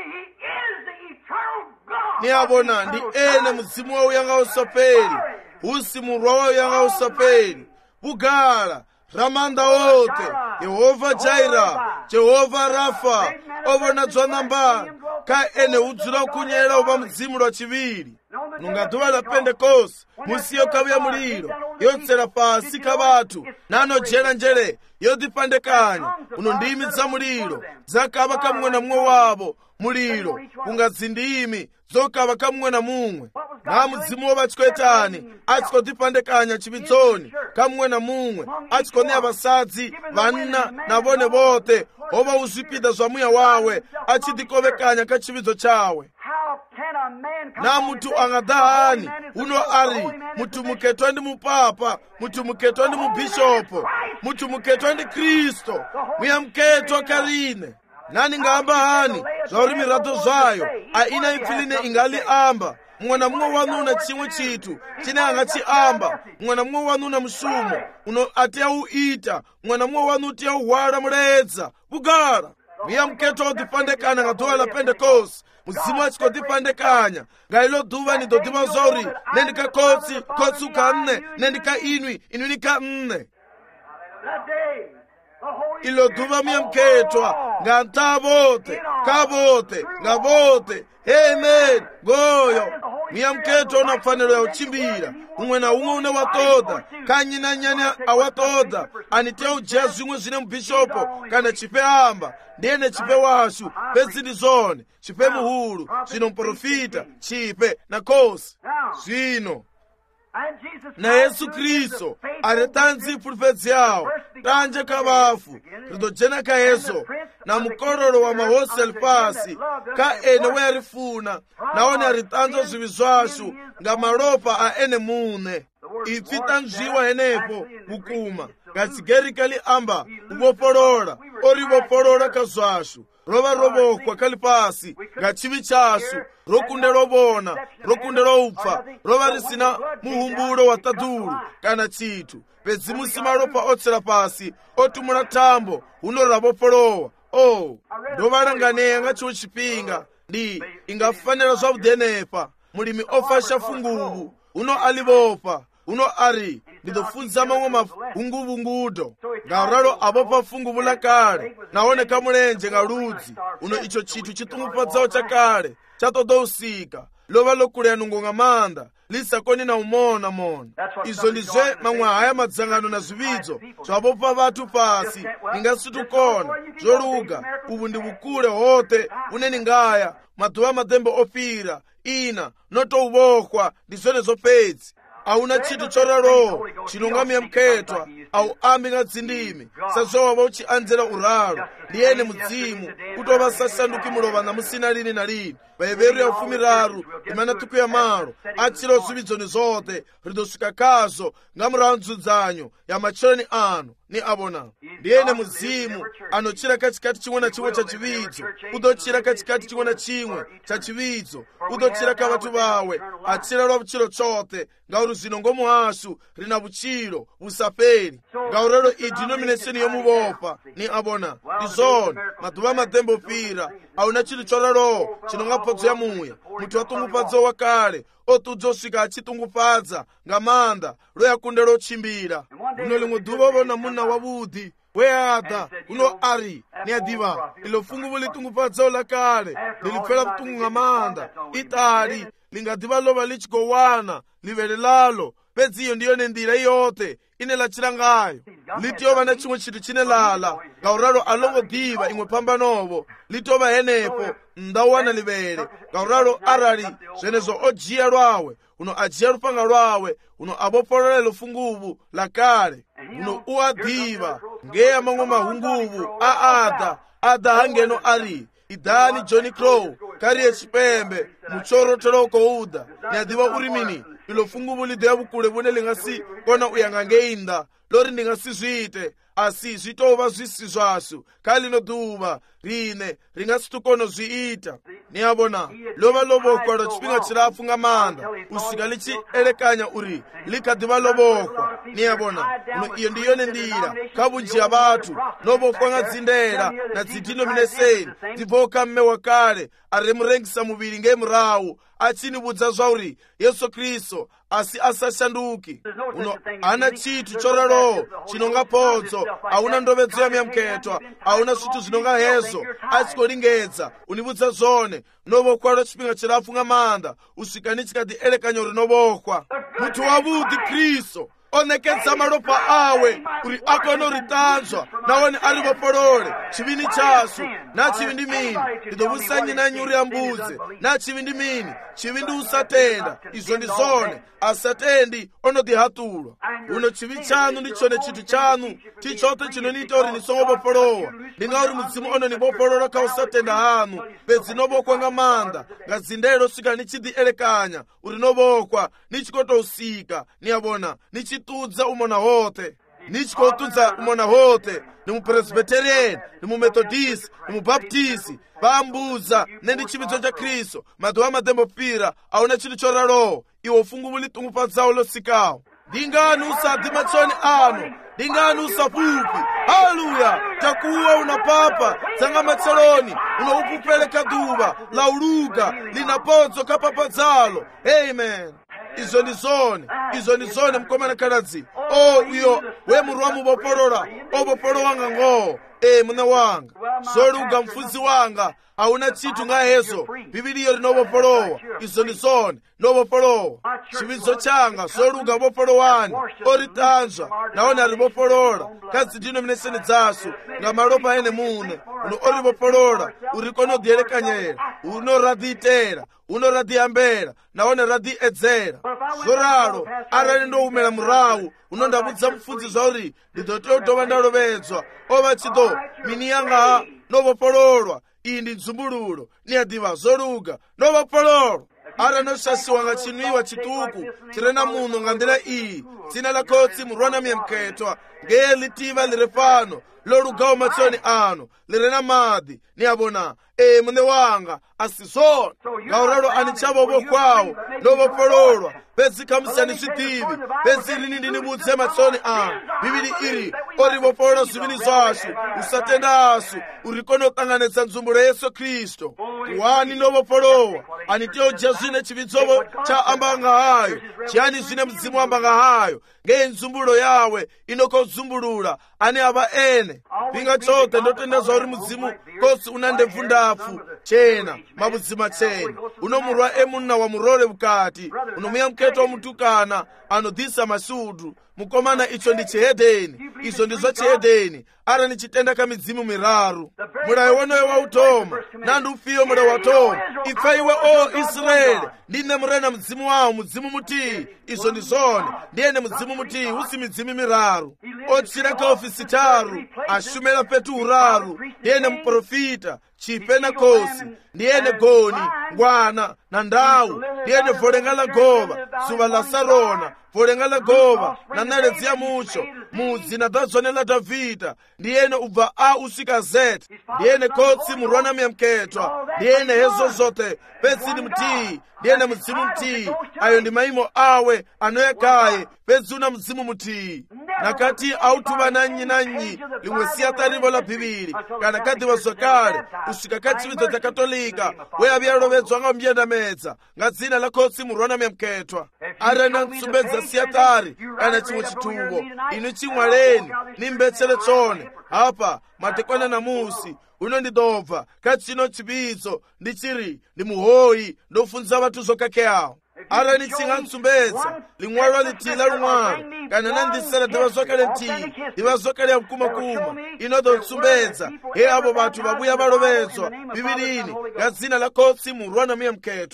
Ni abona ndi ene mzimu wa uya nga usapeli usi murwa wa uya nga usapeli bugala ramanda wote Yehova Jaira Jehova Rafa obona dzwanamba ka ene udzula kunyera uba mzimu lwa chiviri nunga duwa la Pentecost musiyo kabuya muliro yotsera pasi kabatu nano jera njere yodipandekanya uno ndimi za muliro zakaba kamwe na mwe wabo muliro kunga zindimi zokaba kamwe na mumwe na mzimu wa bachikwetani atiko dipandekanya chibidzoni kamwe na mumwe atiko ne abasadzi vanna na bone bote oba uzipida zwa muya wawe achidikobekanya ka chibidzo chawe. Na mutu angadahani uno ari mutu muketwa ndi mupapa mutu muketwa ndi mubishopo mutu muketwa ndi Kristo muya mketwa karine nani ngamba hani zvauri mirato zvayo aina ifiline ingali amba mwana mumwe wanu una chimwe chitu chine angachiamba mwana mumwe wanu una mushumo uno atiya uita mwana mumwe wanu utiya uhwala muledza bugara muya mketwa udipandekana nga duwa la Pentecost muzimu achiko dipandekanya nga ilo duwa ni dodiva zori nendika kotsi kotsi uka nne nendika inwi inwi nika nne ilo duva muya mketwa nga ntabote kabote nga bote amen goyo muya mketwa una kufanelo ya uchimbira umwe na umwe une watoda kanyi na nyani awatoda anitea ujea zimwe zine mbishopo kana chipe amba ndiene chipe washu pezi ndi zone chipe muhulu zino mprofita chipe na kosi zino na Yesu Kristo aretanzi pulpezi yao tanje kabafu rido jena ka Yesu na mkororo wa mahosi alpasi ka ene we arifuna naone aritanzo zivizwashu nga maropa a ene mune ifita njiwa enepo bukuma gatsigerikali amba uboporola ori boporola kazwashu roba robokwa kalipasi gachivi chasu rokunde robona rokunde roupfa roba risina muhumbulo wa taduru kana chitu pezimu simaropa otsera pasi otumula tambo unorora bopolowa oh ndovalanganeya nga chiwo chipinga ndi ingafanira zvabudenepa mulimi ofasha funguvu uno alibopa uno ari ndidofunza mamwe mafunguvu ngudo ngaralo abopa funguvu la kale naone kamulenje nga ludzi uno icho chitu chitumupadzao cha kale chatodosika lova lokulea nungonga manda lisakoni na umona mona izo ndizve mamwe haya madzangano na zividzo zvabopa vatu pasi ningasitukona zvoluga uvu ndi bukule hote uneni ngaya maduva madembe opira ina notoubokwa ndizvene zopedzi auna chitu choraro chinongamiya mketwa au ambi nga dzindimi sazova uchianzera uralo ndiyene mudzimu kutova sasanduki mulova na musina lini na lini vayeveru ya ufumi raru imana tuku ya malo achilo zividzoni zote ridoswika kazo nga muranzudzanyo ya machirani anu ni abona ndiyene muzimu anochira katikati chimwe na chimwe cha chividzo udochira katikati chimwe na chimwe cha chividzo udochira ka vatu vawe achira lwa vuchilo chote ngauri zino ngomu asu rina vuchilo vusapeli ngaurelo i denomination yomubopa ni abona ndizone maduva madembo pira auna chili choralo chinonga podzo ya muya mutu watungupadzo wa kale otudzoswika achitungupadza nga manda loyakunde lochimbira uno limwe duva vona muna wabudi weada uno ari ni adiva ilo funguvu litungupadzao la kale lilifela vutungu nga manda itali lingadiva lova lichikowana livele lalo pedzi iyo ndiyo nendira iyote ine lachira ngayo litova na chimwe chitu chine lala ngauralo alongo diva imwe pambanovo litova henepo ndawana livele ngauralo arali zvenezo ojiya lwawe uno ajiya lupanga lwawe uno abopolole lufunguvu la kale uno uadiva nge amang'o mahunguvu a ada ada hangeno ari idani Johnny Crow kari chipembe muchorotero kouda nyadiva uri mini ilo funguvu lidya vukule vune lingasi kona uyangangeinda lori ndingasizviite asi zvitova zvisi zvasu kalino duva rine ringasitukono zviita niyabona lova lovokwa rochipinga chirafunga manda usvika lichielekanya uri likadiva lovokwa niyabona uno iyo ndiyone ndira kabunji ya vatu novokwa ngadzindera na dzidenomination dzivoka mme wakale aremurengisa muviri ngemurawu achinibudza zvauri Yesu Kristo asi asashanduki uno ana chitu choraro chinonga podzo auna ndovedzo yamyamketwa auna svitu zvinonga hezo asikoringedza unibudza zvone novokwa rochipinga chirafunga manda usvika nichikati elekanyo rinovokwa muti wavudi Kristo onekedza maropa awe uri akonoritanzwa naone ari vopolole chivini chasu na chivindi mini idovusanyi na nyuri ya mbudze na chivindi mini chivindi usatenda izo ndi zone asatendi onodihatulwa uno chivi chanu ndichone chitu chanu tichote chinoniita uri nisongopopolowa ndinga uri mudzimu ono nibopolola ka usatenda hanu pedzinobokwa nga manda ngadzindelo swika nichidi elekanya uri nobokwa nichikotousika niyabona nichitudza umona hote nichikotudza umona hote ni mupresbyterian ni mumethodist ni mubaptisi vambuza nendi chividzo cha Kristo maduwa madembopira auna chitu choraro iwo ufunguvu litungupadzawo losikawo ndingani usadi matsoni ano ndingani usapupi haleluya takuwa unapapa tsanga matsaloni unoupupeleka duva lauluga linapodzo kapapadzalo amen izo ndi zone izo ndi zone mkomana kaladzi o uyo we muru wa mubopolola obopolo wanga ngo e muna wanga zoluga mfuzi wanga auna chitu nga hezo bibiliyo linobopolowa izo ndi zone nobopolowa chividzo changa zoluga bopolo wani oritanzwa naona ribopolola kazi denomination dzasu nga malopa ene mune uno oribopolola urikonodielekanyera unoraditera unoradiyambera naone radi edzera zoralo arali ndoumela murawu unondabudza mfudzi zvauri ndidotodova ndalovedzwa ova chido mini yanga novopololwa iyi ndi nzumbululo niyadiva zoluga novopololwa ara noshashiwa nga chinwiwa chituku chirena muno nga ndila iyi dzina la kotsi murwana myemketwa ngeye litiva liri pano lolugawo matsoni ano lirena madi niyabona e mune wanga asizona ngauralo anichavo vokwawo novopololwa pedzikhamusani switivi pedzilini ndini mudze matsoni ano bibili iri orivopolola zvivini zvasu usatenda asu urikonokanganedza nzumbulo Yesu Kristo wani novopolowa anitioja zvine chivitsovo cha ambanga hayo chiyani zvine mzimu ambanga hayo ngeye nzumbulo yawe inokozumbulula ani ava ene pinga chote ndotenda zvauri mudzimu kosi una ndebvu ndapfu chena mabudzima chena unomurwa emunna wa murole bukati unomuya mketo wa mutukana anodhisa masudu mukomana icho ndi chihedeni izo ndi zva chihedeni ara ni chitenda ka midzimu miraru mulayo wonoyo wa utoma nandu ufiyo mulayo wa toma ifa iwe o Israeli ndine murena mdzimu wawo mudzimu mutii izo ndi zone ndiyene mudzimu mutii usi midzimu miraru ochireka ofisi taru ashumela petu uraru ndiyene mprofita chipena kosi ndiyene goni ngwana na ndawu ndiyene volenga la gova suva la sarona volenga la gova na naledzi ya mucho mudzi na dazone la Davida ndiyene ubva a usika zet ndiyene kotsi murwana myamketwa ndiyene hezo zote petsini mtii ndiyene mudzimu mtii ayo ndi maimo awe anoyekaye pedzuna mudzimu mutii nakati autuva nanyi nanyi limwe siyatarivo la bhibili kana kadiva zokale usika kachividzo cha katolika weya vyalovedzwa nga mbyendamedza nga dzina la kotsi murwana myamketwa arena nsumbedza siyatari kana chimwe chituvo inu chimwaleni nimbetsele tsone apa matekwana na musi uno ndidobva kachino chividzo ndichiri ndi muhoyi ndofunza vatu zokakeyawo ara nitsinga nsumbedza limwalo litila lumwalo kana nandisala diva zokale ntii diva zokale ya mkumakuma inodo nsumbedza he abo batu babuya balovedzwa bibilini nga dzina la kotsi murwana myamketwa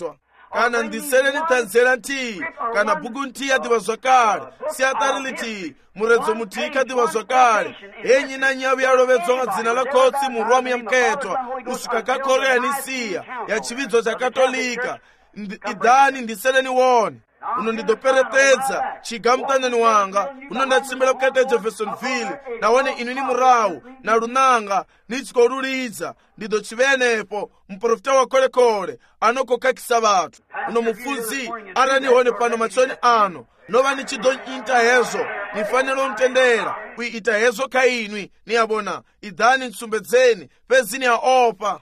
kana ndisereni tanzera nti kana buku nti yadivazwakale siatari liti muredzo mutika divazwakale enyi na nyavi yalovedzwa dzina la kotsi murwamu yamketwa kusvika kakorea nisiya ya chividzo cha katolika idhani ndisereni wone uno ndidoperetedza chigamutandani wanga uno ndatsimbira kukete jeffersonville nawone inu ni murawu na lunanga nichikorulidza ndidochivenepo mprofita wa kolekole anokokakisa vatu uno mufunzi aranihone pano machoni ano nova nichidonyita hezo nifanelo ntendera kuiita hezo kainwi niyabona idhani nsumbedzeni pezini ya opa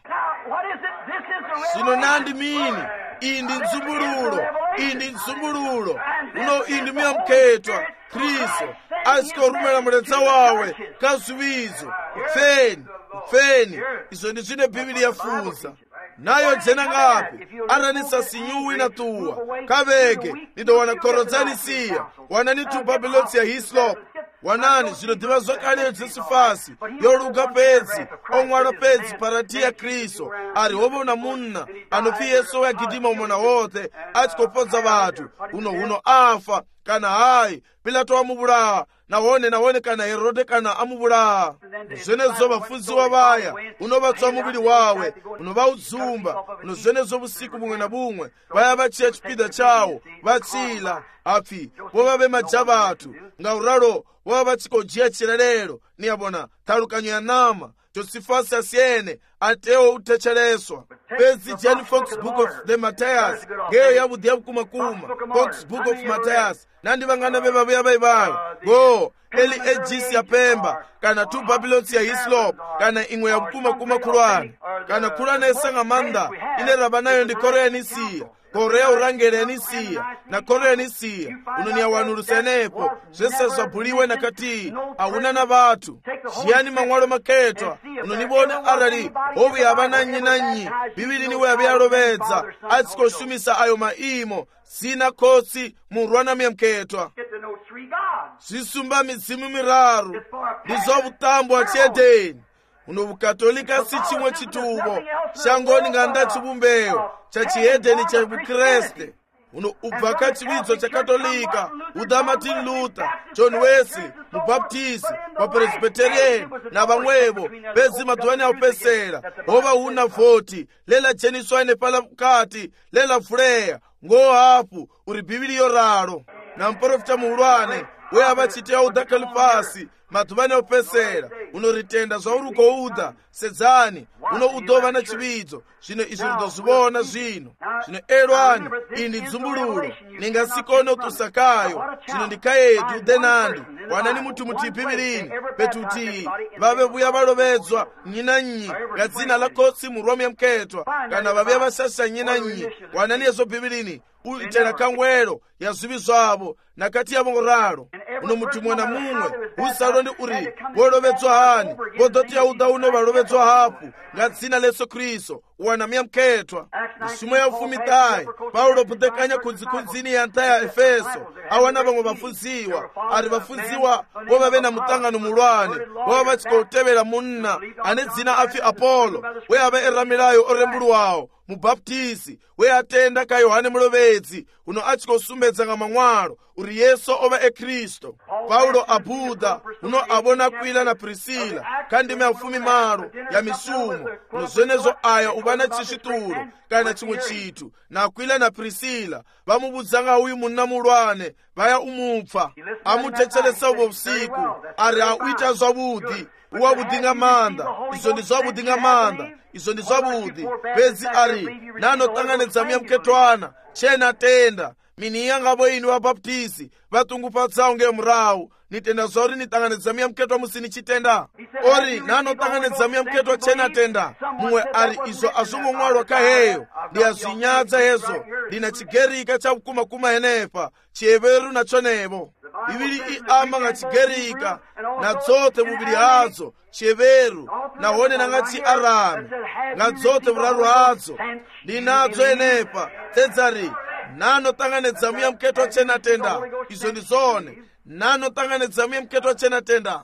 sino nandi mini iyi ndi nzumbululo iyi ndi nzumbululo uno iyi ndi miyamketwa kristo asikorumela muletsa wawe kazuwizo upfeni upfeni izo ndi zine bibili yafunza nayo dzena ngapi aranisa sinyuwi na tuwa kaveke nidowana korodzani siya wanani tu babelotsi ya hislop wanani zino divazwakale dzesifasi yoluga pedzi omwana pedzi parati ya kristo ari wovona munna anofi yesu wagidima umona wote achikopodza vatu uno uno afa kana hayi pilato wamuvulaha nawone nawone kana herode kana amuvulaha zvenezo vafunziwa vaya unovatswa muviri wawe unovaudzumba uno zvenezo vusiku bumwe na bumwe vaya vachiya chipida chawo vatsila apfi vova vemaja vatu ngauralo vova vachikojiya chirerero niyabona talukanyo ya nama Josephus asiyene atewo utechereswa pezi Jen Fox Book of the Matthias geyo yabudi yabukumakuma Fox Book of Matthias nandi vangana veva vya vaivalo go eli ejisi ya pemba kana tu Babylons ya Hislop kana ingwe ya bukumakuma kulwane kana kulwane esanga manda ile rabanayo ndi Korea nisiya Korea urangere nisiya na Korea nisiya unoni ya wanulusenepo zese zabuliwe na kati auna na vatu jiani mangwalo maketwa unonibone arali ovi abana nyinanyi bibili niwe abiyaloveza atsiko shumisa ayo maimo sina kotsi murwana miyamketwa sisumba mizimu miraru nizovu tambo achedeni uno bukatolika si chimwe chitubo shangoni nganda chibumbeyo cha chihedeni cha bukreste uno ubvaka chividzo cha katolika uda Martin Luther, John Wesley, mubaptisi wapresbyterian na vamwevo pezi madhuani aupesera hova una vhoti lela jeniswane pala mukati lela fuleya ngo hapu uri bibili yoraro na mprofita muulwane we avachitiya uda kalifasi madhuvani aupesera unoritenda zvauruko uda sedzani uno udova na chividzo zvino izvi ridozivona zvino zvino elwani iyi ndi dzumbululo ningasikone utusakayo zvino ndikayedu udenandi wanani mutu muti bibilini petuti vave vuya valovedzwa nyinanyi nga dzina la kotsi murwamu yamketwa kana vave vasasa nyinanyi wanani yezo bibilini uitena kangwelo ya zivi zvavo nakati yavo ngoralo uno mutu mwana mumwe usalondi uri wolovedzwa hani vodoti yauda uno valovedzwa hapu nga dzina la Yesu Kristo wana miyamketwa ishimwe ya ufumitayi Paulo putekanya kudzikundzini ya nta ya Efeso awana vamwe vafunziwa ari vafunziwa vova vena mutangano mulwane vova vachikotevera munna ane dzina afi Apolo we ava eramilayo orembuluwawo mubaptisi we atenda ka Yohane mulovedzi uno achikosumbedza nga mang'walo uri Yesu ova e Kristo Paulo abuda uno abona Akwila na Prisila kandi mefumi maro ya misumo uno zvenezo aya ubana chishituro kana chimwe chitu na Akwila na Prisila vamubudzanga uyu munna mulwane vaya umupfa amutechelesa ubo usiku ari auita zvavudi uwabudinga manda izo ndi zvabudinga manda izo ndi zvabudi pezi ari nanotanganidza miyamketwana chena tenda mini yangavo inu vabaptisi vatungupatsawo ngemurawu nitenda zvauri nitanganidza miyamketwa musini chitenda ori nanotanganidza miyamketwa chena tenda mumwe ari izo azvongomwalwa kaheyo ndiyazvinyadza hezo ndina chigerika chakumakuma henepa chieveru nachonevo bibili iamba nga chigerika na dzote muvili hadzo chieveru nahone nanga chiarami nga dzote vuraru hadzo ndinadzo enepa tedzari nanotanganidza miyamketwa chena tenda izo ndizone nanotanganidza miyamketwa chena tenda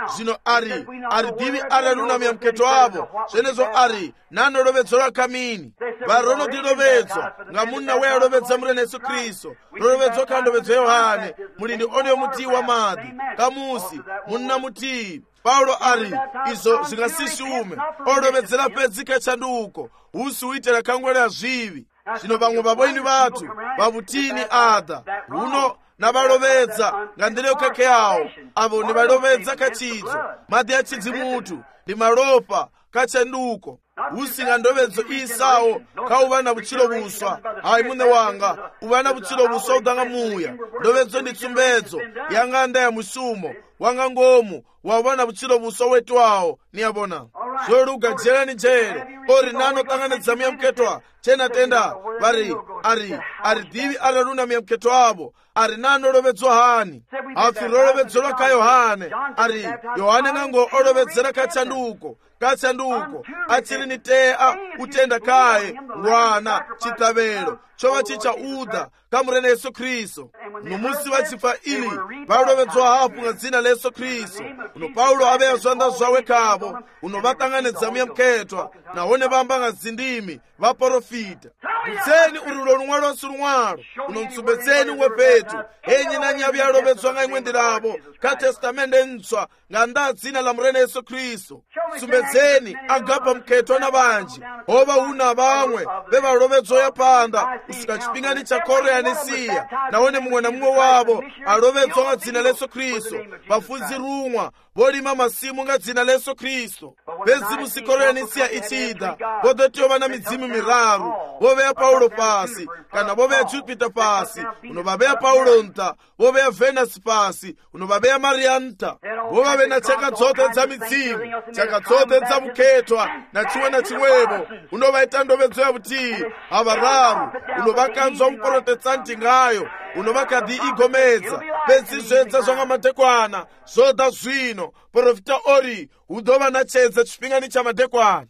zvino ari ari divi ararunamira muketo wavo zvenezo ari nanorovedzwa rakamini varonodirovedzwa ngamunna weyarovedza murena Yesu Kristu rorovedzwa kandovedzo Yohane murindi oneyo mutii wamadhi kamusi munna mutii Paulo ari izo zvingasishume orovedzera pedzika chanduko usi uitera kangwera zvivi zvino vamwe vavoini vatu vavutini adha huno navarovedza ngandire kake yawo avo nivarovedza kachidzo madhi achidzimutu ndi maropa kachanduko usi ngandovedzo isawo kauva na vuchilo vuswa hayi mune wanga uva na vuchilo vuswa udanga muya ndovedzo ndi tsumbedzo yanganda ya musumo wanga ngomu wava na vuchilo vuswa wetu wawo niyavona zoruga jere ni jere ori nano tanganedza miya muketwa chena tenda vari ari ari divi araruna miya muketwa wavo ari nano rovedzwa hani afi rorovedzerwa ka Yohane ari Yohane ngango orovedzera kachanduko kachanduko achiri ni tea utenda kaye ngwana chitavelo chova chicha udha kamurena Yesu Kristu numusi vachifa ili varovedzwa hafu ngadzina la Yesu Kristu uno Paulo aveya zvanda zvawe kavo uno vatanganedza miya muketwa nahone vamba ngadzindimi vaprofita mutseni uri runwa rosi runwaro uno mtsumbetseni umwe petu henyi na nyavi yarovedzwa nga imwe ndiravo ka testamende ntswa nga nda dzina la murena Yesu Kristu mtsumbetseni agapa muketwa na vanji hova una vamwe vevarovedzwa yapanda kusvika chipingani cha Korea nesiya nahone mumwe na mumwe wavo arovedzwa nga dzina la Yesu Kristu vafudzi rumwa vorima masimu nga dzina la Yesu Kristu vezimu si Korea nesiya ichida vodotiyova na midzimu miraru voveya Paulo pasi kana voveya Jupiter pasi unovaveya Paulo nta voveya Venus pasi unovaveya Maria nta vovave na chaka dzote dza midzimu chaka dzote dza vuketwa na chimwe na chimwevo unovaita ndovedzo ya vutii havararu unovakanzwa muprotestanti ngayo unovakadhi igomedza pedzizvedza zvanga madekwana zvoda zvino profita ori udova na chedza chipingani cha madekwana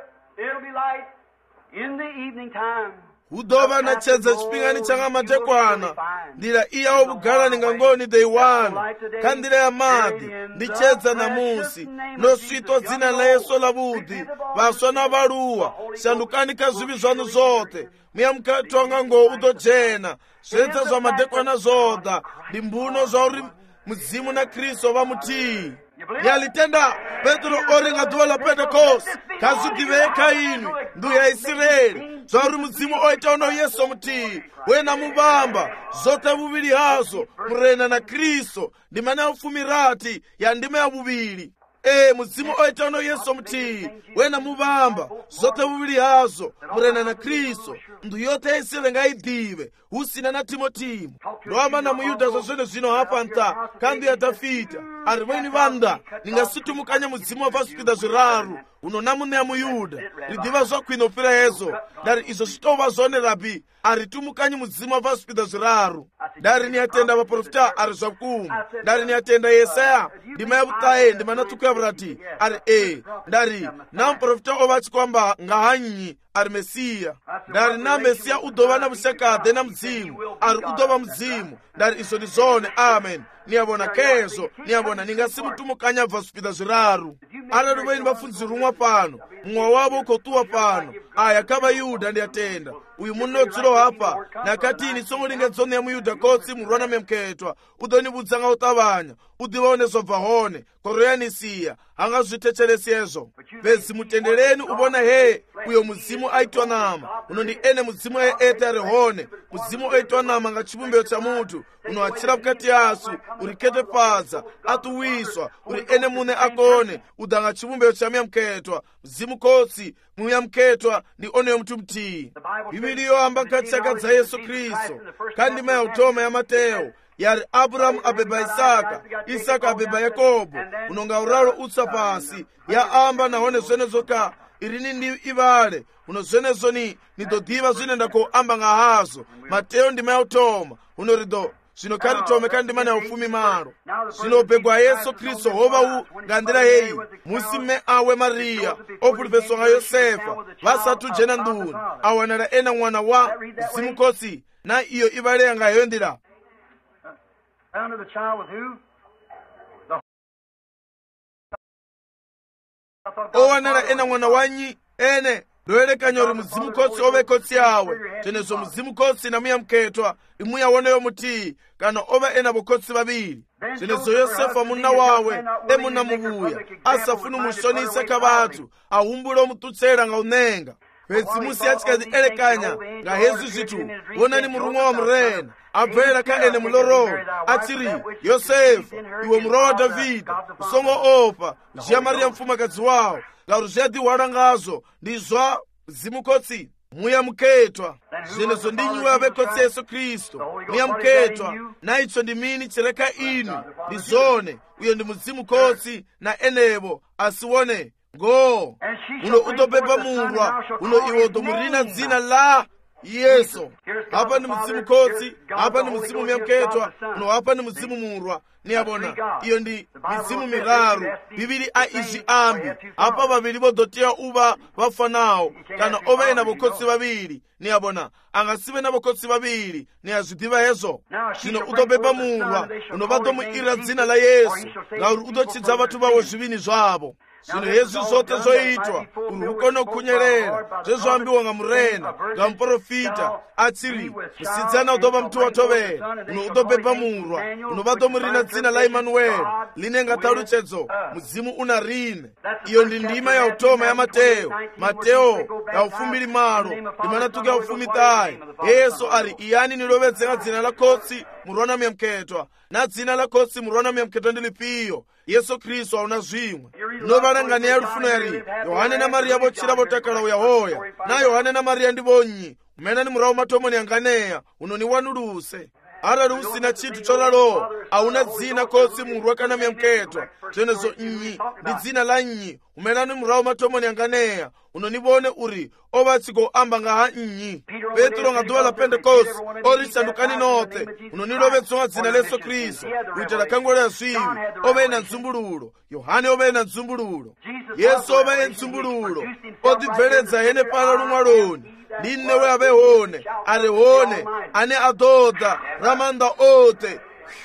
udova na chedza chipingani changa madekwana ndira iya wobugala ningangoni deiwana kandira ya madhi ndichedza na musi noswito dzina la Yesu la budhi vaswa na varuwa shandukani kazvivi zvanu zote miya muketwa ngango udojena zvedza zva madekwana zvoda ndi mbuno zvauri mudzimu na Kristu vamutii yalitenda Petro ori nga duwa la Pentecost kazudiveka inu ndu ya Israeli zvauri mudzimu oita uno Yesu mutii wena mubamba zote vuvili hazo murena na Kristu ndimane ufumirati ya ndime ya vuvili e mudzimu oita uno Yesu mutii wena mubamba zote vuvili hazo murena na Kristu ndu yote Israeli ngaidive usina na Timotimu ndoamba na muyuda zvazvene zvino hapa nta kandi ya Dafita ari mweni vanda ningasitumukanya mudzimu wavasvipida zviraru uno namune ya muyuda ridiva zvakwinopfira yezo ndari izvo zvitova zvone rabi ari tumukanyi mudzimu wavasvipida zviraru ndari niyatenda vaprofita ari zvakumi ndari niyatenda Yesaya ndima yavutaye ndima natukuyavrati ari e ndari namuprofita ovachikwamba ngahanyi ari Mesiya ndari na Mesiya udova na vushakade na mudzimu ari udova mudzimu ndari izvo ndi zvone amen niyavona kezo niyavona ningasimutumukanya vasvipida zviraru arari vaini vafundzi rumwa pano mumwe wavo ukotuwa pano aya kavayuda ndiyatenda uyu munodziro hapa nakatini tsongolingedzo ya muyuda kotsi murwana memuketwa udonibudza nga utavanya udivaone zobva hone koroyanisiya hanga zvitecheresi ezvo vezi mutendereni uvona he uyo mudzimu aitwa nama unondi ene mudzimu eete ari hone mudzimu oitwa nama nga chivumbeo cha mutu unoachira vukati yasu uri ketepadza atuwiswa uri ene mune akone udanga chivumbeo cha miya muketwa mudzimu kotsi muya muketwa ndi oneyo mutu mutii bibili yoamba nkati chaka dza Yesu Kristu kandima ya utoma ya Mateo yari Abrahamu abeba Isaka Isaka abeba Yakobo unonga uraro utsa pasi ya amba nahone zvenezo ka irini ndi ivale uno zvenezo ni nidodiva zvinenda ko amba nga hazo Mateo ndima ya utoma uno rido zvino karitome kandima na ufumi maro zvinobhegwa Yesu Kristu hova u ngandira yeyi musi me awe Maria opulipeswa nga Yosefa vasatu jena nduni awanara ena mwana wa mzimu kotsi na iyo ivale yanga yondira Under the child with who? owanera ena mwana wanyi ene ndoyerekanya uri muzimu kotsi ove kotsi yawe chenezo muzimu kotsi namuyamuketwa imuyawoneyo muti kana ova ena vokotsi vaviri chenezo yosefa munna wawe emunamuvuya asafuna umushonise kavatu ahumbule omututsera nga unenga petsi musi yachikazi elekanya nga hezu zitu wonani murumwa wa murena abvera ka ene mulororo atiri yosefa iwe murwa wa davida usongo opa uziya mariya mfumakazi wawo ngauri zvyadiwala ngazo ndi zwa mzimu kotsi muyamuketwa zvenezo ndi nyuwe avekotsi yesu kristu muyamuketwa naitso ndi mini chileka inu ndi zone uyo ndi muzimu kotsi na enevo asiwone ngo uno utopepa murwa uno iwe utomurina dzina la yesu apa ndi muzimu kotsi apa ndi muzimu muyamuketwa uno apa ndi muzimu murwa niyabona iyo ndi mizimu miraru bibiri a izi ambi apa vaviri vodotiya uva vafanawo kana ova ena vokotsi vaviri niyabona angasive na vokotsi vaviri niyazvidiva hezvo zvino utopepa murwa uno vatomuira dzina la yesu ngauri utochidza vatu vavo zvivini zvavo zvino hezvi zvote zoitwa uri ukone kunyerera zvezvoambiwa nga murena nga muprofita atsiri musidzana utova muti watovera uno utopepa murwa uno vatomurina dzina la Emmanuel linenga taluchedzo muzimu una rine iyo ndi ndima ya utoma ya Mateo Mateo ya ufumili malo ndimanatuki ya ufumi tayi yesu ari iyani nilovedzenga dzina la kotsi murwana muyamuketwa na dzina la kotsi murwana muyamuketwa ndilipiyo yesu kristu auna zvimwe novalangani ya lufuno yari yohane na mariya vochira votakala uyahoya na yohane na mariya ndi vonyi umene ni murawo matomoni anganeya unoni wanuluse arali usina chinthu cholalowa auna dzina kotsi murwa kana muyamuketwa zvenezo nyi ndi dzina la nyi umene ni murawo matomoni anganeya unonivone uri ovatsiko amba nga ha nyi petro nga duwa la pentekosti orisandukani note unonilovetsonga dzina la yesu kristu kuitira kangolo ya swivi ove ena nzumbululo yohane ove ena nzumbululo yesu ove ena nzumbululo otibveledza yene pala lumwaloni linne we avehone arehone ane adoda ramanda ote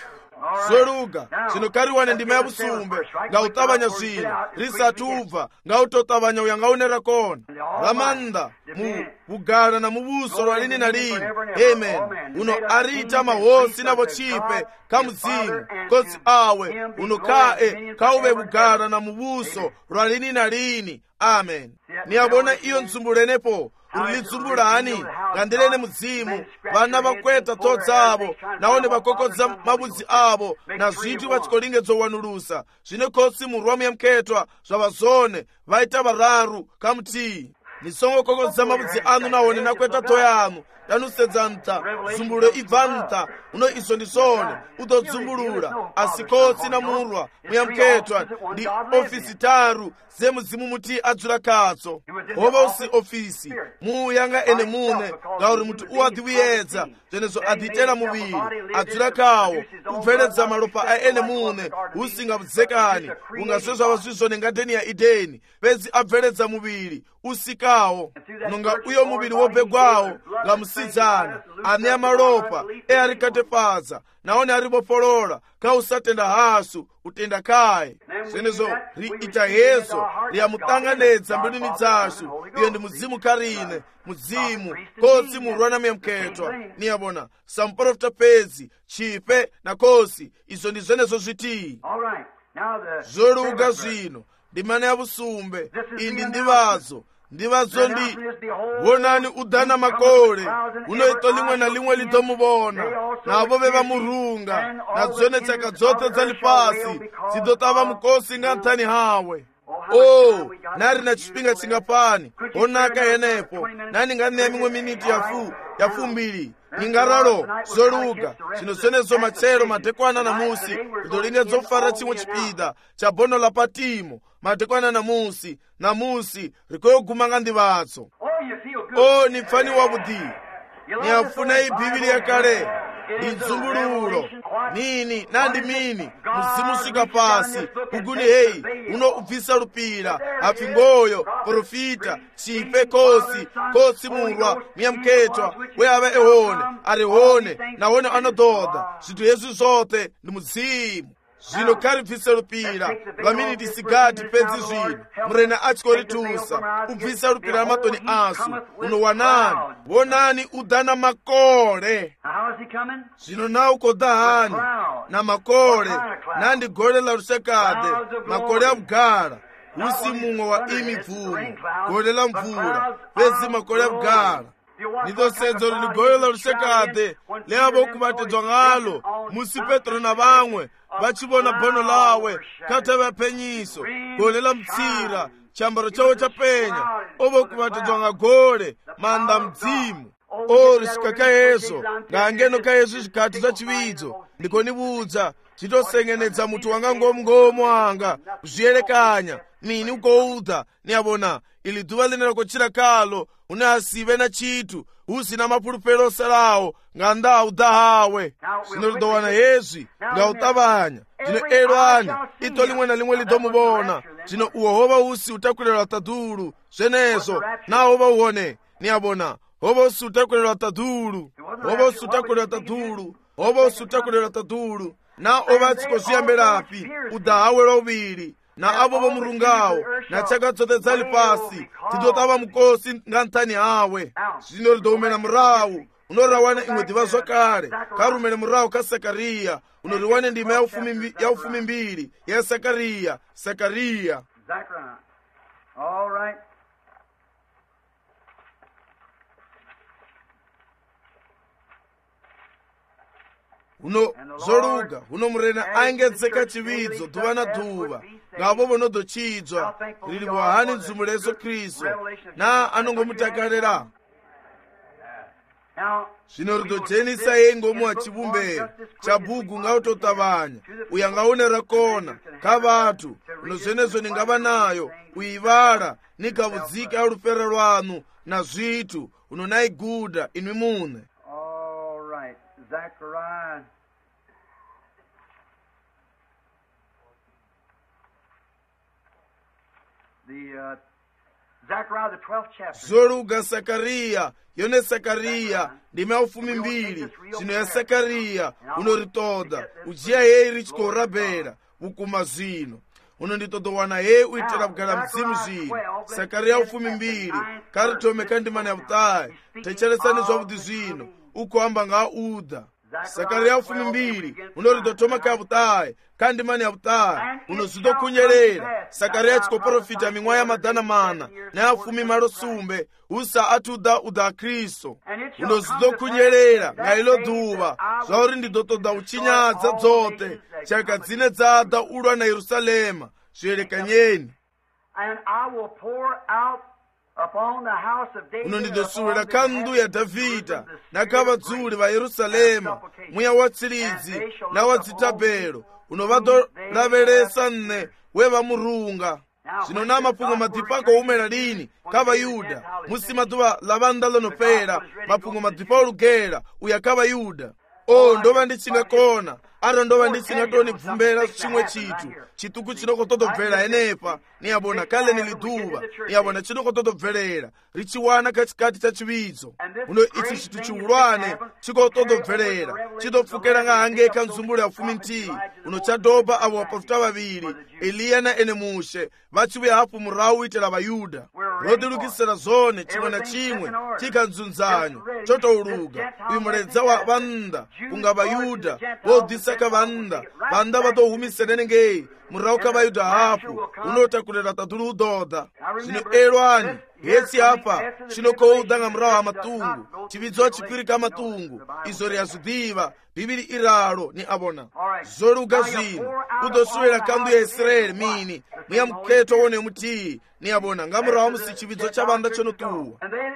zoluga zino kariwane ndima ya busumbe nga utavanya zvino risatubva nga utotavanya uya nga unera kona ramanda mu bugala na mubuso lwa lini na lini amen uno arita mahosi na vochipe kamuzimu kotsi awe uno kae kauve bugala na mubuso lwa lini na lini amen niyabona iyo ntsumbulenepo ulitsumbulani ngandilene muzimu vana vakweta todzavo naone vakokodza mabudzi avo na zvinthu vachikolingedzo wanulusa zvine kotsi murwa muyamuketwa zvavazone vaita vararu kamutii nisongo kokodza mabudzi anu naone nakweta toya anu yanusedza nta zumbululo ibva nta uno izo ndisone utodzimbulula asi kotsi na murwa muyamuketwa ndi ofisi taru zemuzimu muti adzula katso hova usi ofisi muyanga ene mune ngauri muti uwadhiwiyedza zvenezo adhitera muviri adzula kawo kubveledza malopa a ene mune usinga vudzekani unga zvezvava zvizvone ngadheni ya ideni pedzi abveledza muviri usikawo nonga uyo muviri wobhegwawo nga musidzana ane amalopa e arikatefadza naone arivopolola ka usatenda hasu utenda kaye zvenezo riita hezo riyamutanganedza mbilini dzasu iyo ndi muzimu karine muzimu kotsi murwa na muyamuketwa niyabona samuprofita pedzi chipe na kosi izo ndi zvenezo zvitii zoluga zvino ndimane ya busumbe indi ndivazo ndivazo ndi wonani udana makole uno ito limwe na limwe litomuvona navo veva murunga na dzonetseka dzote dzali pasi zidotava mukosi nga nthani hawe o nari na chipinga chingapani onaka yenepo nani nganeya mimwe miniti yafu yafumbiri ningaralo zoluga zino zonezo machero madekwana na musi idolinge dzofara chimwe chipida cha bono la patimo madekwana na musi na musi rikoyogumanga ndivatso o ni mfani wavudi niyafuna iyi bibili ya kale ndi nzumbululo nini nandi mini muzimu sika pasi kuguni heyi uno ubvisa lupira afi ngoyo profita chipe kosi kosi murwa muyamuketwa we ava ehone arihone naone anododa zinthu yesu zote ndi muzimu zvino karibvise lupira lwaminiti sigati pedzi zvino murena achikoritusa ubvisa lupira ramatoni asu unowanani wonani udana makore zvino naukodahani na makore nandi gore la rusekade makore abugara usi mumwe wa imi bvumo gore la mvura pedzi makore abugara nidosedzo rili gore la rusekade leavo kuvatedzwa ngalo musi Petro na vamwe vachivona bhono lawe katava penyiso gore la mtsira chambaro chawo chapenya ovo kuvatedzwa nga gore manda mdzimu ori zvikakaezvo ngangeno kaezvo zvikati zvachividzo ndikonibudza chitosengenedza mutu wanga ngomu anga kuzviyerekanya mini ukoudha niyabona ili dhuva linera kochira kalo une asive na chitu usina mapulupelo osalawo nga ndau dahawe zvino lidowana hezvi nga utavanya zvino elwani ito limwe na limwe lidomubona zvino uwo hova usi utakulelwa tadulu zvenezvo na hova uone niyabona hova usi utakulelwa tadulu hova usi utakulelwa tadulu hova usi utakulelwa tadulu na ova tsikozviyamberapi udahawe lwauviri na avo vomurungawo na chaka dzote dzali pasi tidotava mukosi nga ntani hawe zvino lidoumena murawu unoriwana imwe diva zvakare karumene murawu ka Sekariya unoriwane ndima ya ufumi mbiri ya Sekariya Sekariya All right. uno zoluga uno murena aingedzeka chividzo dhuva na dhuva ngavo vonodochidzwa rili bwahani nzumu leso Kristu na anongomutakarira zvino ridojenisa yengomu wa chivumbero cha bhugu ngautotavanya uya ngaonera kona kavatu uno zvenezvo ningava nayo uivala nikavudzika rufero rwanu na zvitu uno naiguda inwi mune. All right. Zechariah The uh, Zechariah the twelfth chapter. Zoruga Sekariya yone Sekariya ndime ufumi mbili zvino ya Sekariya unoritoda ujia hei richikorabera ukuma zvino unonditodowana hei uitira kugara mzimu zvino Sekariya ufumi mbili karitome kandimani ya vutayi techeresani zvavudi zvino ukuamba nga uda Sekariya ufumi mbili unoridotoma ka vutayi kandimani ya vutayi unozidokunyerera Sekariya chikoprofita ming'wa ya madana mana na ya ufumi marosumbe usa atuda uda Kristo unozidokunyerera nga ilo dhuva zvauri ndidotoda uchinyadza dzote chaka dzine dzada ulwa na Yerusalema zviyerekanyeni unondidosuvira kandu ya Dhavhidha nakavadzuri va Yerusalema mweya wa tsiridzi na wa dzitabhero unovadoraveresa nne wevamurunga zvino na mapungo madhipa akoumera lini kava Yuda musi maduva lavanda lonopera mapungo madhipa olugera uya kava Yuda o ndova ndichinakona ara ndova ndichingatonibvumbera chimwe chitu chituku chinokototobvera enepa niyabona kale nilidhuva niyabona chinokototobverera richiwana kachikati cha chividzo uno ichi chitu chiulwane chikototobverera chitopfukera nga hangeka nzumbulu ya ufumi ntii uno chadoba avo vaprofita vaviri Eliya na Enemushe vachiuya hapo murawu itela vayuda rodilukisira zone chimwe na chimwe chikanzunzanyo chotouluga uyu muledza wa vanda kunga vayuda vodisaka vanda vanda vatohumisenene ngei murawu ka vayuda hapo unotakulera tadulu udoda zvino elwani hetsi apa chinokouda nga murawu amatungu chividzo chipiri ka matungu izo riyazvidiva bhibili iralo ni abona zoluga zvino udosuvira kandu ya Israeli mini mwiya muketo wone mutii ni abona nga murawu musi chividzo cha vanda chonotuwa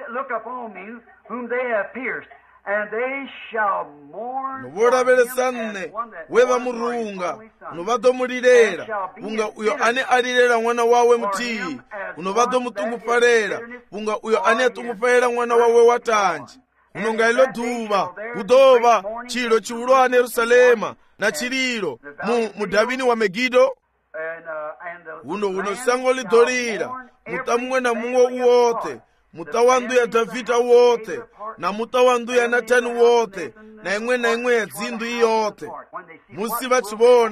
novoraveresanne wevamurunga unovadomulilera unga uyo ane alilera mwana wawe mutii unovadomutungupalera unga uyo ane atungupalera mwana wawe watanji unonga ilo dhuva udova chilo chiulwane Yerusalema na chililo mu mudavini wa Megido uno uno sango lidolira mutamwe na mungwe uwote mutawandu ya Davida wote na mutawandu ya Natani wote na imwe na imwe ya dzindu iyote musi vachivona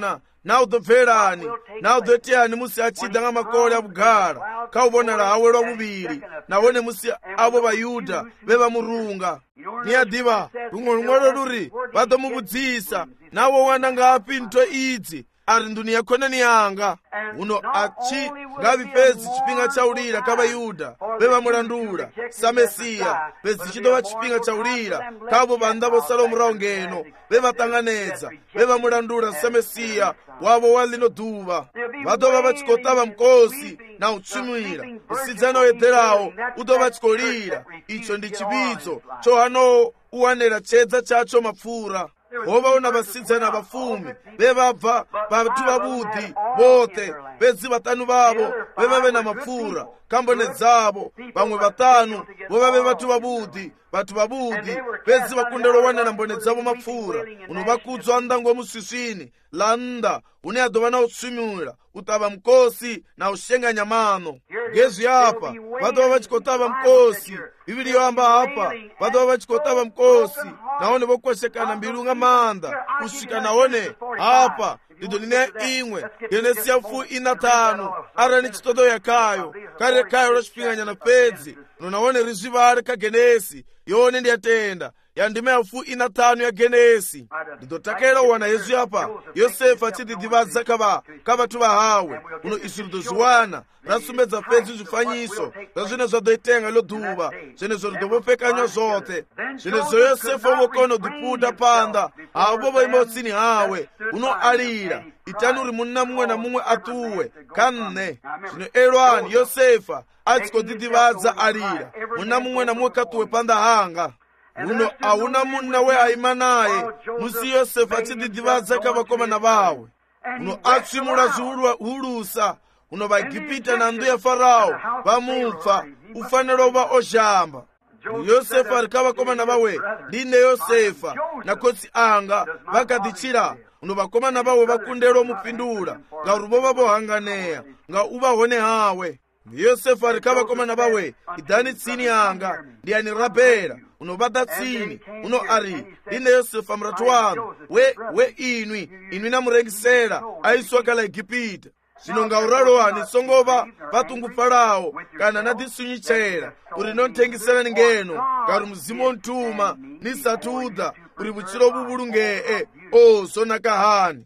naudobverani naudotiyani musi achidza nga makole akugala kaubona lawe lwakuviri nawone musi avo vayuda vevamurunga niyadiva lung'olong'olo luri vadomuvudzisa nawo wanda ngapi ntho idzi ari nduni yakhonani yanga uno achi ngavipezi chipinga chaulira kavayuda vevamulandula samesiya pezi chidova chipinga chaulira kavo vanda vosala omurawo ngeno vevatanganedza vevamulandula samesiya wavo wa lino duva vadova vachikotava mkosi na utsumwira usidzana oyedherawo udova chikolira icho ndi chipidzo chohano uwanera chedza chacho mapfura hova una vasidzana vafumi vevabva vatu vavudhi vote vedzi vatanu vavo vevave na mapfura kambone dzavo vamwe vatanu vovave vatu vavudhi vatu vavudhi vedzi vakundelo wanena mbone dzavo mapfura uno vakudzwa ndango muswiswini landa une adova na utsumira utava mkosi na ushenganya mano ngezvi apa vadova vachikotava mkosi bibili yoamba apa vadova vachikotava mkosi naone vokoshekana mbilu nga manda kusvika naone apa ndido nine imwe yenesiya fu ina tanu ara ni chitodo yakayo kare kayo rochipinganya na pedzi nonaone rizvivare kagenesi yone ndiyatenda yandime yafu ina tanu ya genesi ndidotakera wana yezu yapa yosefa chididivadza kava kavatu vahawe uno isu ridozviwana rasumbedza pedzi zvifanyiso razvine zvadoitenga lodhuva zvenezo ridovopekanywa zvote zvenezo yosefa vokono diputa panda avo vaimotsini hawe uno alira itani uri munna mumwe na mumwe atuwe kanne zvino elwani yosefa atsikodidivadza alira munna mumwe na mumwe katuwe panda hanga uno auna munna we aima naye musi yosefa achididivadza kavakomana vawe uno atsvimura zviulusa uno vaigipita na ndu ya farao vamupfa ufanira uva ozhamba yosefa ari kavakomana vawe ndine yosefa nakotsi anga vakadichira uno vakomana vawe vakundelwa mupindura nga ruvo vavohanganeya nga uvahone hawe yosefa ari kavakomana vawe idhani tsini anga ndiyani rabhera unovada tsini uno ari ndine yosefa muratu wanu we, we inwi inwi namurengisera aiswa kala egipita zvino ngaurarowani songova vatungu farao kana nadisunyichera uri nontengiserani ngeno ngari muzimu wontuma nisatudha uri vuchiro vuvulungee o zonakahani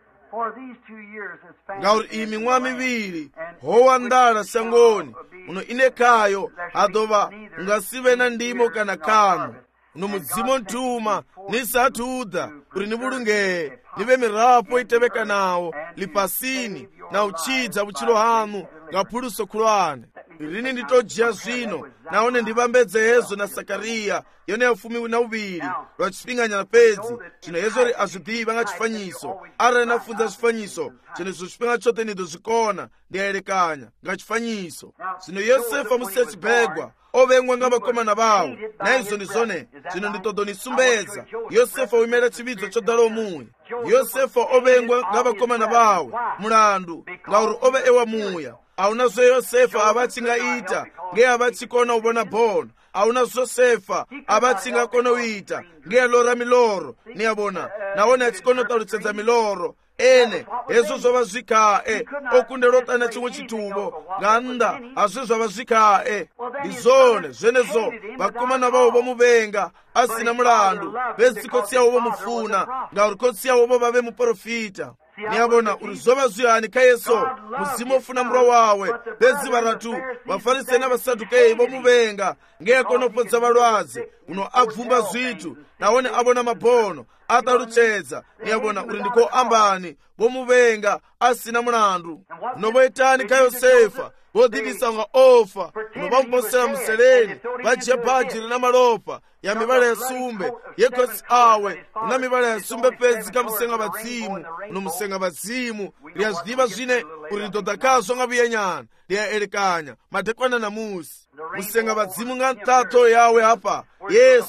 ngauri imi mwa miviri howandala shangoni uno ine kayo hadova ungasive na ndimo kana kano uno mudzimu ntuma nisatudha uri nivulungee nive mirapo iteveka nawo lipasini na uchidza vuchilo hanu ngapuluso kulwane rini nditojiya zvino naone ndivambedze hezo na sakariya yone yafumi na uviri lwa chipinganya na pedzi zvino hezo ri azvidiva nga chifanyiso arali nafunza chifanyiso zvinezvo chipinga chote ndidozvikona ndiyaerekanya nga chifanyiso zvino yosefa musi achibhegwa ovengwa nga vakomana vawo naizvo ndizvone zvino nditodonisumbedza yosefa uimera chividzo chodala omuya yosefa ovengwa nga vakomana vawe mulandu ngauri ove ewa muya auna zve yosefa avachingaita ngeavachikona uvona bhono auna zosefa avachingakona uita ngealora miloro niyavona naone achikona tauricedza miloro ene hezvo zvava zvikae okundelotana chimwe chituvo nganda hazvo zvava zvikae ndizvone zvenezvo vakomana vavo vomuvenga asina mulandu vezi kotsi yavo vomufuna ngauri kotsi yavo vovave muprofita niyavona uri zvova zvihani kayeso muzimu ofuna murwa wawe vezi varatu vafarisei navasadhukei vomuvenga ngeyakonopodza valwadzi uno abvumba zvitu naone avona mabhono ataruchedza niyavona uri ndiko ambani vomuvenga asina mulandu novoitani kayosefa vodivisa nga ofa unovamuposera museleni vajiya bhaji rina malopa ya mivala ya sumbe yekotsi awe una mivala ya sumbe pedzi kamusenga vadzimu unomusenga vadzimu liyazvidiva zvine uri ndodakazo nga vuyenyana liyaerekanya madekwana na musi musenga vadzimu nga ntato yawe apa yesu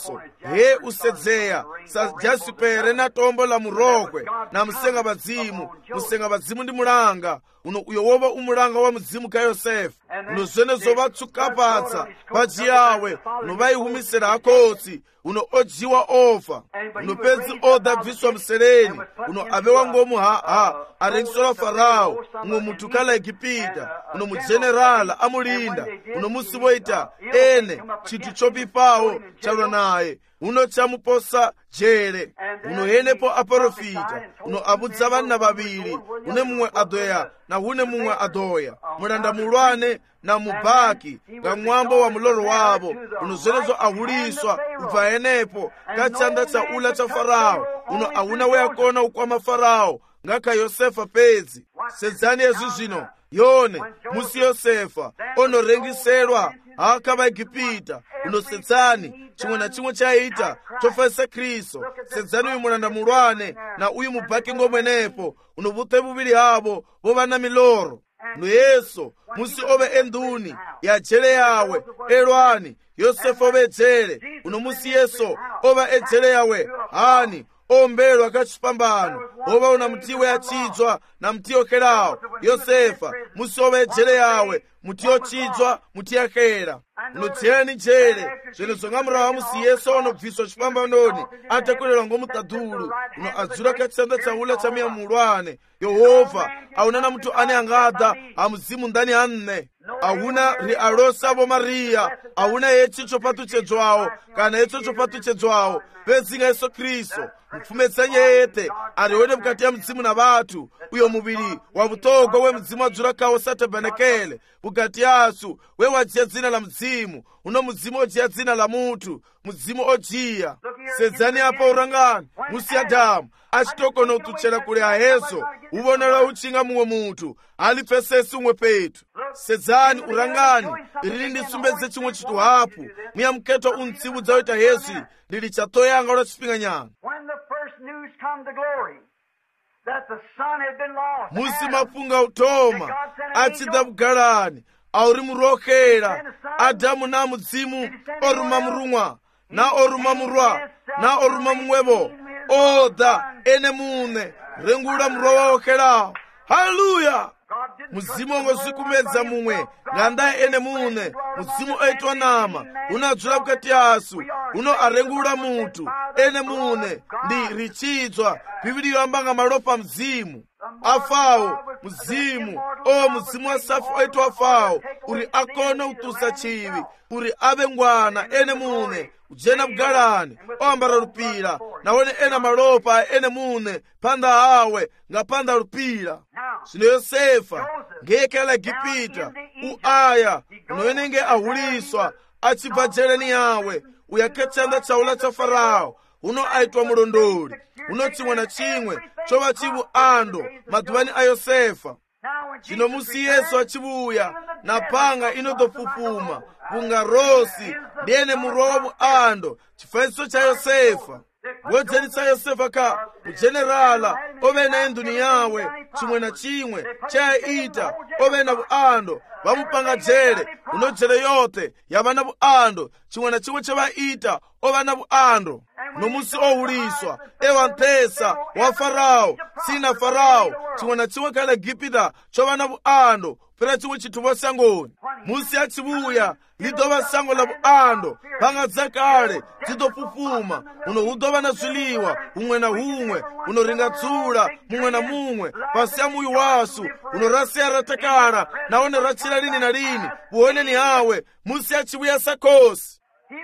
he usedzeya sa jasipere na tombo la murohwe na msenga badzimu msenga badzimu ndi mulanga uno uyo woba umulanga wa mzimu ka Yosefu uno zene zobatsukapatsa paji yawe uno bayihumisira akotsi uno ojiwa ofa uno pezi odabviswa msereni uno abewa ngomu ha ha arengisola Farao ngo mutukala Egipita uno mugenerala amulinda uno musiboita ene chitu chopipawo chalwa naye uno chamuposa jere uno henepo aprofita uno abudza bana babiri une mumwe adoya na une mumwe adoya mulanda mulwane na mubaki nga mwambo wa muloro wabo uno zenezo ahuliswa ubva enepo kachanda cha ula cha Farao uno auna weyakona ukwama Farao ngaka Yosefa pezi sedzani yezu zvino yone musi Yosefa onorengiserwa haka vaEgipita uno sedzani chimwe na chimwe chaita chofaisa Kristo sedzani uyu mulanda mulwane na uyu mubaki ngomwenepo uno vute bubiri havo vovana miloro no Yesu musi ove enduni ya jele yawe elwani Yosefa ove jele uno musi Yesu ova ejele yawe hani ombelwa kachipambano oba una mtiwe achidzwa na mtio kerawo Yosefa musi ove ejele yawe mutio chidzwa mutia kera unotiani jele zvino zongamura musi Yesu onobviswa chipambanoni atakulelwa ngomutadhulu uno adzura kachitsanda chaula chamia mulwane Yehova aunana mtu ane angada amuzimu ndani anne auna ri arosa bo Maria auna yechi chopatu chedzwawo kana yecho chopatu chedzwawo pezinga Yesu Kristo mfumetsanye yete arione mukati ya mzimu na batu uyo mubiri wa butogo we mzimu adzura kawo satabanekele bukati yasu we wajia dzina la mzimu uno mzimu ojia dzina la mutu mzimu ojia sedzani apa urangani musi Adamu achitoko no tuchera kule ahezo ubonera uchinga muwe mutu alipesesi umwe petu sedzani urangani irili ndisumbedze chimwe chitu hapu mwiya mketo untsibu dzaoita Yesu lili chatoyanga ula chipinga nyanga musi mapunga utoma achidza bugalani auri murokhera Adamu na mudzimu oruma murumwa na oruma murwa na oruma mumwebo oda ene mune rengula murwa waokherawo haleluya muzimu ngosikumedza mumwe nganda ene mune muzimu oitwa nama unadzula bukati yasu uno arengula mutu ene mune ndi richidzwa bibili yambanga malopa mzimu afawo muzimu o muzimu asafu oitwa afawo uri akona utusa chivi uri abe ngwana ene mune ujena bugalani oambara lupira nawone ena malopa ene mune panda awe nga panda lupira sino Yosefa ngekela Egipita uaya unoyenenge ahuliswa achibajeleni yawe uyakechanda chaula cha Farao uno aitwa mulondoli uno chimwe na chimwe chova chivu ando maduvani a Yosefa chino musi Yesu achibuya na panga inodofufuma bunga rosi ndiene murovu ando chifaiso cha Yosefa wodzerisa Yosefa ka ugenerala ovena enduni yawe chimwe na chimwe chaita ovena buando vamupanga jele uno jele yote yavana buando chimwe na chimwe chavaita ovana buando nomusi ohuliswa ewa mpesa wa Farao sina Farao chimwe na chimwe kala Egipita chovana buando pera chimwe chituvo sangoni musi achibuya lidova sango la buando panga zakale zidofufuma uno udova na zuliwa umwe na umwe uno ringatsula mumwe na mumwe pasi ya muyu wasu uno rasi ya ratakara naone rachila lini na lini uone ni hawe musi achibuya sakosi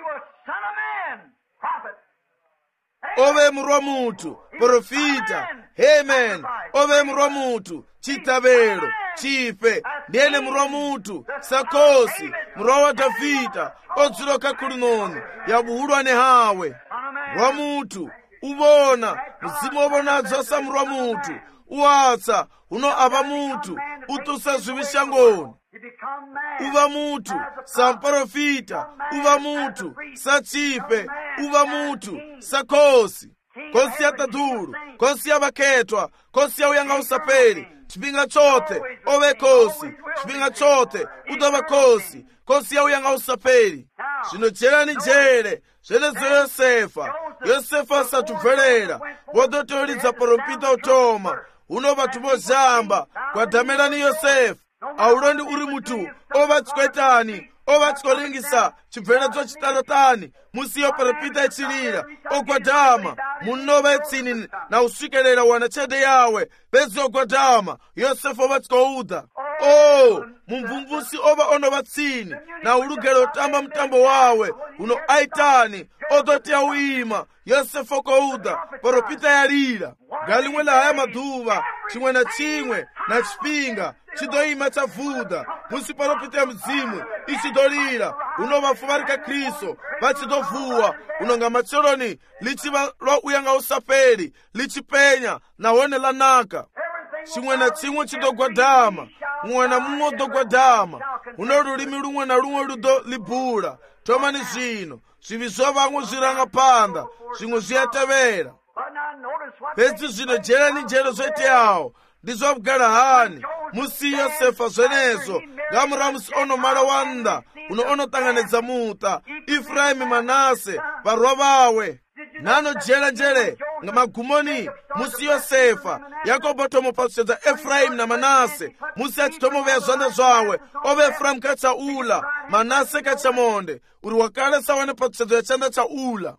ove murwa mutu profita amen ove murwa mutu chitabelo chipe ndiene murwa mutu sakosi murwa wa Davida odzuloka kulinoni yabuhulwane hawe murwa mutu ubona mzimu obona adzosa murwa mutu uwatsa uno aba mutu utusa zvivishangoni uva mutu samprofita uva mutu sachipe uva mutu sakosi kosi ya tadhulu kosi ya vaketwa kosi ya uyanga usapeli chipinga chote ove kosi chipinga chote udova kosi kosi ya uyanga usapeli zvinojerani jere zvenezo yosefa yosefa asatubverera vodotolidza porompita utoma uno vathu vozamba kwadhamerani yosefa aulondi uri mutu ovatswetani ovatskoringisa chibveredzo chitalatani musiyo porompita echilira ogwadhama munova etsini na uswikelera wana chede yawe bedzi ogwadhama yosefa ovatskoudha o mumvumvusi ova onovatsini na ulugero otamba mutambo wawe uno aitani odoti auima yosefa okoudha porompita yalira galimwe lahaya madhuva chimwe na chimwe na chipinga chidoima chavudha musi porompita ya mzimu ichidolira uno vafu vari ka kristo vachidovuwa unonga matsoroni lichiva lwauyanga usaperi lichipenya nahone lanaka chimwe na chimwe chidogwadhama mumwe na mumwe udogwadhama uno lulimi lumwe na lumwe ludolibhula tomani zvino zvivi zvovamwe zviranga panda zvimwe zviyatevera pedzi zvino jerani njero zveteyawo ndizvo kugara hani musi yosefa zvenezo ngamuramusi onomala wanda uno onotanganidza muta Efraimi Manase varwa vawe nano jera njere nga magumoni musi yosefa yakobo tomupatsedza Efraimi na Manase musi achitomovera zvanda zvawe ove Efraimi kachaula Manase kachamonde uri wakale sawane patsedzo yachanda chaula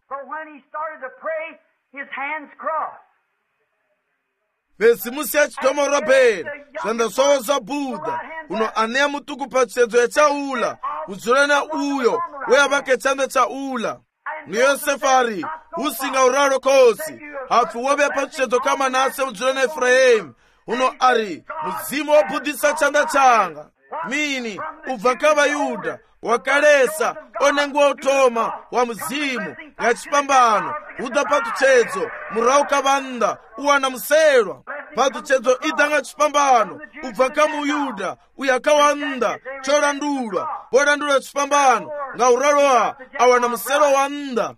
vesi musi achitoma urabheri zvanda zvawo zvabudha uno aneya mutuku patsedzo yachaula kudzorana uyo weyavake chanda chaula niyosefa usinga uraro kosi hafu wove patsedzo kamanase udzorana Efraimi uno ari muzimu wobudhisa chanda changa mini ubva kavayudha wakalesa onenguwa utoma wa muzimu ngachipambano uda patutsedzo murau kavanda uwana muselwa patutsedzo idanga chipambano ubva kamuyudha uyakawanda chorandulwa vorandula chipambano ngauralowa awana muselwa wanda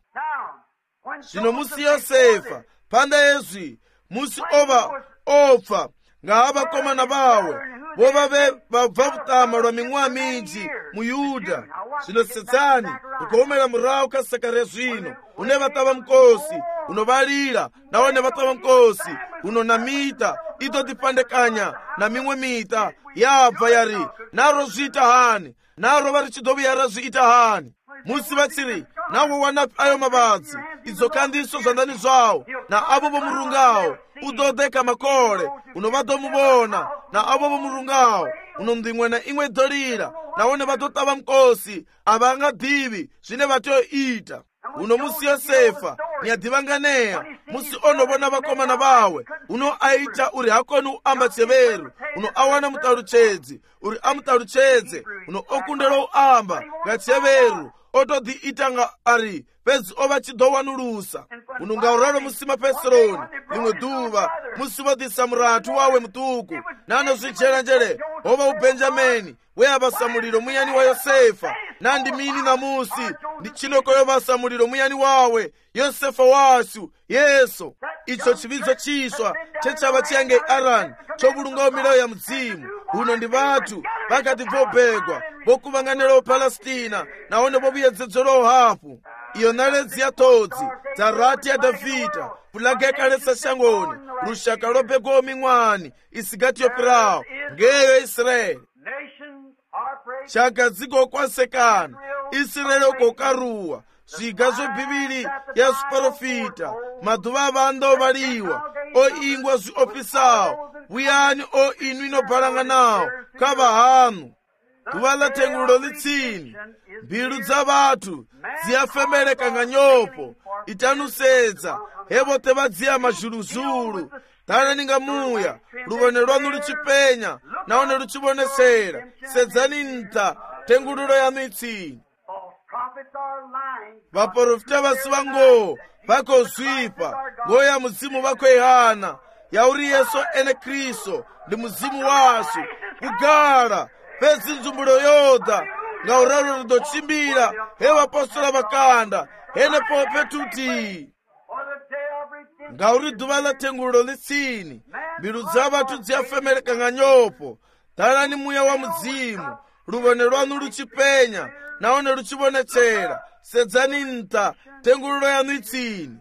zvino musi yosefa panda yezvi musi ova opfa ngavakomana vawe vovave vabva kutama lwa ming'wa minji muyudha zvino setsani ukaomera murau kasakare zvino une vatava mukosi unovalira naone vatava mukosi uno mita idotipandekanya na mimwe mita yabva yari naro zviita hani naro vari chidoviyara zviita hani musi vatsiri nawo wanapi ayo mavadzi idzokandiso zvandani zvawo na avo vomurungawo udodeka makole unovatomuvona na avo vomurungawo unomndu imwe na imwe idolira naone vatotava mukosi avangadivi zvine vatoita uno musi yosefa nyadivanganeya musi onovona vakomana vawe uno aita uri hakoni uamba cheveru uno awana mutaluchedzi uri amutaluchedze uno okundela uamba ngacheveru otodhi itanga ari pedzi ova chidowanulusa uno ngauralo musi mapeseroni limwe dhuva musi vodhisa muratu wawe mutuku nano zvichera njere ova ubenjamini weyavasa muliro muyani wa yosefa nandi mini na musi ndichinoko yovasa muliro muyani wawe yosefa wasu yesu icho chividzo chiswa chechava chiyange arani chovulungawo milayo ya mudzimu uno ndi vathu vakati vobhegwa vokuvanganirawo Palestina naone vovuyedzedzerawo hafu iyo naledzi ya todzi dzarati ya Davhida pulage yakalesa shangoni rushaka lobhegwawo ming'wani isigati yopirawo ngeyo Israeli shaka dzigokwasekana Israeli okokaruwa zviga zvebhibhiri yazviprofita madhuva avanda ovaliwa oingwa zviopisawo vuyani o inu inobhalanga nawo kavahanu dhuva la tengulo litsini mbilu dza vathu dziyafemereka nga nyopo itanusedza hevote vadziya mazhuluzhulu dhalani nga muya luvone lwanu luchipenya naone luchivonesera sedzani nta tengululo yanu itsini vaprofita vasiva ngoo vakozvipa ngoo ya muzimu vakoihana yauri yesu ene kristo ndi muzimu wasu kugara pedzi nzumbulo yoda ngauralo rudochimbira hevapostola vakanda hene pope tuti ngauri dhuva la tengulo litsini mbilu dza vathu dziyafemereka nga nyopo dhalani muya wa mudzimu luvone lwanu luchipenya naone luchivonetsera sedzani nta tengululo yanu itsini.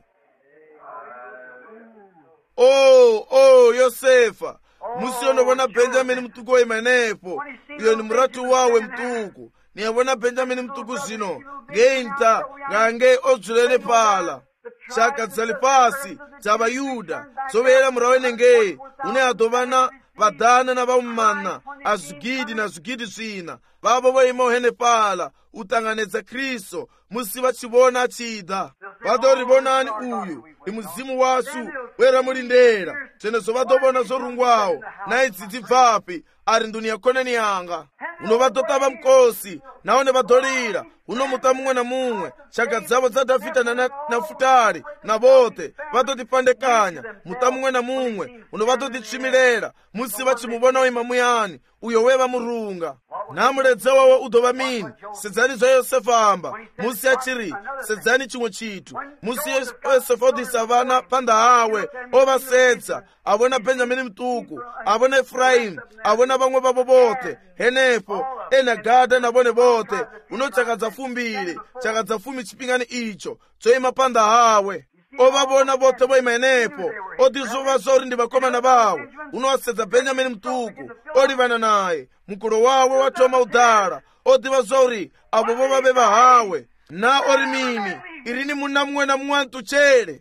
Oh, oh, Yosefa, musiyonobona Benjamini mtuku imenepo, iyo ni muratu wawe mtuku, niyabona Benjamini mtuku zino, ngeinta, ngange ozulene pala. Chaka tsalipasi, tsaba Yuda, sovela murawene nge, une adovana, vadana na vaumana, azugidi na zugidi zina, vavo voima uhene pala, utanganeza Kristo, musiva chivona chida. Vadorivonani uyu, imuzimu wasu, wera mulindera, chenezo vadovona zorungwao, na idzidzi bvapi, ari ndunia koneni yanga. Uno vadotava mkosi, naone vadolira, uno muta mumwe na mumwe, shaka dzavo za Davida na Nafutali, na vote, vatotipandekanya, muta mumwe na mumwe, uno vatotitsvimilera, musi vachimuvona oima muyani, uyo weva murunga. Namuledza wawo udova mini, sedzani zwa Yosefa amba, musi achiri, sedzani chimwe chitu, musi Yosefa odisa vana panda hawe, ovasedza, avona Benjamini mtuku, avona Efraimu, avona vamwe vavo vote, henepo, ena gada na vone vote, uno chaka dza fumbiri, chaka dza fumi chipingani icho, choima panda hawe. Ovavona vote voima henepo, odizuva zori ndi vakomana vawe, unowasedza Benjamini mtuku, olivana naye, mukolo wawe watoma udara, odiva zori, avo vo vave vahawe, na ori mini, irini muna mwe na mwantu chere.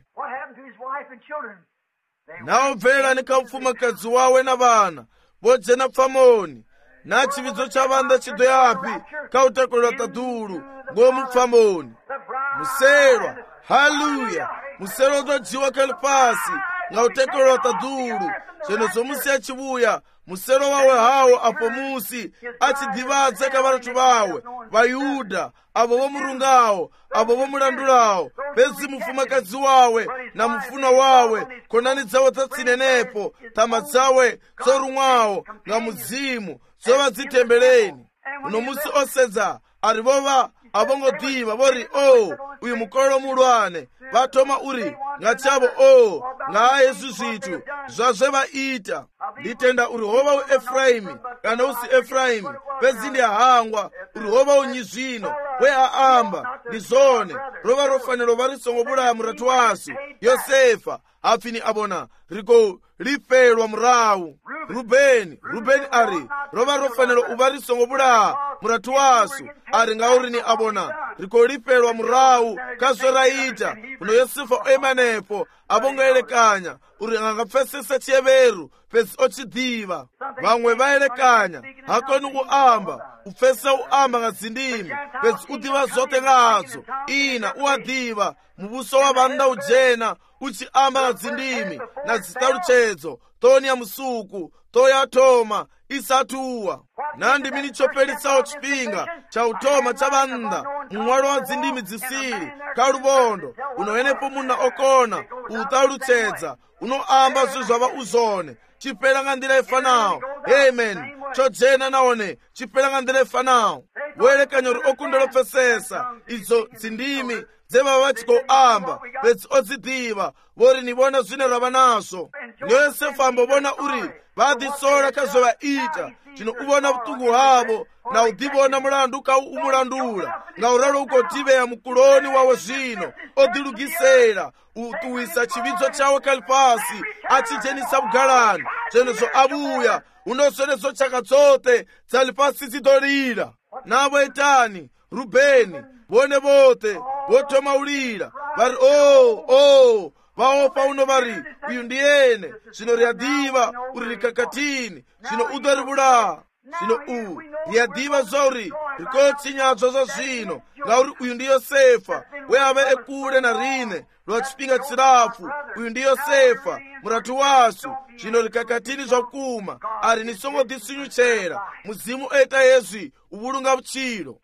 Nawo bvera ni kamfumakazi wawe na vana, vodzena pfamoni, na chividzo cha vanda chidoyapi, kautekolela tadulu, ngomu pfamoni. Muserwa, haleluya, muserwa udodziwa kalipasi, ngautekolela tadulu, chenezo musi achivuya, musero wawe hawo apo musi, achidivadza kavaratu vawe, Vayuda, avo vomurungawo, avo vomulandulawo, pezi mufumakazi wawe, na mufuna wawe, konani dzawo tatsinenepo, tama dzawe, tsorumwawo, nga mudzimu, dzovadzitembeleni. Uno musi osedza, ari vova, avongodiva, vori, oh, uyu mukolo mulwane, vatoma uri, nga chavo, oh, nga Yesu zvitu, zvazve vaita. Nditenda uri hova u Efraimi, kana usi Efraimi, pezi ndi ahangwa, uri hova unyi zvino, we aamba, ndi zone, rova rofanelo varisongo bulaya muratu wasu, Yosefa, afini abona, riko lifelwa murawu. Rubeni, Rubeni ari, rova rofanelo uvarisongo bulaya muratu wasu, ari ngaurini abona, riko lifelwa murawu, kazweraita, uno Yosefa emanepo, abongaelekanya, uri angapfesesa chieveru, pesi ochidiva. Vamwe vaelekanya, hakoni uamba, ufesa uamba nga zindimi, pesi udiva zote ngazo, ina uadiva, mubuso wa vanda ujena, uchi amba nga zindimi, na zitaluchezo, toni ya musuku, toya toma, isatuwa. Nandi mini chopelisa chipinga, cha utoma cha vanda, mwalo wa zindimi zisiri, kalubondo, unoenepo muna okona, utalucheza, uno amba zuzava uzone, chipela nga ndile fanao, amen, chojena naone, chipela nga ndile fanao. Wele kanyori okundolo fesesa, izo zindimi, zema wachiko amba, pezi ozidiva, vori nibona zine rabanaso. Yosefa ambobona uri, vadi sola kazova ita, chino ubona butugu habo, na udibona mulandu ka umulandula, nga uralo uko tibe ya mukuloni wawo zino, odilugisera, utuwisa chividzo chawe kalipasi, achijenisa bugalani, chenezo abuya, unosonezo chaka zote, zalipasi zidolira. Nabo etani, Rubeni, bone bote, bote maulira, bari oh, oh, vaopa uno bari, uyu ndiyene, sino riadiva, uri rikakatini, sino udari bula, sino u, riadiva zori, rikotsi nyazo za zino, ngauri uyu ndi Yosefa, weave ekule na rine, lwachipinga tsirafu, uyu ndi Yosefa, muratu wasu, sino rikakatini zokuma, ari nisongo disinyuchera, muzimu eta Yesu, ubulunga buchiro.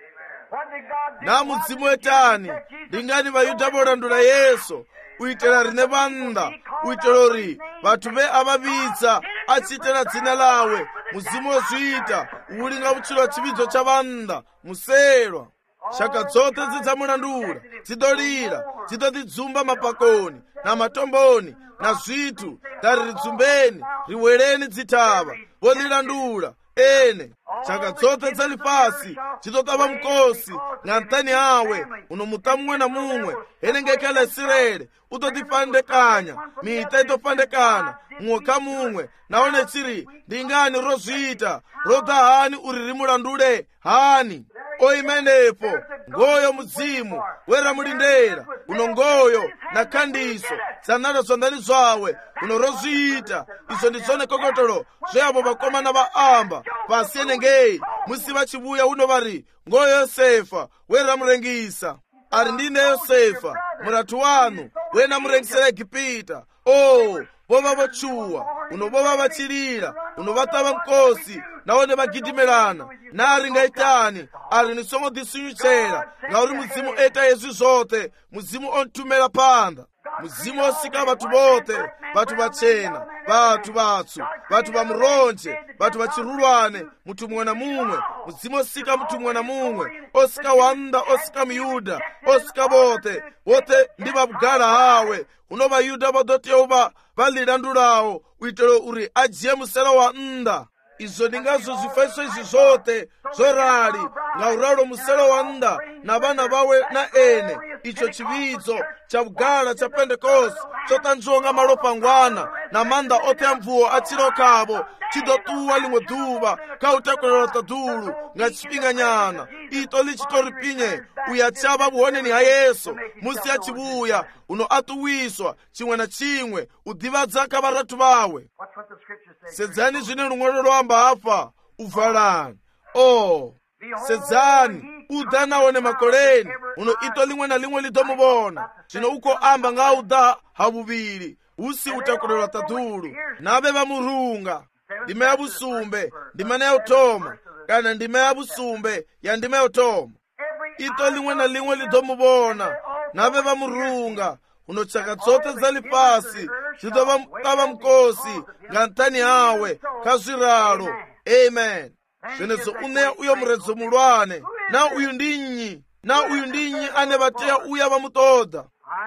Na muzimu etani, dingani Vayuda bolandula Yesu, uitela rine vanda, uitelori, vatu ve ababitsa, achitela dzina lawe, muzimu osuita, ubulinga buchiro chividzo cha vanda, muselwa. Shaka zote zidzamulandula, zidolira, zidodidzumba mapakoni, na matomboni, na zvitu, dari ridzumbeni, riwereni dzitava, vodilandula, ene chaka dzothe dzalipasi chitotava mkosi nga ntani awe uno muta mumwe na mumwe ene ngekhala Israeli utotifandekanya mita itofandekana mwoka mumwe naone chiri ndingani rozvita roda hani uri rimulandule hani oimenepo ngoyo mudzimu wera mulindera uno ngoyo na khandiso zanalo zondani zwawe uno rozvita izo ndizone kokotolo zveavo vakomana vaamba pasi enengei musi vachivuya uno vari ngoyo Yosefa wera murengisa ari ndine Yosefa muratu wanu wena murengisera Egipita o vova vochuwa uno vova vachirira uno vatava mkosi naone vagidimelana nari ngaitani ari nisongo disunyuchera ngauri muzimu eta yezvi zvote muzimu ontumela panda muzimu osika vatu vote vatu vachena vatu vatsu vatu vamuronje vatu vachirulwane mutu mumwe na mumwe muzimu osika mutu mumwe na mumwe osika wanda osika muyuda osika vote vote ndi vabugala hawe uno vayuda vadoteuva valilandulawo uitelo uri ajiye musela wa nda izo ndingazo zifaiso izi zote zorali nga uralo muselo wa nda na vana vawe na ene icho chividzo cha bugala cha Pentekoste chotanzonga malopangwana na manda ote amvuo achiro kavo chidotuwa limwe duva kautekolero tadulu nga chipinga nyana ito lichitoripinye uyachava buoneni ha Yesu musi achibuya uno atuwiswa chimwe na chimwe udivadzaka varatu vawe sedzani zvine lung'olo lwamba apa uvalani o sedzani uda naone makoleni uno ito limwe na limwe lidomuvona zvino uko amba nga uda havuviri usi utakolelwa tadulu nave vamurunga ndime ya busumbe ndime ya utoma kana ndime ya busumbe ya ndime ya utoma ito limwe na limwe lidomuvona nave vamurunga uno chaka dzote dzalipasi zidova mkosi nga ntani awe kazviralo amen zvenezo uneya uyo muredzo mulwane na uyu ndinyi na uyu ndinyi ane vateya uya vamutoda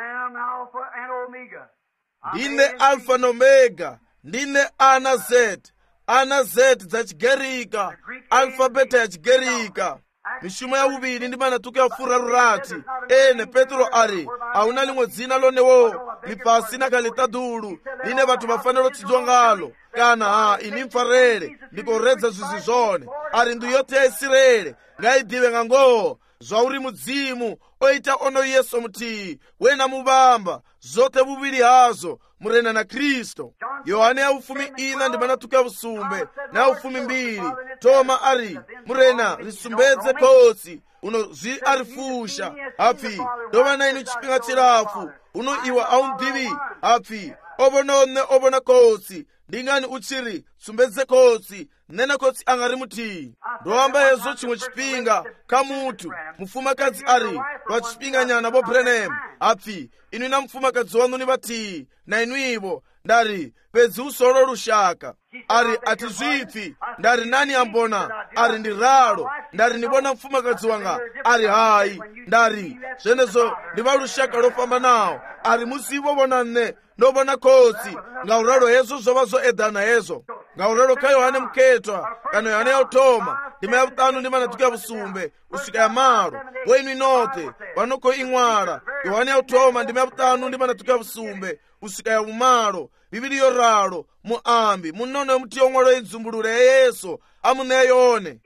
ndine alfa na omega ndine a na z a na z dza chigerika alfabeta ya chigerika mishumo ya uviri ndi manatuko ya furarurati ene Petro ari auna limwe dzina lonewo lipasi na kalitadulu line vatu vafanelo chidzwa ngalo kana ha ini mfarere ndikoredza zvizi zvone ari ndu yote ya Israeli ngaidive nga ngoho zvauri mudzimu oita ono Yesu mutii wena muvamba zote vuviri hazo murena na Kristo Yohane ya ufumi ina ndi manatuko ya usumbe na ufumi mbiri Toma ari murena risumbedze kosi uno zvi arifusha hapi dova na inu chipinga chirafu uno iwa aundivi hapi obonone obona kosi ndingani uchiri sumbedze kosi nena kosi angari mutii ndoamba yezo chimwe chipinga kamutu mufumakazi ari vachipinga nyana bo Branham hapi inu ina mufumakazi wanu ni vatii na inu ivo ndari pedzi usolo rushaka ari ati zvipi ndari nani ambona ari ndiralo ndari ndibona mfumakazi wanga ari hai ndari zvenezo ndiva rushaka lofamba nawo ari musivo vonane ndobona kosi ngauralo hezo zvova zoedhana hezo ngauralo ka Yohane muketwa kana Yohane ya utoma ndima ya vutanu ndima natuko ya vusumbe usvika ya malo wenu inote vanoko ing'wara Yohane ya utoma ndima ya vutanu ndima natuko ya vusumbe usvika ya vumalo bibili yoralo muambi munono yomuti yong'walo yenzumbulule ya Yesu amuneya yone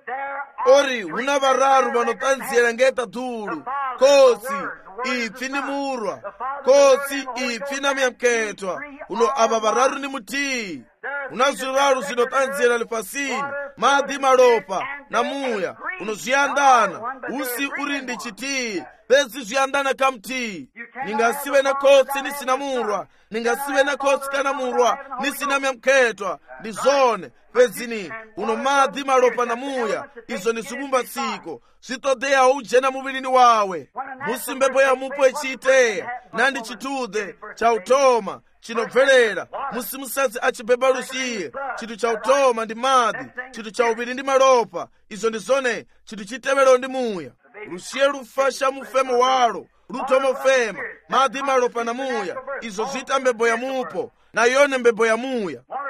ori huna vararu vanotanziyela ngetadulu kosi ipfi ndi murwa kosi ipfi na miyamketwa uno ava vararu ni mutii una zviraru zvinotanziyela lipasini madhi malopa na muya uno zviyandana usi uri ndi chitii pedzi zviyandana kamutii ningasive na kosi nisina murwa ningasive na kosi kana murwa nisina miyamketwa ndi zone pedzini uno madhi malopa na muya izo ni zivumbatsiko zvitodeyawo ujena muvili wawe musi mbepo ya mupo ichiiteya nandi chitude cha utoma chinobvelera musi musadzi achibheba lusiye chitu cha utoma ndi madhi chitu cha uviri ndi malopa izo ndi zone chitu chitevero ndi muya lusiye lufasha mufemo walo lutomofema madhi malopa na muya izo zita mbebo ya mupo na yone mbebo ya muya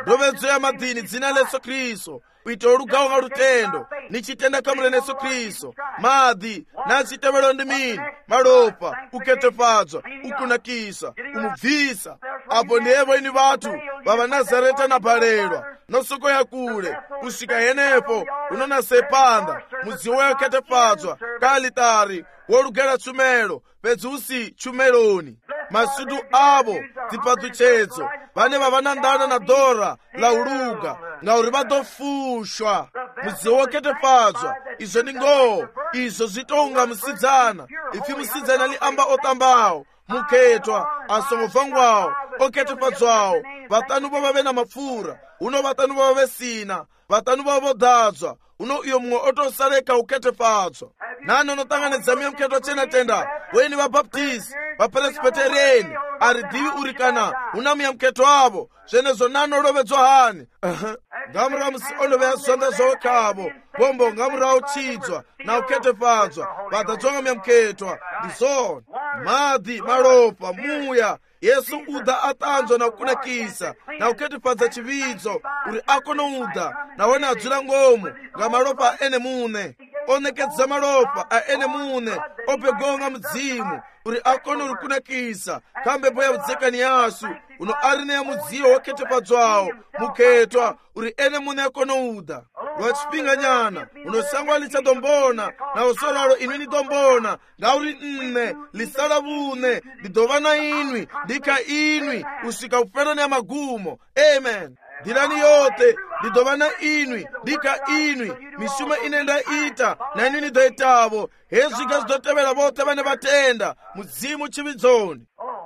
ndovedzo ya madini dzina la Yesu Kristo kuita lugawo nga lutendo ni chitenda kamulene Yesu Kristo madhi na chitevelo ndi mini malopa uketefadzwa ukunakisa umubvisa apo ndiyevo ini vathu vava Nazareta nabalelwa nosoko yakule kusvika henepo unonasepanda mudziwo waketefadzwa kalitari wolugela tshumelo pedzusi tchumeloni masudu avo dzipatuchedzo vane vavana ndana na dora la uluga ngauri vadofushwa mudziwo waketefadzwa izvo ndi ngoho izvo zvitonga musidzana ifi musidzana li amba otambawo muketwa asongofangwawo oketefadzwawo vatanu vo vave na mapfura uno vatanu vo vave sina vatanu vo vodadzwa uno iyo mumwe otosaleka uketefadzwa nani unotanganidza miyo muketwa chena tenda weni vabaptisi vapresbiteriyeni aridivi uri kana una miya muketwa avo zvenezvo nani olovedzwa hani ngamuramusi olovea zonda zvowekavo bombo ngamura uchidzwa na uketefadzwa vadadzonga miya muketwa ndizoni madhi malopa muya Yesu uda atanzwa na kunakisa na uketefadza chividzo uri akonoudha nawone adzula ngomu nga malopa a ene mune onekedza malopa a ene mune opegonga mudzimu uri akono uri kunakisa kambepo ya udzekani yasu uno ari neya mudziwo waketefadzwawo muketwa uri ene mune akonoudha lwachipinga nyana unosangwa lichadombona na usoralo inwi nidombona ngauri nne lisala vune lidova na inwi ndika inwi usvika kupena na magumo amen ndilani yote lidova na inwi ndika inwi mishumo inenda ita na inwi nidoitavo hezvika zvidotevera vote vane vatenda mudzimu chividzoni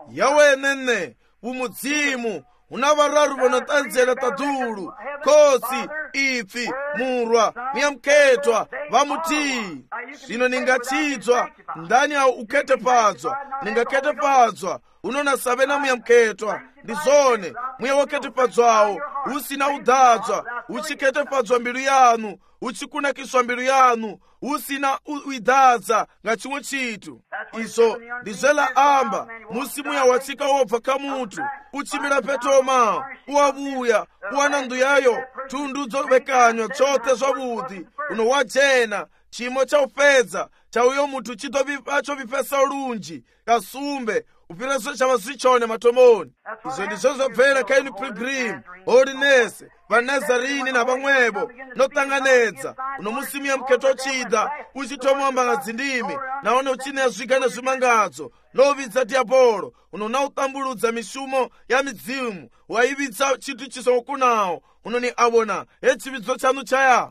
yawenene umudzimu una vararu vonotanzela tadulu kosi ipfi murwa miyamketwa vamutii zvino ningachidzwa ndani au uketefadzwa ningaketefadzwa unonasave na muyamketwa ndizone muya waketefadzwawo usina udadzwa uchiketefadzwa mbilu yanu uchikunakiswa mbilu yanu usina uidadza nga chimwe chitu izo ndizvela amba musi muya watsika wobva kamutu uchimira petoma uwavuya uwana nduyayo thundu dzovekanywa tsote zvavudi uno wajena chimo chaupedza chauyo mutu chitovipacho vipesa ulunji kasumbe upireso chava zvichone matomoni izvo ndizvo zvabvera kaini pilgrim holinese vanazarini na vamwevo notanganedza uno musimu ya muketwa uchida uchitomuamba nga dzindimi naone uchineya zviga nezvimangadzo novidza diabolo uno nautambuludza mishumo ya midzimu waividza chitu chisokunawo uno ni avona hechividzo chanu chaya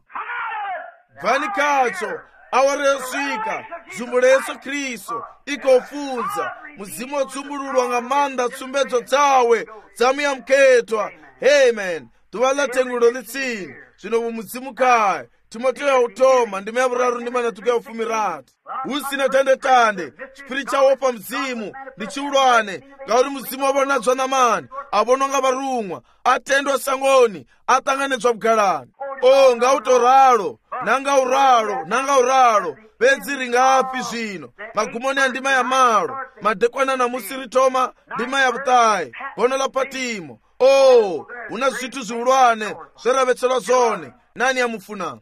bvani kacho awara yosvika dzumbu rayesu Kristu ikofunza muzimu wodzumbululwa nga manda tsumbedzo dzawe dzamuyamketwa amen duva latengulo litsini zvino vumudzimu kaya Timoteyo yautoma ndime yavuraru ndime natuku yaufumiratu usina tande-tande chipiri chawo pa mzimu ndi chiulwane ngauri muzimu wavonadzwa na mani avononga varumwa atendwa sangoni atanganedzwa bugalani o ngautoralo nangauralo nangauralo bedzi ringapi zvino magumoni ya ndima ya malo madekwana na musiritoma ndima ya vutayi gono la Patimo o una zvitu zviulwane zveravetsera zone nani yamufuna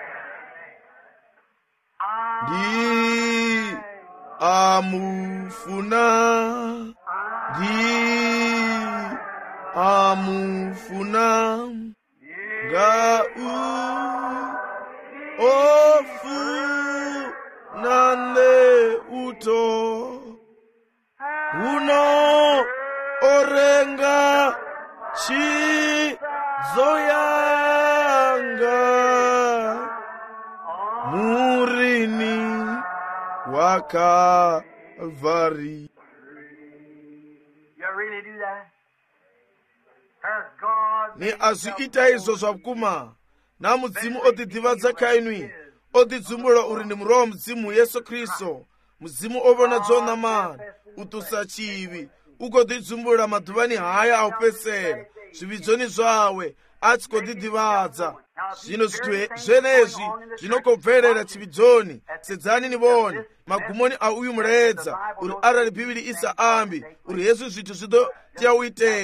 ndi amufuna ndi amufuna nga u ofu nane uto uno orenga chi zoyanga murini wakavari. Ni aziita izo zvakuma na mudzimu otidzivadza kainwi otidzumbula uri ndi muroho mudzimu Yesu Kristo mudzimu ovona dzona mani utusa chivi ugotidzimbula madhuvani haya aupesera zvividzoni zvawe atikotidzivadza zvino zvithu zvenezvi zvinokobverera chividzoni sedzani nivoni magumoni a uyu muredza uri arali bhibhiri isa ambi uri hezvi zvithu zvido tiyauiteya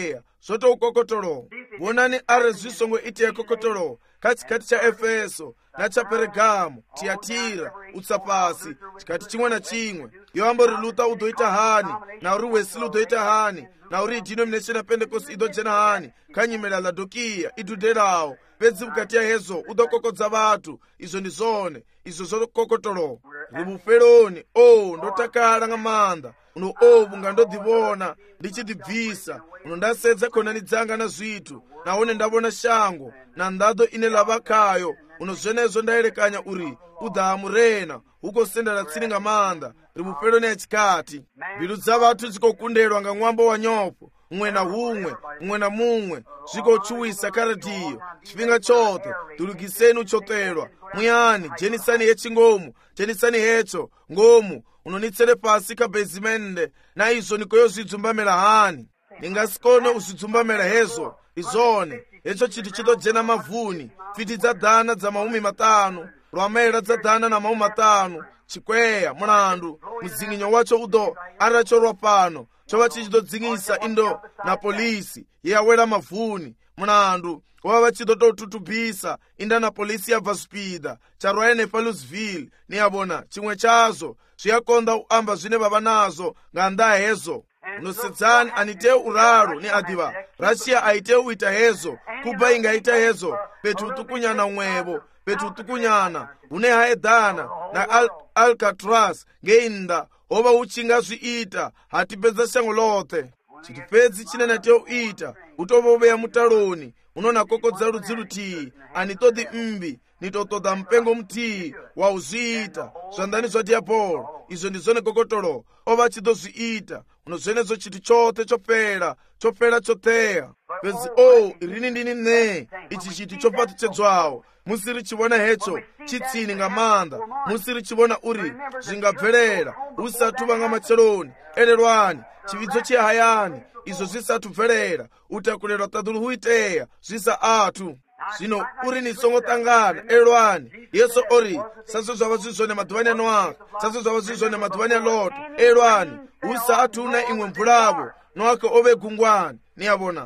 zoto ukokotolo wonani are zwisongo ite ya kokotolo katikati cha Efeso na cha Pergamo, Tiatira, utsapasi chikati chimwe na chimwe yoambo uri Luther udoita hani na uri Wesley udoita hani na uri denomination ya Pentecost idojena hani kanyimela Laodikia iduderawo pedzi mukati ya hezo udokokodza vatu. Izo ndi zone izo zokokotolo ribuferoni o ndotakala ng'amanda uno obu ngandodivona ndichidibvisa uno ndasedza khonani dzanga na zwitu naone ndabona shango na ndado ine lavakayo uno zvenezo ndayerekanya uri udhamurena uko sendera tsini ng'amanda ribuferoni yachikati mbilu dza vatu dzikokundelwa nga mwambo wa nyopo umwe na umwe umwe na mumwe zvikochuwisa karadiyo chifhinga chote tulugiseni uchotelwa muyani jenisani yechingomu jenisani hecho ngomu unonitsere pasi kabezimende na izo nikoyo zvidzumbamela hani ningasikone uzvidzumbamela hezo izone hecho chiti chitojena mavuni fiti dza dhana dza maumi matano lwamela dza dhana na maumi matano chikweya mulandu mudzinginyo wacho udo arachorwa pano chova chichidodzingisa indo na polisi yeyawela mavuni mulandu wava vachidototutubisa inda na polisi yabva spida charwaene pa Louisville niyabona chimwe chazo zviyakonda uamba zvine vava nazo nganda hezo unosedzani anite uraro ni adiva Russia aite uita hezo Cuba ingaita hezo petu utukunyana umwevo petu utukunyana une haedhana na Al Alcatraz ngeinda ova uchinga zviita hatipedza shango lote chitipedzi chinene teuita utovoveya mutaloni unona kokodza ludzi lutii anitodhi mbi nitotodha mpengo mtii wauzviita zvandani zvadiapolo izvo ndizvone kokotolo ova chidozviita unozvenezo chiti chote chopera chopera choteya pedzi o rini ndini ne ichi chiti chopatuchedzwawo musiri chivona hecho chitsini ng'amanda musiri chivona uri zvingabvelera usati vanga macheloni ererwani chividzo chehayani izvo zvisati bvelera utakulelwa tadulu huiteya zvisa atu zvino uri nisongotangana ererwani yesu ori sazvo zvava zvizvone madhuvani anoaka sazvo zvava zvizvone madhuvani aloto ererwani usati una imwe mvulavo noake ove gungwani niyavona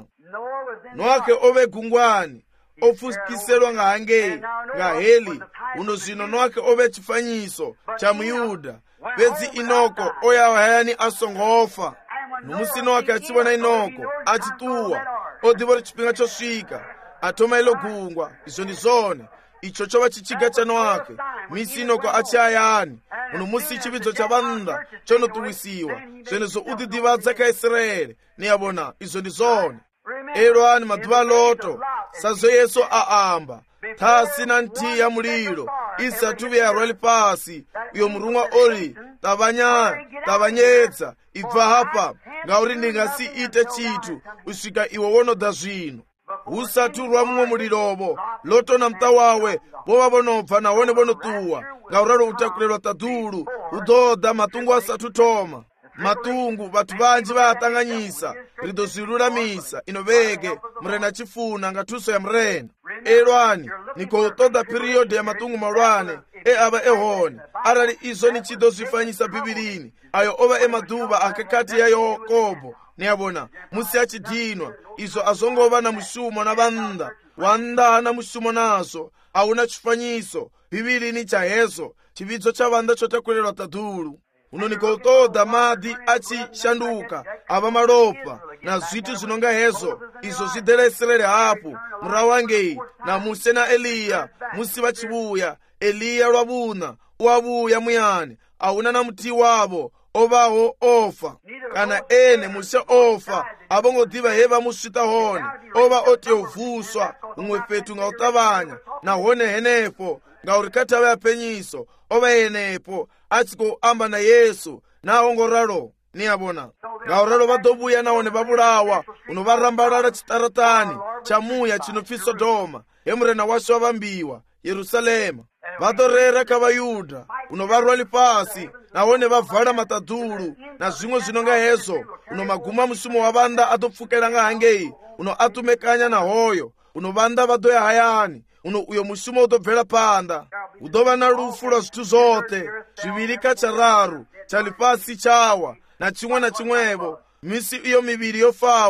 noake ove gungwani ofukiselwa ngahangei ngaheli uno zvino noake ove chifanyiso cha muyuda pedzi inoko oyawa hayani asongofa nomusino wake achivona inoko achituwa odivori chipinga chosvika atoma ilo gungwa izvo ndizvone icho chova chichiga chanoake misi inoko achiayani uno musi chividzo chavanda chonotuwisiwa zvenezvo udhidhivadza kaisraeri niyavona izvo ndizvone erwani madhuva loto sazvo yesu aamba thasi na ntii ya mulilo isati veyarwali pasi iyo murumwa ori tavanya tavanyedza ibva hapa ngauri ndingasiite chitu usvika iwo wonodha zvino usati urwa mumwe mulilovo loto na mta wawe vova vonobva nawone vonotuwa ngauraro utakulelwa tadhulu udhodha matungu asati utoma matungu vathu vanji vayatanganyisa rido zvilulamisa inoveke murena chifuna ngatuso ya murena erwani nikoutoda piriyodi ya matungu malwane eava ehone arali izo nichido zvifanyisa bhibilini ayo ova emadhuva akakati ya Yakobo niyavona musi achidhinwa izo azongova na mushumo na vanda wanda na mushumo nazo auna chifanyiso bhibilini cha hezo chividzo cha vanda chotakulelwa tadhulu uno nikoutoda madhi achishanduka ava malopa na zvitu zvinonga hezo izo zvidereserere hapo murawangei na muse na Eliya musi vachivuya Eliya lwavuna wavuya muyani auna na muti wavo ovaho ofa kana ene muse ofa avongodhiva heva musvita hone ova oti ovhuswa umwe petu ngautavanya na hone henepo ngaurikatava yapenyiso ova enepo atikoamba na Yesu naongoralo niyavona ngauralo vadovuya nawone vavulawa unovarambalala chitaratani chamuya chinopfi Sodoma emurena washo wavambiwa Yerusalema vatorera kavayudha unovarwali pasi nawone vavhala matadhulu na zvimwe zvinonga hezo unomaguma mushumo wavanda atopfukela ngahangei uno atumekanya na hoyo unovanda vadoya hayani uno uyo mushumo utobvela panda udova na lufu lwa zvithu zote zviviri kachararu chali pasi chawa na chimwe na chimwevo misi iyo miviri yofawo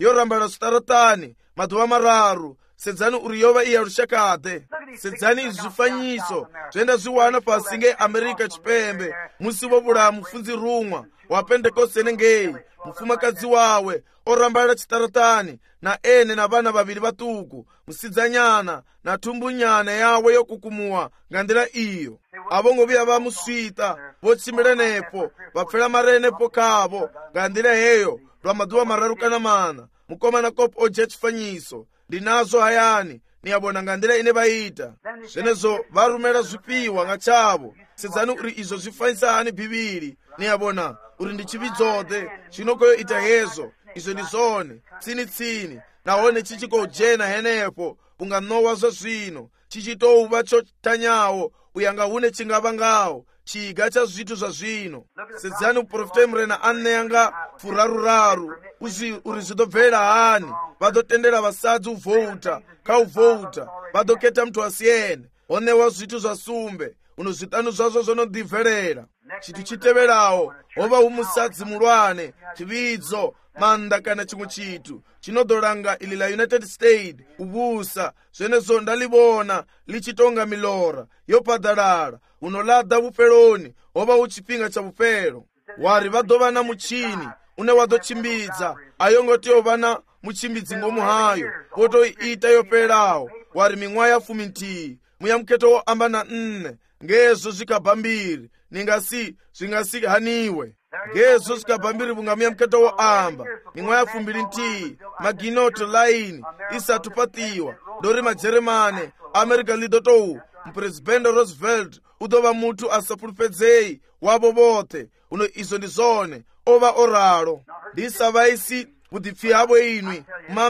yorambala sitaratani mazuva mararu. Sedzani uri yova iya rushakate. Sedzani izvi zvifanyiso zvoenda zviwana pasi ngeAmerika Chipembe. Musi wobula mufunzi rumwa wa Pentekoste nengei mufumakadzi wawe orambalira chitaratani na ene na vana vaviri vatuku musidzanyana na tumbunyana yawe yokukumuwa ngandira iyo. Avongoviya vamusvita vochimbira nepo vapfera marenepo kavo ngandira heyo lwa mazuva mararu kana mana. Mukomana kopo oja chifanyiso ndinazo hayani niyabona ngandira ine vaita zvenezo varumera zvipiwa ngachavo. Sedzani uri izvo zvifanyisa hani bhibhiri niyabona uri ndichividzode zvinokoyo ita hezo izvo ndizone tsini tsini naone chichikojena henepo unganowa zvazvino chichitouva chotanyawo uyanga une chingava ngawo chiga cha zvitu zvazvino. Sedzani uprofita murena aneyanga furaruraru uzi uri zvidobvera hani vadotendera vasadzi uvhouta kauvhouta vadoketa mtu asiyene onewa zvitu zvasumbe uno zvitanu zvazvo zvonodhivherera. Chitu chiteverawo hova umusadzi mulwane chividzo manda kana chimwe chitu chinodoranga ili la United States ubusa zvenezo ndalivona lichitonga milora yopadalala unolada vupeloni hova uchipinga cha vupelo. Wari vadova na muchini une wadochimbidza ayongoti yovana muchimbidzi ngomuhayo votoiita yopelawo. Wari ming'wa ya fumi ntii muyamuketo woamba na nne ngezo zvikabhambiri ningasi zvingasi haniwe ngezo zvikabhambiri bungamuyamuketo woamba ming'wa ya fumbiri ntii maginoto laini isatu patiwa ndori majeremane America lidotou mpresidente Roosevelt udova mutu asapulupedzei wavo vote uno izo ndizone ova oralo ndisavaisi kudipfi havo inwi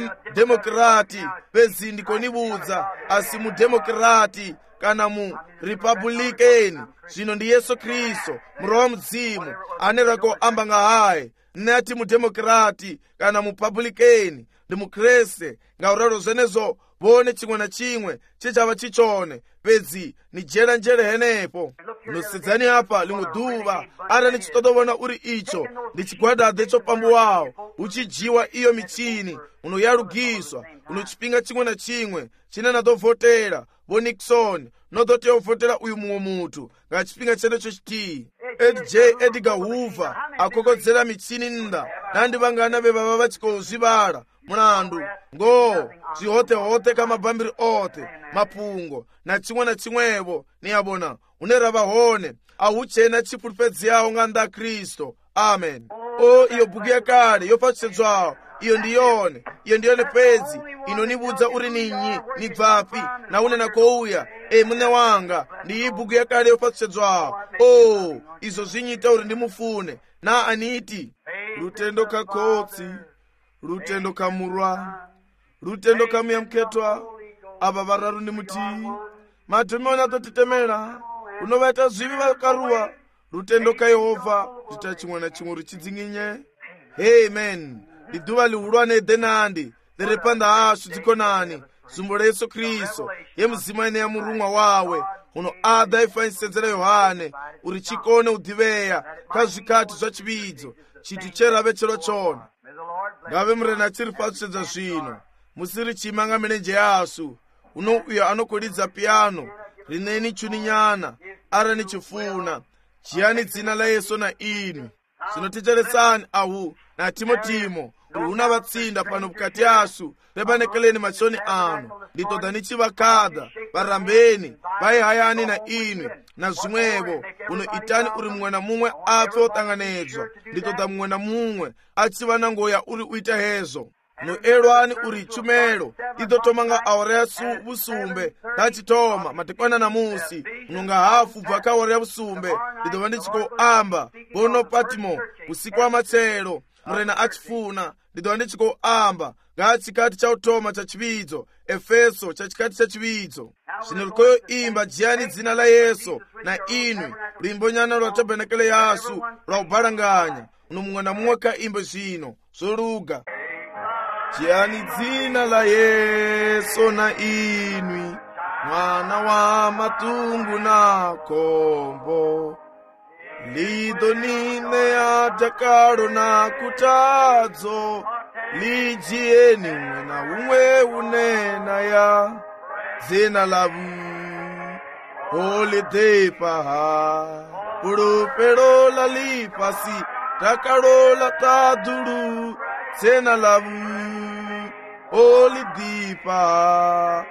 mademokrati vezindikonibuza asi mudemokrati kana mu republikeni zvino ndi Yesu Kristo muroho mudzimu anerako amba ngahaye nati mudemokrati kana mupublikeni ndi mukreste ngauralo zvenezo vone chimwe na chimwe chichava chichone pedzi ni jera njere henepo. Nosedzani apa limwe duva ara nichitodovona uri icho ndichigwadadhe chopambu wawo uchijiwa iyo michini unoyarugiswa unochipinga chimwe na chimwe chine natovhotera vo Nixon nodoti yovhotera uyu mumwe mutu ngachipinga chenecho chitii. Ed J Edgar Hoover akokodzera michini nda nandi vangana vevava vachikozvivara mulandu ngo zvihote-hote kamabhambiri ote mapungo na chimwe na chimwevo niyabona unera vahone ahuchena chipulupedzi yawo nganda Kristo. Amen. O iyo bhuku yakale yopachedzwawo iyo ndiyone iyo ndiyone pedzi inonibudza uri ninyi nibvapi naune nakouya e mune wanga ndi ibhuku yakale yopachedzwawo. O izo zvinyita uri ndimufune na aniti lutendo kakotsi lutendo kamurwa lutendo kamuyamuketwa ava vararu ndi mutii madhimoni atotitemera unovaita zvivi vakaruwa lutendo kayehovha zvita chimwe na chimwe richidzinginye. Amen. Liduva lihulwane edenandi liri panda ashu dzikonani zumbo la Yesu Kristo yemuzimu ene ya murumwa wawe uno ada ifanyisedzera Yohane uri chikone udhiveya kazvikati zvachividzo chitu cherave chero chona. Ngave murena chiri patsedza zvino musiri chimanga mirenje yasu uno uyo anokolidza piano rineni chuninyana ara nichifuna chiyani dzina la Yesu na inu zvinoticheretsani ahu na Timotimo una vatsinda pano bukati yasu rebanekeleni machoni ano nditoda nichivakada varambeni vaihayani na inu na zvimwevo uno itani uri mumwe na mumwe apfe otanganedzwa nditoda mumwe na mumwe achiva na ngoya uri uita hezo no elwani uri chumelo idotomanga awara ya su busumbe tachitoma matekwana na musi unonga hafu bvaka awara ya busumbe ndidova ndichiko amba bono patimo usiku wa matselo murena achifuna ndidova ndichiko amba ngachikati cha utoma cha chividzo Efeso cha chikati cha chividzo zvinolikoyo imba jiyani dzina la Yesu na inwi limbonyana lwa tabernacle yasu lwa ubalanganya uno mumwe na mumwe ka imba zvino zoluga jiyani dzina la Yesu na inwi mwana wa matungu na kombo lido nine ya takaro na kutadzo lijieni umwe na umwe unena ya zina lavu olidepa pulupelo lalipasi takalola tadulu zina lavu olidipa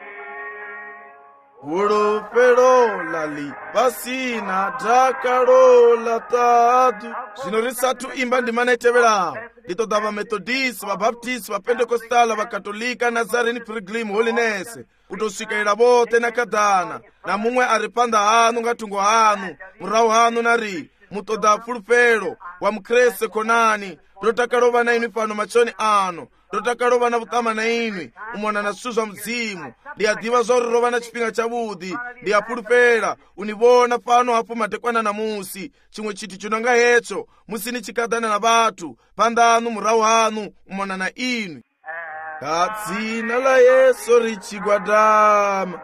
pulupelo lalipasi na takalola tadu. Zvino risatu imba ndimana iteverawo litoda vamethodisi, vabaptisi, vapendekostala, vakatolika, nazarene pilgrim holiness kutosvikaira vote nakadhana na mumwe ari panda hanu ngatungo hanu murau hanu nari mutoda pulupelo wa mukrese konani ndotakarova na inwi pano machoni ano ndotakarova na vutama na inwi umona na zvitu zva mudzimu ndiyadhiva zvaurorova na chipinga chavudhi ndiyapulupela univona pano hapo madekwana na musi chimwe chiti chinonga hecho musini chikadhana na vatu panda hanu murau hanu umona na inwi kadzina la Yesu richigwadama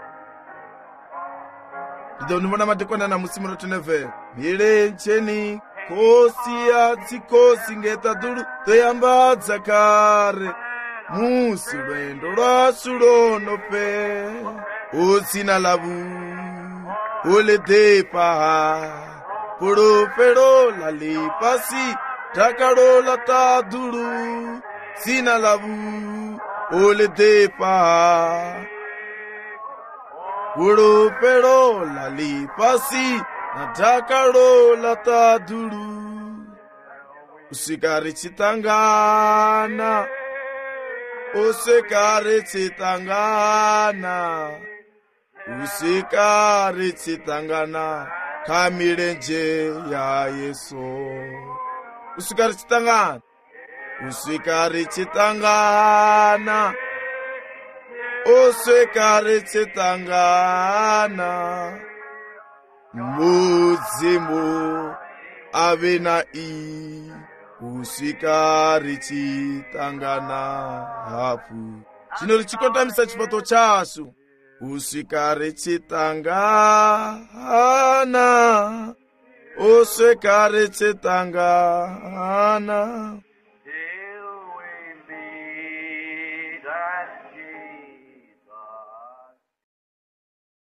ndidonivona madekwana na musi murotenevhera mirencheni kosi yadzikosi ngetadhulu toyambadza kare musi lwendo lwasu lonope utsina lavu uledepa pulupelo lalipasi takalola tadhulu tsina lavu uledepa pulupelo lalipasi natakalola tadhulu usikari chitangana usikari chitangana usikari chitangana kamirenje ya Yesu usikari chitangana usikari chitangana usikari chitangana mudzimu ave nai usikari chitangana hafu chino richikotamisa chipato chasu usikari chitangana usikari chitangana